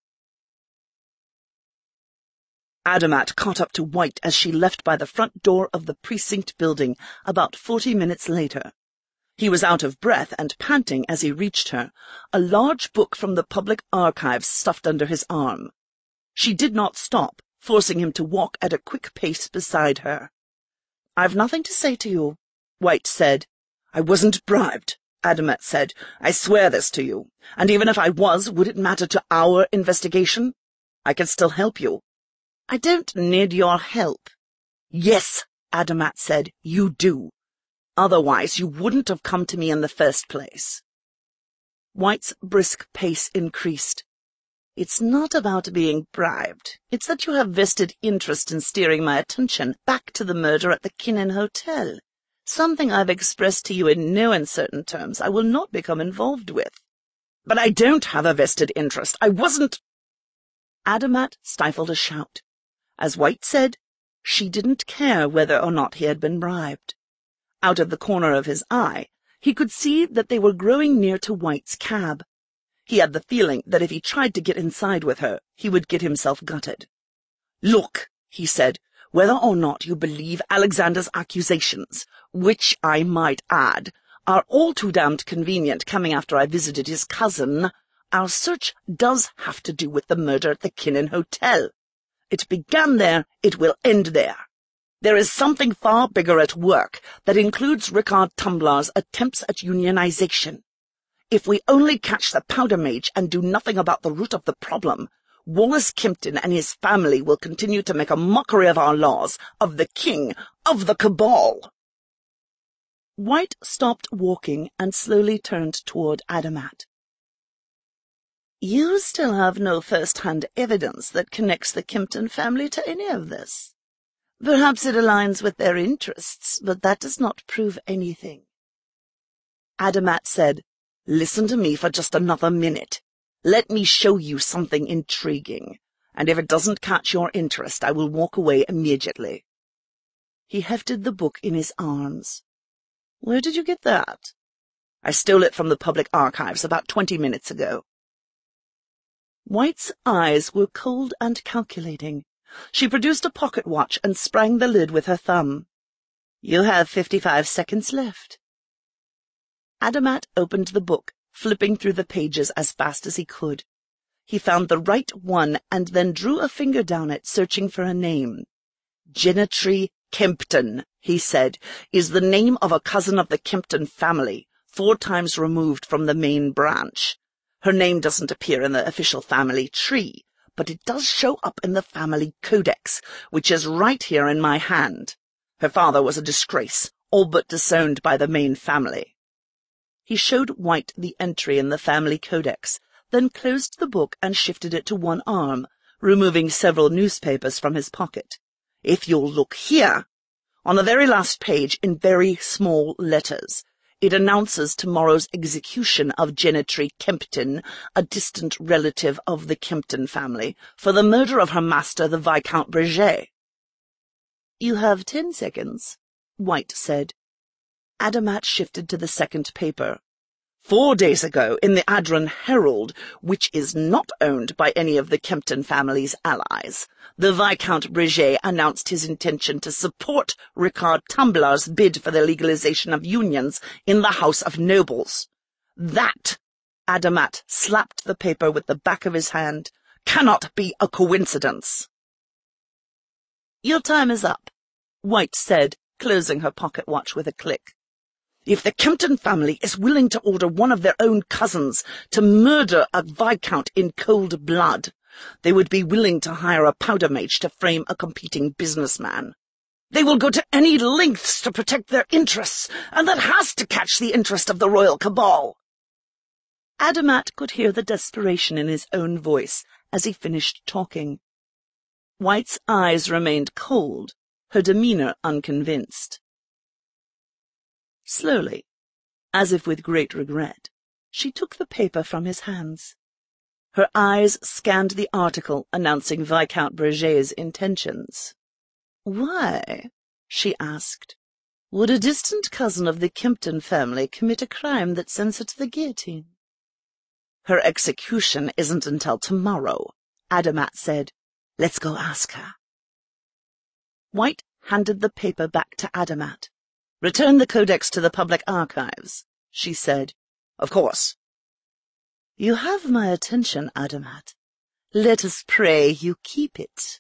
Adamat caught up to White as she left by the front door of the precinct building about forty minutes later. He was out of breath and panting as he reached her, a large book from the public archives stuffed under his arm. She did not stop, forcing him to walk at a quick pace beside her. "I've nothing to say to you," White said. "I wasn't bribed," Adamat said. "I swear this to you. And even if I was, would it matter to our investigation? I can still help you." "I don't need your help." "Yes," Adamat said, "you do. Otherwise, you wouldn't have come to me in the first place." White's brisk pace increased. "It's not about being bribed. It's that you have vested interest in steering my attention back to the murder at the Kinnan Hotel, something I've expressed to you in no uncertain terms I will not become involved with." "But I don't have a vested interest. I wasn't—" Adamat stifled a shout. As White said, she didn't care whether or not he had been bribed. Out of the corner of his eye, he could see that they were growing near to White's cab. He had the feeling that if he tried to get inside with her, he would get himself gutted. "Look," he said, "whether or not you believe Alexander's accusations, which, I might add, are all too damned convenient coming after I visited his cousin, our search does have to do with the murder at the Kinnan Hotel. It began there, it will end there. There is something far bigger at work that includes Rickard Tumblar's attempts at unionization. If we only catch the powder mage and do nothing about the root of the problem, Wallace Kimpton and his family will continue to make a mockery of our laws, of the king, of the cabal." White stopped walking and slowly turned toward Adamat. "You still have no first-hand evidence that connects the Kimpton family to any of this. Perhaps it aligns with their interests, but that does not prove anything." Adamat said, "Listen to me for just another minute. Let me show you something intriguing, and if it doesn't catch your interest, I will walk away immediately." He hefted the book in his arms. "Where did you get that?" "I stole it from the public archives about twenty minutes ago." White's eyes were cold and calculating. She produced a pocket watch and sprang the lid with her thumb. "You have fifty-five seconds left." Adamat opened the book, flipping through the pages as fast as he could. He found the right one and then drew a finger down it, searching for a name. "Genetry Kimpton," he said, "is the name of a cousin of the Kimpton family, four times removed from the main branch. Her name doesn't appear in the official family tree, but it does show up in the family codex, which is right here in my hand. Her father was a disgrace, all but disowned by the main family." He showed White the entry in the family codex, then closed the book and shifted it to one arm, removing several newspapers from his pocket. "If you'll look here, on the very last page in very small letters, it announces tomorrow's execution of Genetry Kimpton, a distant relative of the Kimpton family, for the murder of her master, the Viscount Breget." "You have ten seconds," White said. Adamat shifted to the second paper. Four days ago, in the Adran Herald, which is not owned by any of the Kimpton family's allies, the Viscount Breget announced his intention to support Rickard Tumblar's bid for the legalization of unions in the House of Nobles. That, Adamat slapped the paper with the back of his hand, cannot be a coincidence. "Your time is up," White said, closing her pocket watch with a click. "If the Kimpton family is willing to order one of their own cousins to murder a viscount in cold blood, they would be willing to hire a powder mage to frame a competing businessman. They will go to any lengths to protect their interests, and that has to catch the interest of the royal cabal." Adamat could hear the desperation in his own voice as he finished talking. White's eyes remained cold, her demeanor unconvinced. Slowly, as if with great regret, she took the paper from his hands. Her eyes scanned the article announcing Viscount Breget's intentions. "Why," she asked, "would a distant cousin of the Kimpton family commit a crime that sends her to the guillotine?" "Her execution isn't until tomorrow," Adamat said. "Let's go ask her." White handed the paper back to Adamat. "Return the codex to the public archives," she said. "Of course." "You have my attention, Adamat. Let us pray you keep it."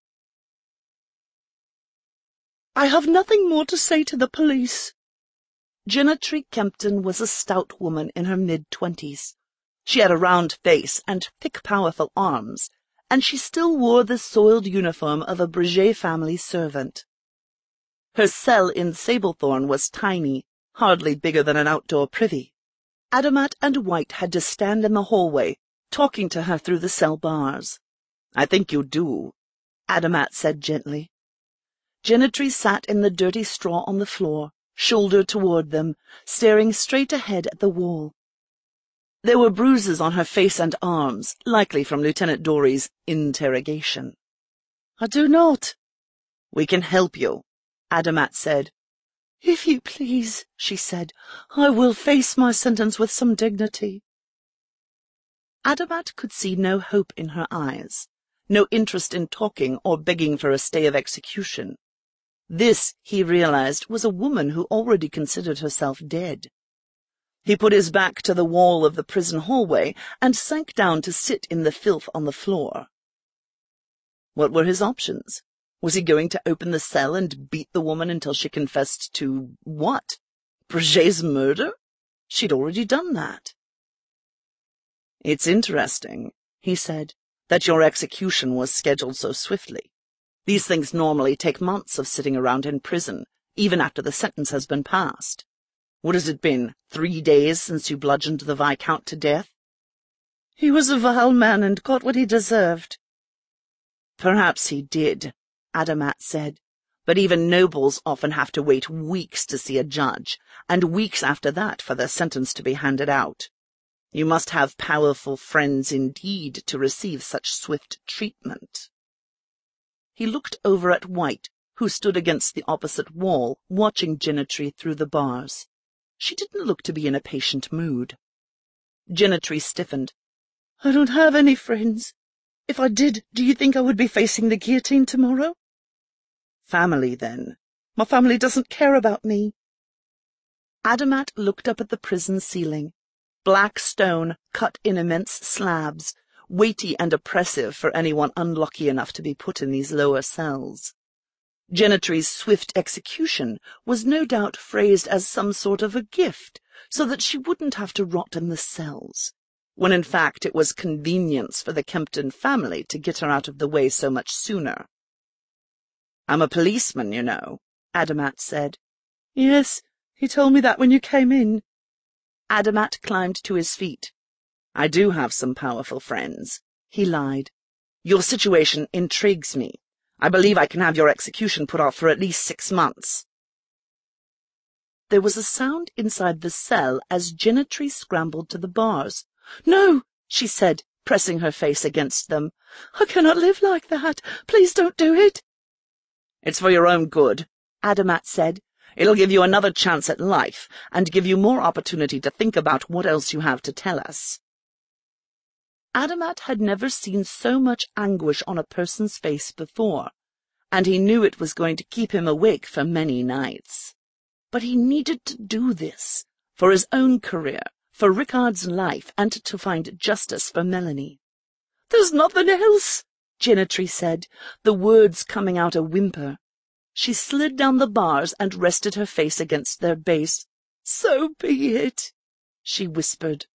"I have nothing more to say to the police." Genetry Kimpton was a stout woman in her mid-twenties. She had a round face and thick, powerful arms, and she still wore the soiled uniform of a Breget family servant. Her cell in Sablethorn was tiny, hardly bigger than an outdoor privy. Adamat and White had to stand in the hallway, talking to her through the cell bars. "I think you do," Adamat said gently. Genetry sat in the dirty straw on the floor, shoulder toward them, staring straight ahead at the wall. There were bruises on her face and arms, likely from Lieutenant Dory's interrogation. "I do not." "We can help you," Adamat said. "If you please," she said, "I will face my sentence with some dignity." Adamat could see no hope in her eyes. no interest in talking or begging for a stay of execution. This, he realized, was a woman who already considered herself dead. He put his back to the wall of the prison hallway and sank down to sit in the filth on the floor. What were his options? Was he going to open the cell and beat the woman until she confessed to what? Breget's murder? She'd already done that. "It's interesting," he said, "that your execution was scheduled so swiftly. These things normally take months of sitting around in prison, even after the sentence has been passed. What has it been, three days since you bludgeoned the Viscount to death?" "He was a vile man and got what he deserved." "Perhaps he did," Adamat said, "but even nobles often have to wait weeks to see a judge, and weeks after that for their sentence to be handed out. You must have powerful friends indeed to receive such swift treatment." He looked over at White, who stood against the opposite wall, watching Genetry through the bars. She didn't look to be in a patient mood. Genetry stiffened. "I don't have any friends. If I did, do you think I would be facing the guillotine tomorrow?" "Family, then?" "My family doesn't care about me." Adamat looked up at the prison ceiling. Black stone cut in immense slabs, weighty and oppressive for anyone unlucky enough to be put in these lower cells. Genetry's swift execution was no doubt phrased as some sort of a gift, so that she wouldn't have to rot in the cells, when in fact it was convenience for the Kempton family to get her out of the way so much sooner. "I'm a policeman, you know," Adamat said. "Yes, he told me that when you came in." Adamat climbed to his feet. "I do have some powerful friends," he lied. "Your situation intrigues me. I believe I can have your execution put off for at least six months." There was a sound inside the cell as Genetry scrambled to the bars. "No," she said, pressing her face against them. "I cannot live like that. Please don't do it." "It's for your own good," Adamat said. "It'll give you another chance at life, and give you more opportunity to think about what else you have to tell us." Adamat had never seen so much anguish on a person's face before, and he knew it was going to keep him awake for many nights. But he needed to do this, for his own career, for Rickard's life, and to find justice for Melanie. "There's nothing else," Genetry said, the words coming out a whimper. She slid down the bars and rested her face against their base. "So be it," she whispered.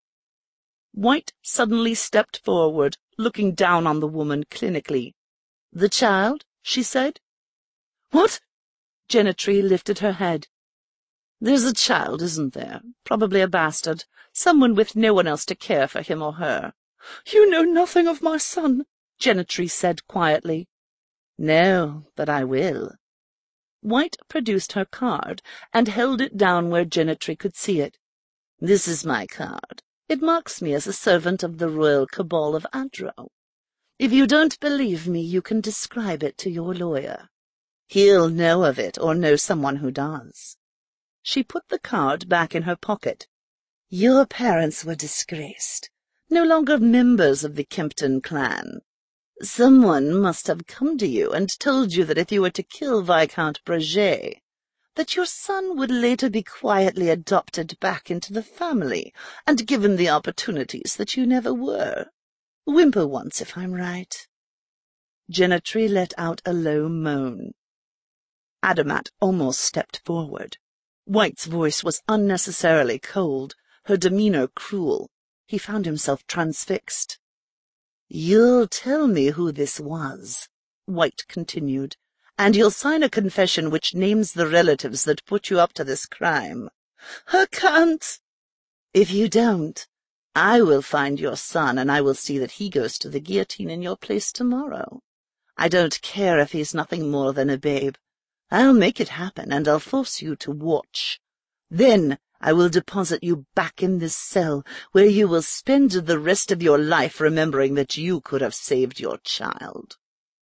White suddenly stepped forward, looking down on the woman clinically. "The child?" she said. "What?" Genetry lifted her head. "There's a child, isn't there? Probably a bastard. Someone with no one else to care for him or her." "You know nothing of my son," Genetry said quietly. "No, but I will." White produced her card and held it down where Genetry could see it. "This is my card. It marks me as a servant of the royal cabal of Adro. If you don't believe me, you can describe it to your lawyer. He'll know of it or know someone who does." She put the card back in her pocket. "Your parents were disgraced, no longer members of the Kempton clan. Someone must have come to you and told you that if you were to kill Viscount Breget, that your son would later be quietly adopted back into the family and given the opportunities that you never were. Whimper once, if I'm right." Genetry let out a low moan. Adamat almost stepped forward. White's voice was unnecessarily cold, her demeanor cruel. He found himself transfixed. "You'll tell me who this was," White continued, "and you'll sign a confession which names the relatives that put you up to this crime." "I can't." "If you don't, I will find your son, and I will see that he goes to the guillotine in your place tomorrow. I don't care if he's nothing more than a babe. I'll make it happen, and I'll force you to watch. Then I will deposit you back in this cell, where you will spend the rest of your life remembering that you could have saved your child."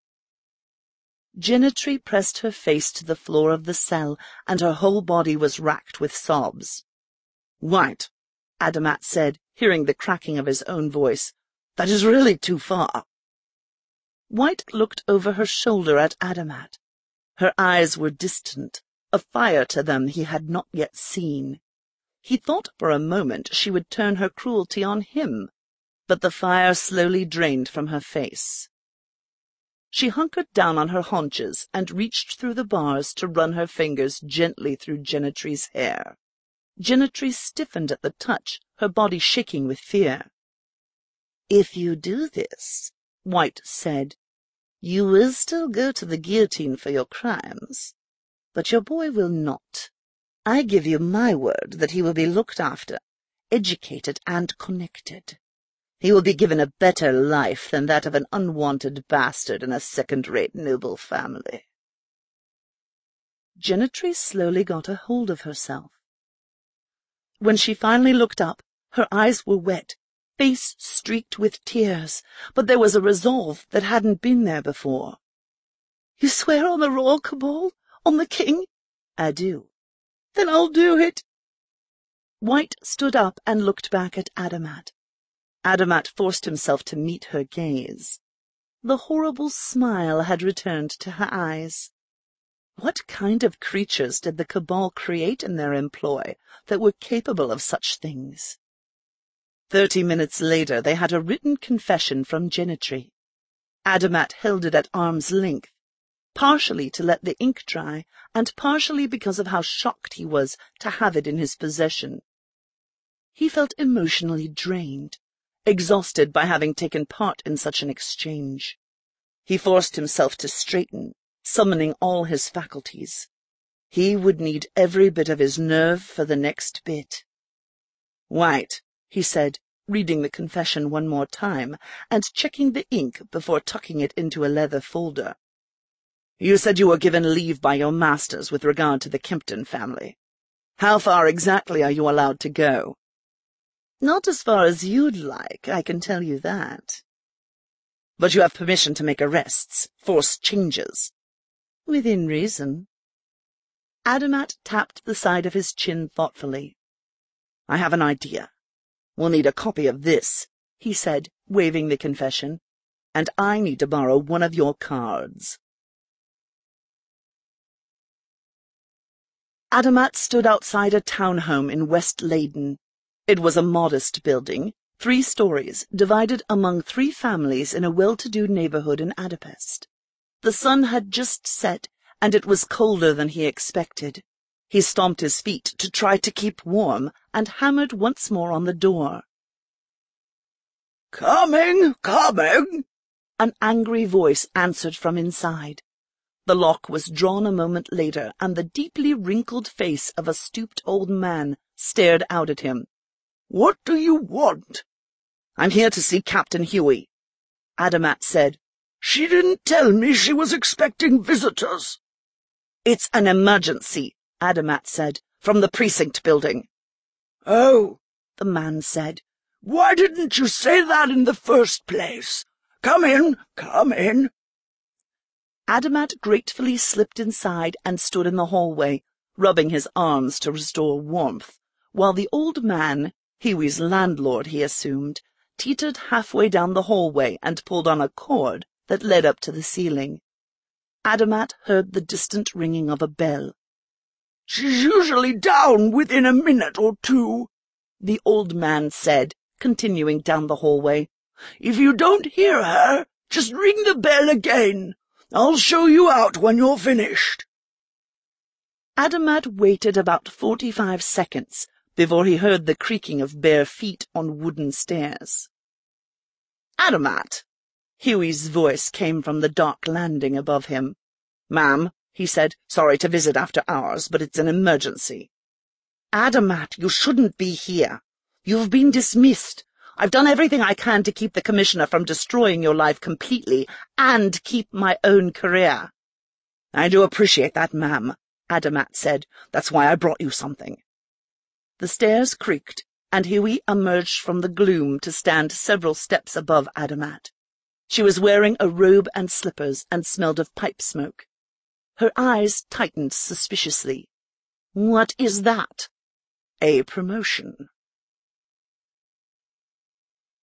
Genetry pressed her face to the floor of the cell, and her whole body was racked with sobs. "White," Adamat said, hearing the cracking of his own voice, "that is really too far." White looked over her shoulder at Adamat. Her eyes were distant, a fire to them he had not yet seen. He thought for a moment she would turn her cruelty on him, but the fire slowly drained from her face. She hunkered down on her haunches and reached through the bars to run her fingers gently through Genetry's hair. Genetry stiffened at the touch, her body shaking with fear. "If you do this," White said, "you will still go to the guillotine for your crimes, but your boy will not. I give you my word that he will be looked after, educated and connected. He will be given a better life than that of an unwanted bastard in a second-rate noble family." Genetry slowly got a hold of herself. When she finally looked up, her eyes were wet, face streaked with tears, but there was a resolve that hadn't been there before. "You swear on the Royal Cabal? On the King?" "I do." "Then I'll do it." White stood up and looked back at Adamat. Adamat forced himself to meet her gaze. The horrible smile had returned to her eyes. What kind of creatures did the Cabal create in their employ that were capable of such things? Thirty minutes later they had a written confession from Genetry. Adamat held it at arm's length, partially to let the ink dry, and partially because of how shocked he was to have it in his possession. He felt emotionally drained, exhausted by having taken part in such an exchange. He forced himself to straighten, summoning all his faculties. He would need every bit of his nerve for the next bit. "White," he said, reading the confession one more time and checking the ink before tucking it into a leather folder. "You said you were given leave by your masters with regard to the Kempton family. How far exactly are you allowed to go?" "Not as far as you'd like, I can tell you that." "But you have permission to make arrests, force changes?" "Within reason." Adamat tapped the side of his chin thoughtfully. "I have an idea. We'll need a copy of this," he said, waving the confession, "and I need to borrow one of your cards." Adamat stood outside a townhome in West Leyden. It was a modest building, three stories, divided among three families in a well-to-do neighborhood in Adapest. The sun had just set, and it was colder than he expected. He stomped his feet to try to keep warm and hammered once more on the door. "Coming, coming!" An angry voice answered from inside. The lock was drawn a moment later, and the deeply wrinkled face of a stooped old man stared out at him. "What do you want?" "I'm here to see Captain Huey," Adamat said. "She didn't tell me she was expecting visitors." "It's an emergency," Adamat said, "from the precinct building." "Oh," the man said. "Why didn't you say that in the first place? Come in, come in." Adamat gratefully slipped inside and stood in the hallway, rubbing his arms to restore warmth, while the old man, Huey's landlord he assumed, teetered halfway down the hallway and pulled on a cord that led up to the ceiling. Adamat heard the distant ringing of a bell. "She's usually down within a minute or two," the old man said, continuing down the hallway. "If you don't hear her, just ring the bell again. I'll show you out when you're finished." Adamat waited about forty-five seconds before he heard the creaking of bare feet on wooden stairs. "Adamat!" Huey's voice came from the dark landing above him. "Ma'am," he said, "sorry to visit after hours, but it's an emergency." "Adamat, you shouldn't be here. You've been dismissed. I've done everything I can to keep the Commissioner from destroying your life completely and keep my own career." "I do appreciate that, ma'am," Adamat said. "That's why I brought you something." The stairs creaked, and Huey emerged from the gloom to stand several steps above Adamat. She was wearing a robe and slippers and smelled of pipe smoke. Her eyes tightened suspiciously. "What is that?" "A promotion."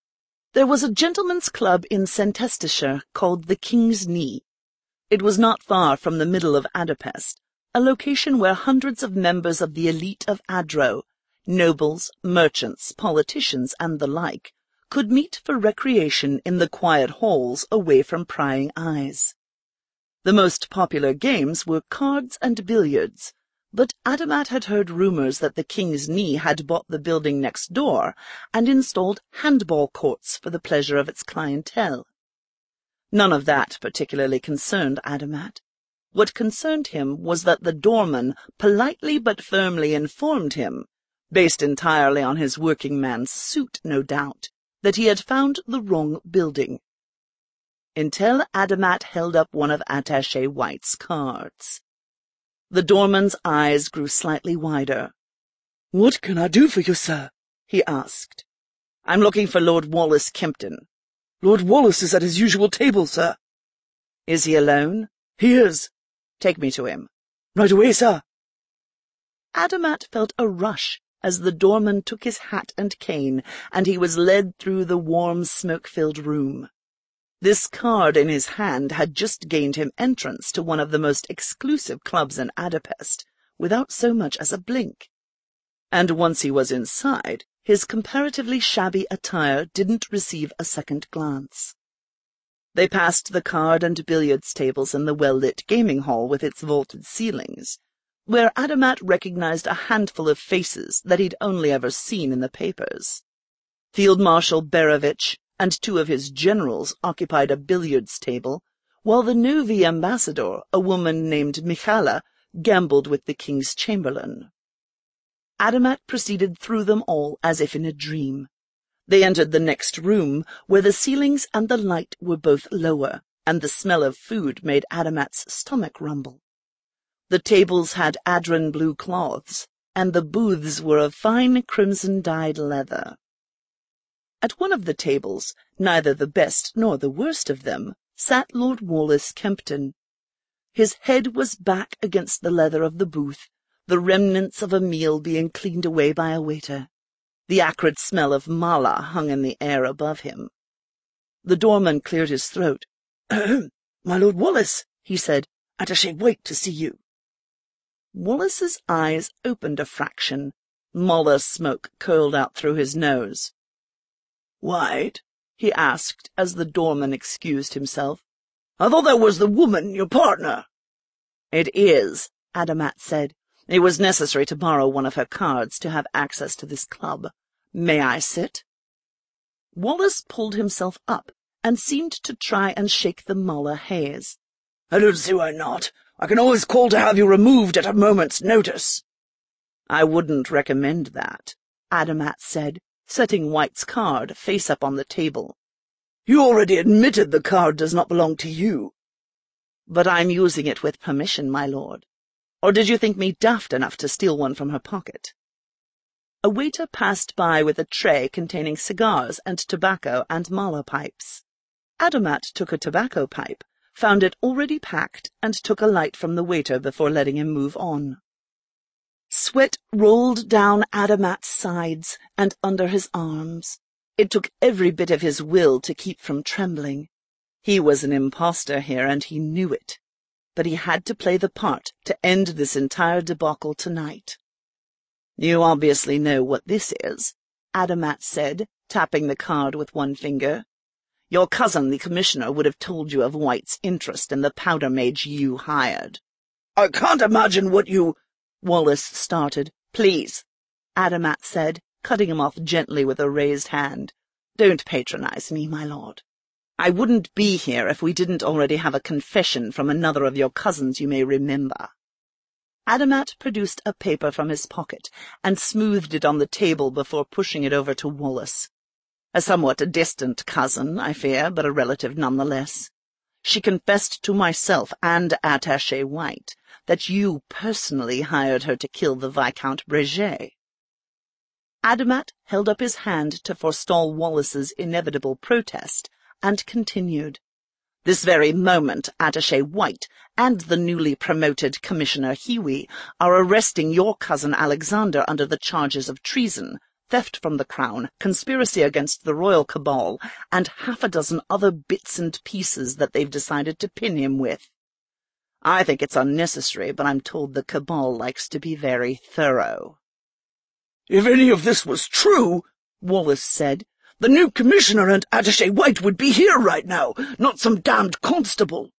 There was a gentleman's club in Centesticshire called the King's Knee. It was not far from the middle of Adapest, a location where hundreds of members of the elite of Adro, nobles, merchants, politicians, and the like, could meet for recreation in the quiet halls away from prying eyes. The most popular games were cards and billiards, but Adamat had heard rumors that the King's Knee had bought the building next door and installed handball courts for the pleasure of its clientele. None of that particularly concerned Adamat. What concerned him was that the doorman politely but firmly informed him, based entirely on his working man's suit, no doubt, that he had found the wrong building. Until Adamat held up one of Attaché White's cards. The doorman's eyes grew slightly wider. "What can I do for you, sir?" he asked. "I'm looking for Lord Wallace Kempton." "Lord Wallace is at his usual table, sir." "Is he alone?" "He is." "Take me to him." "Right away, sir." Adamat felt a rush as the doorman took his hat and cane, and he was led through the warm, smoke-filled room. This card in his hand had just gained him entrance to one of the most exclusive clubs in Adapest, without so much as a blink. And once he was inside, his comparatively shabby attire didn't receive a second glance. They passed the card and billiards tables in the well-lit gaming hall with its vaulted ceilings, where Adamat recognized a handful of faces that he'd only ever seen in the papers. Field Marshal Berovitch and two of his generals occupied a billiards table, while the Novi ambassador, a woman named Michala, gambled with the king's chamberlain. Adamat proceeded through them all as if in a dream. They entered the next room, where the ceilings and the light were both lower, and the smell of food made Adamat's stomach rumble. The tables had Adran blue cloths, and the booths were of fine crimson-dyed leather. At one of the tables, neither the best nor the worst of them, sat Lord Wallace Kempton. His head was back against the leather of the booth, the remnants of a meal being cleaned away by a waiter. The acrid smell of mala hung in the air above him. The doorman cleared his throat. "My Lord Wallace," he said, "Attaché White to see you." Wallace's eyes opened a fraction. Mala smoke curled out through his nose. "White?" he asked as the doorman excused himself. "I thought that was the woman, your partner." "It is," Adamat said. "It was necessary to borrow one of her cards to have access to this club. May I sit?" Wallace pulled himself up and seemed to try and shake the Mala haze. "I don't see why not. I can always call to have you removed at a moment's notice." "I wouldn't recommend that," Adamat said, setting White's card face up on the table. "You already admitted the card does not belong to you." "But I'm using it with permission, my lord. Or did you think me daft enough to steal one from her pocket?" A waiter passed by with a tray containing cigars and tobacco and mala pipes. Adamat took a tobacco pipe, found it already packed, and took a light from the waiter before letting him move on. Sweat rolled down Adamat's sides and under his arms. It took every bit of his will to keep from trembling. He was an impostor here, and he knew it. But he had to play the part to end this entire debacle tonight. "You obviously know what this is," Adamat said, tapping the card with one finger. "Your cousin, the commissioner, would have told you of White's interest in the powder mage you hired." "I can't imagine what you—" Wallace started. "Please," Adamat said, cutting him off gently with a raised hand. "Don't patronize me, my lord. I wouldn't be here if we didn't already have a confession from another of your cousins you may remember." Adamat produced a paper from his pocket and smoothed it on the table before pushing it over to Wallace. "A somewhat distant cousin, I fear, but a relative nonetheless. She confessed to myself and Attaché White that you personally hired her to kill the Viscount Breget." Adamat held up his hand to forestall Wallace's inevitable protest, and continued. "This very moment, Attaché White and the newly promoted Commissioner Hiwi are arresting your cousin Alexander under the charges of treason, theft from the crown, conspiracy against the royal cabal, and half a dozen other bits and pieces that they've decided to pin him with. I think it's unnecessary, but I'm told the cabal likes to be very thorough." "If any of this was true," Wallace said, "the new commissioner and Attaché White would be here right now, not some damned constable."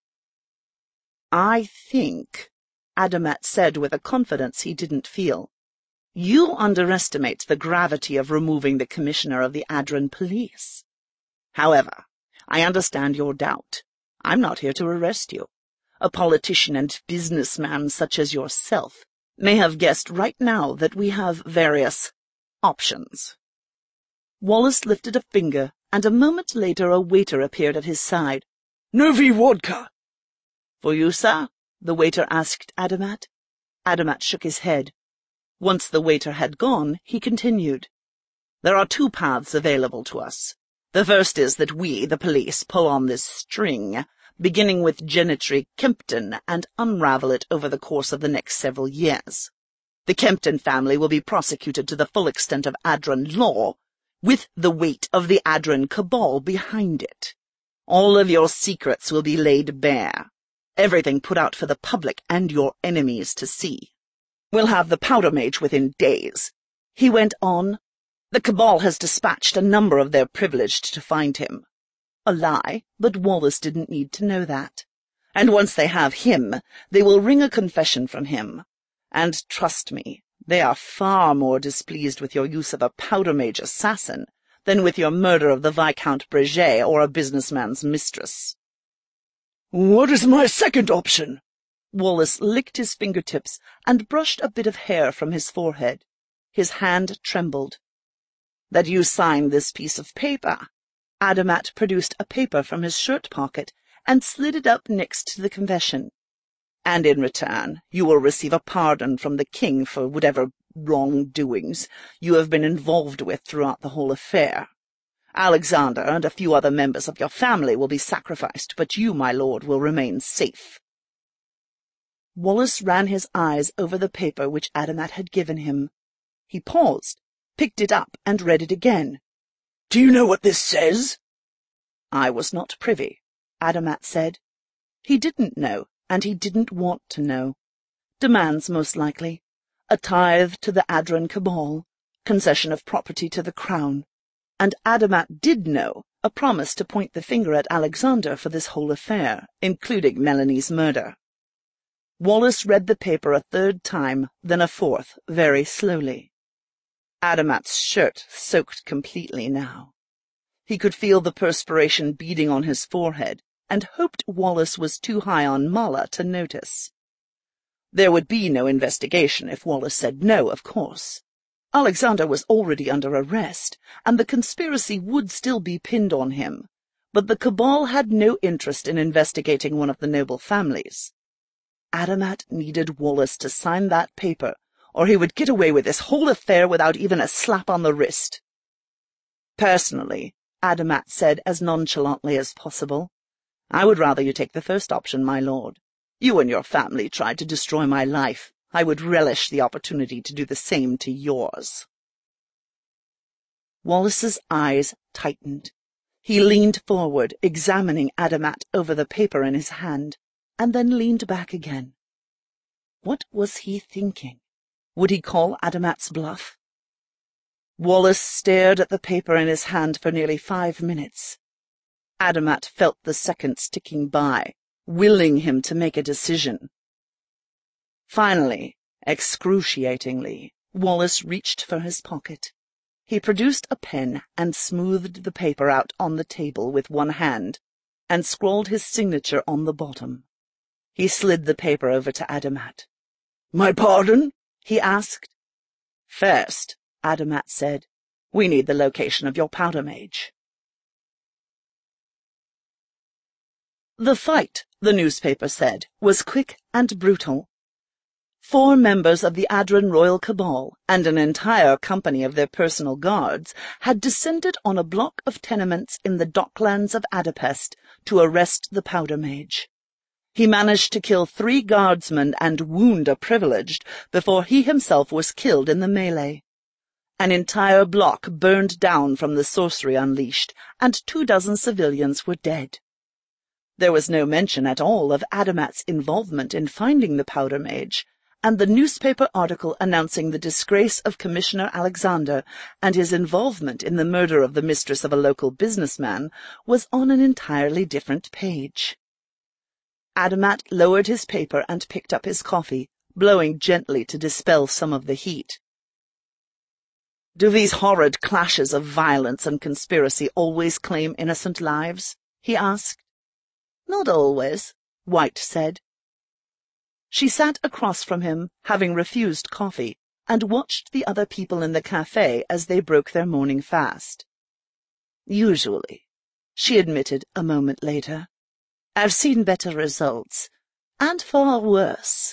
"I think," Adamat said with a confidence he didn't feel, "you underestimate the gravity of removing the commissioner of the Adran police. However, I understand your doubt. I'm not here to arrest you. A politician and businessman such as yourself may have guessed right now that we have various options." Wallace lifted a finger, and a moment later a waiter appeared at his side. "Novi vodka." "For you, sir?" the waiter asked Adamat. Adamat shook his head. Once the waiter had gone, he continued, "There are two paths available to us. The first is that we, the police, pull on this string, beginning with Genetry Kempton, and unravel it over the course of the next several years. The Kempton family will be prosecuted to the full extent of Adran law, with the weight of the Adran cabal behind it. All of your secrets will be laid bare, everything put out for the public and your enemies to see. We'll have the powder mage within days." He went on, "The cabal has dispatched a number of their privileged to find him." A lie, but Wallace didn't need to know that. "And once they have him, they will wring a confession from him. And trust me, they are far more displeased with your use of a powder mage assassin than with your murder of the Viscount Breget or a businessman's mistress." "What is my second option?" Wallace licked his fingertips and brushed a bit of hair from his forehead. His hand trembled. "That you sign this piece of paper." Adamat produced a paper from his shirt pocket and slid it up next to the confession. "And in return, you will receive a pardon from the king for whatever wrongdoings you have been involved with throughout the whole affair. Alexander and a few other members of your family will be sacrificed, but you, my lord, will remain safe." Wallace ran his eyes over the paper which Adamat had given him. He paused, picked it up, and read it again. "Do you know what this says?" "I was not privy," Adamat said. He didn't know, and he didn't want to know. Demands, most likely. A tithe to the Adran cabal, concession of property to the crown. And Adamat did know, a promise to point the finger at Alexander for this whole affair, including Melanie's murder. Wallace read the paper a third time, then a fourth, very slowly. Adamat's shirt soaked completely now. He could feel the perspiration beading on his forehead, and hoped Wallace was too high on Mala to notice. There would be no investigation if Wallace said no, of course. Alexander was already under arrest, and the conspiracy would still be pinned on him, but the cabal had no interest in investigating one of the noble families. Adamat needed Wallace to sign that paper, or he would get away with this whole affair without even a slap on the wrist. "Personally," Adamat said as nonchalantly as possible, "I would rather you take the first option, my lord. You and your family tried to destroy my life. I would relish the opportunity to do the same to yours." Wallace's eyes tightened. He leaned forward, examining Adamat over the paper in his hand, and then leaned back again. What was he thinking? Would he call Adamat's bluff? Wallace stared at the paper in his hand for nearly five minutes. Adamat felt the seconds ticking by, willing him to make a decision. Finally, excruciatingly, Wallace reached for his pocket. He produced a pen and smoothed the paper out on the table with one hand, and scrawled his signature on the bottom. He slid the paper over to Adamat. "My pardon?" he asked. "First," Adamat said, "we need the location of your powder mage." The fight, the newspaper said, was quick and brutal. Four members of the Adran royal cabal and an entire company of their personal guards had descended on a block of tenements in the docklands of Adapest to arrest the powder mage. He managed to kill three guardsmen and wound a privileged before he himself was killed in the melee. An entire block burned down from the sorcery unleashed, and two dozen civilians were dead. There was no mention at all of Adamat's involvement in finding the powder mage, and the newspaper article announcing the disgrace of Commissioner Alexander and his involvement in the murder of the mistress of a local businessman was on an entirely different page. Adamat lowered his paper and picked up his coffee, blowing gently to dispel some of the heat. "Do these horrid clashes of violence and conspiracy always claim innocent lives?" he asked. "Not always," White said. She sat across from him, having refused coffee, and watched the other people in the cafe as they broke their morning fast. "Usually," she admitted a moment later. "I've seen better results, and far worse."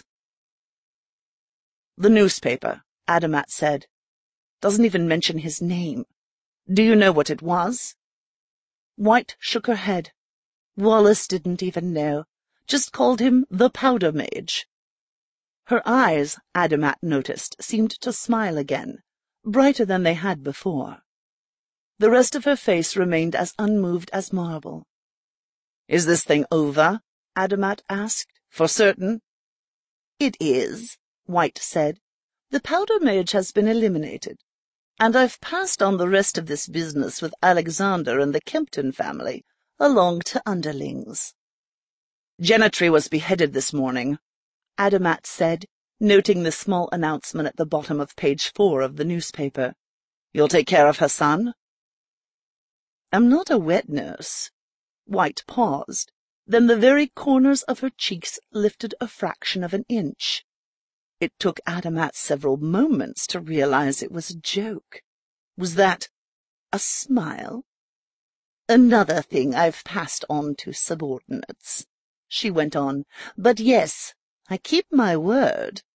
"The newspaper," Adamat said, "doesn't even mention his name. Do you know what it was?" White shook her head. Wallace didn't even know, just called him the Powder Mage. Her eyes, Adamat noticed, seemed to smile again, brighter than they had before. The rest of her face remained as unmoved as marble. "Is this thing over?" Adamat asked. "For certain?" "It is," White said. "The Powder Mage has been eliminated, and I've passed on the rest of this business with Alexander and the Kempton family along to underlings." "Genetry was beheaded this morning," Adamat said, noting the small announcement at the bottom of page four of the newspaper. "You'll take care of her son?" "I'm not a wet nurse." White paused, then the very corners of her cheeks lifted a fraction of an inch. It took Adamat several moments to realize it was a joke. Was that a smile? "Another thing I've passed on to subordinates," she went on. "But yes, I keep my word."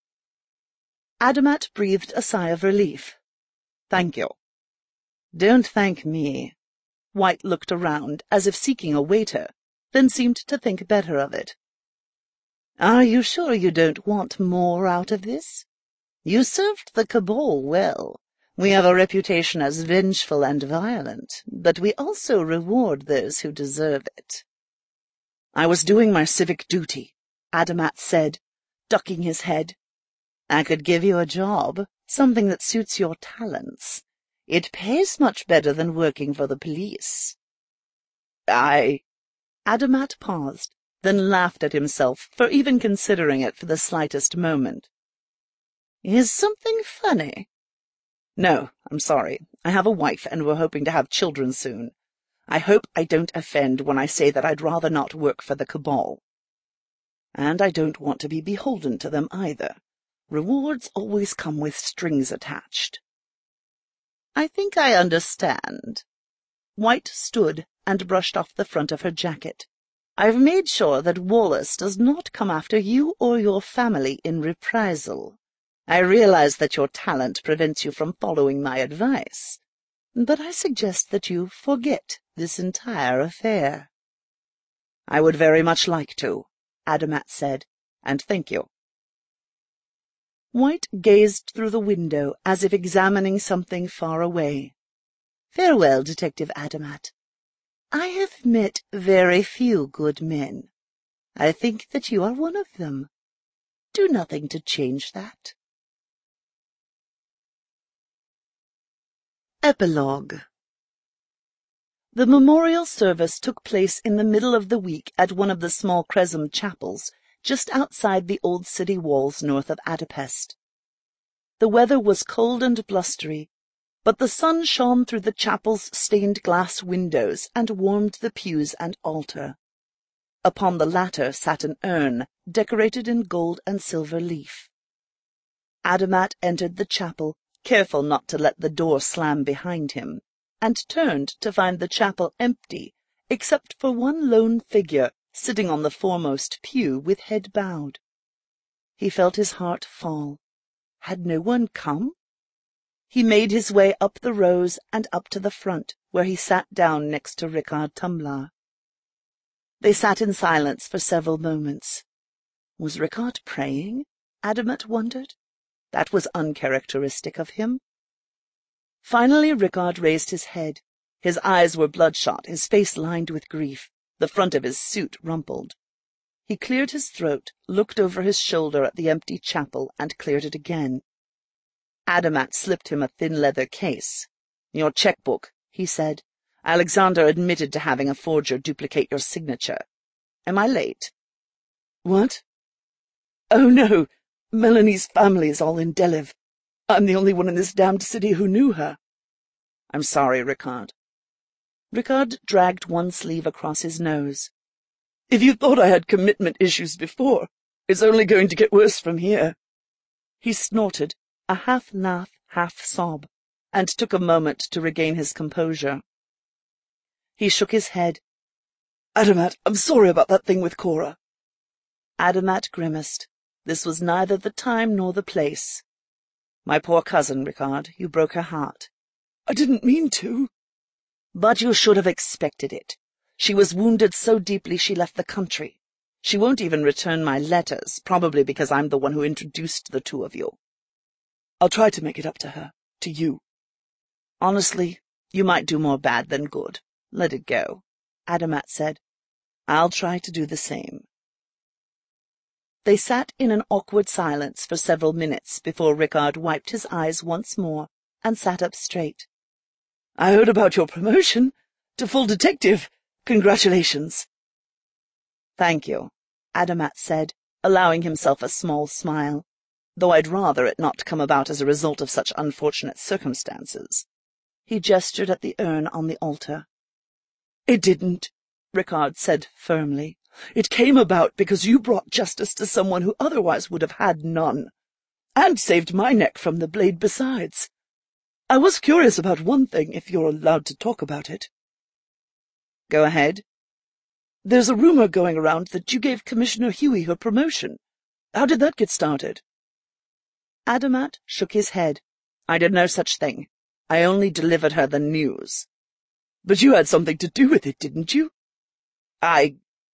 Adamat breathed a sigh of relief. "Thank you." "Don't thank me." White looked around, as if seeking a waiter, then seemed to think better of it. "Are you sure you don't want more out of this? You served the Cabal well. We have a reputation as vengeful and violent, but we also reward those who deserve it." "I was doing my civic duty," Adamat said, ducking his head. "I could give you a job, something that suits your talents. It pays much better than working for the police." I... Adamat paused, then laughed at himself for even considering it for the slightest moment. "Is something funny?" "No, I'm sorry. I have a wife, and we're hoping to have children soon. I hope I don't offend when I say that I'd rather not work for the Cabal. And I don't want to be beholden to them either. Rewards always come with strings attached." "I think I understand." White stood and brushed off the front of her jacket. "I've made sure that Wallace does not come after you or your family in reprisal. I realize that your talent prevents you from following my advice, but I suggest that you forget this entire affair." "I would very much like to," Adamat said, "and thank you." White gazed through the window as if examining something far away. "Farewell, Detective Adamat. I have met very few good men. I think that you are one of them. Do nothing to change that." Epilogue. The memorial service took place in the middle of the week at one of the small Crescent chapels, just outside the old city walls north of Adapest. The weather was cold and blustery, but the sun shone through the chapel's stained glass windows and warmed the pews and altar. Upon the latter sat an urn, decorated in gold and silver leaf. Adamat entered the chapel, careful not to let the door slam behind him, and turned to find the chapel empty, except for one lone figure sitting on the foremost pew with head bowed. He felt his heart fall. Had no one come? He made his way up the rows and up to the front, where he sat down next to Rickard Tumblar. They sat in silence for several moments. Was Rickard praying? Adamat wondered. That was uncharacteristic of him. Finally Rickard raised his head. His eyes were bloodshot, his face lined with grief, the front of his suit rumpled. He cleared his throat, looked over his shoulder at the empty chapel, and cleared it again. Adamat slipped him a thin leather case. "Your checkbook," he said. "Alexander admitted to having a forger duplicate your signature. Am I late?" "What?" "Oh, no. Melanie's family is all in Delev. I'm the only one in this damned city who knew her." "I'm sorry, Rickard." Rickard dragged one sleeve across his nose. "If you thought I had commitment issues before, it's only going to get worse from here." He snorted, a half-laugh, half-sob, and took a moment to regain his composure. He shook his head. "Adamat, I'm sorry about that thing with Cora." Adamat grimaced. This was neither the time nor the place. "My poor cousin, Rickard, you broke her heart." "I didn't mean to." "But you should have expected it. She was wounded so deeply she left the country. She won't even return my letters, probably because I'm the one who introduced the two of you." "I'll try to make it up to her, to you." "Honestly, you might do more bad than good. Let it go," Adamat said. "I'll try to do the same." They sat in an awkward silence for several minutes before Rickard wiped his eyes once more and sat up straight. "I heard about your promotion to full detective. Congratulations." "Thank you," Adamat said, allowing himself a small smile, "though I'd rather it not come about as a result of such unfortunate circumstances." He gestured at the urn on the altar. "It didn't," Rickard said firmly. "It came about because you brought justice to someone who otherwise would have had none, and saved my neck from the blade besides. I was curious about one thing, if you're allowed to talk about it." "Go ahead." "There's a rumor going around that you gave Commissioner Huey her promotion. How did that get started?" Adamat shook his head. "I did no such thing. I only delivered her the news." "But you had something to do with it, didn't you?" I...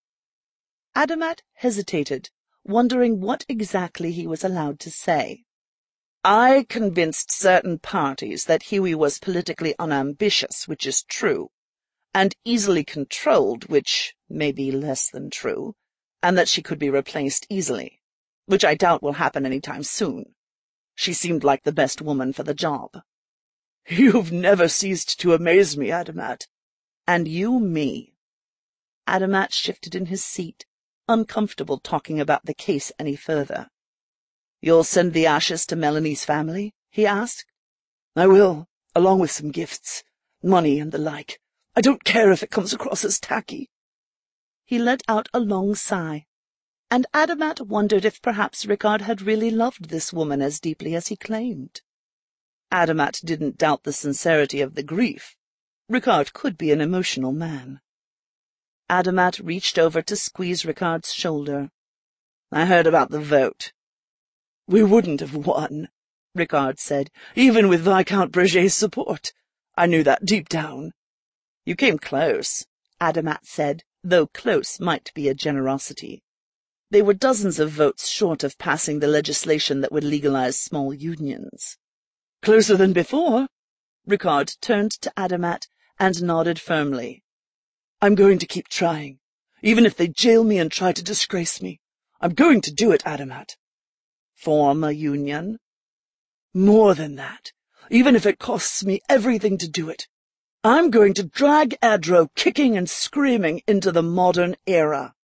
Adamat hesitated, wondering what exactly he was allowed to say. "I convinced certain parties that Huey was politically unambitious, which is true, and easily controlled, which may be less than true, and that she could be replaced easily, which I doubt will happen any time soon. She seemed like the best woman for the job." "You've never ceased to amaze me, Adamat." "And you me." Adamat shifted in his seat, uncomfortable talking about the case any further. "You'll send the ashes to Melanie's family?" he asked. "I will, along with some gifts, money and the like. I don't care if it comes across as tacky." He let out a long sigh, and Adamat wondered if perhaps Rickard had really loved this woman as deeply as he claimed. Adamat didn't doubt the sincerity of the grief. Rickard could be an emotional man. Adamat reached over to squeeze Rickard's shoulder. "I heard about the vote." "We wouldn't have won," Rickard said, "even with Viscount Breget's support. I knew that deep down." "You came close," Adamat said, though close might be a generosity. They were dozens of votes short of passing the legislation that would legalize small unions. "Closer than before." Rickard turned to Adamat and nodded firmly. "I'm going to keep trying, even if they jail me and try to disgrace me. I'm going to do it, Adamat." "Form a union?" "More than that, even if it costs me everything to do it. I'm going to drag Adro kicking and screaming into the modern era."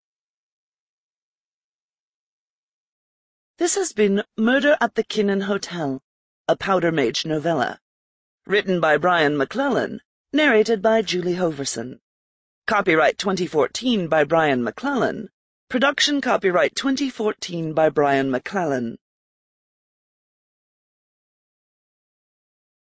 This has been Murder at the Kinnan Hotel, a Powder Mage novella. Written by Brian McClellan, narrated by Julie Hoverson. Copyright twenty fourteen by Brian McClellan. Production copyright twenty fourteen by Brian McClellan.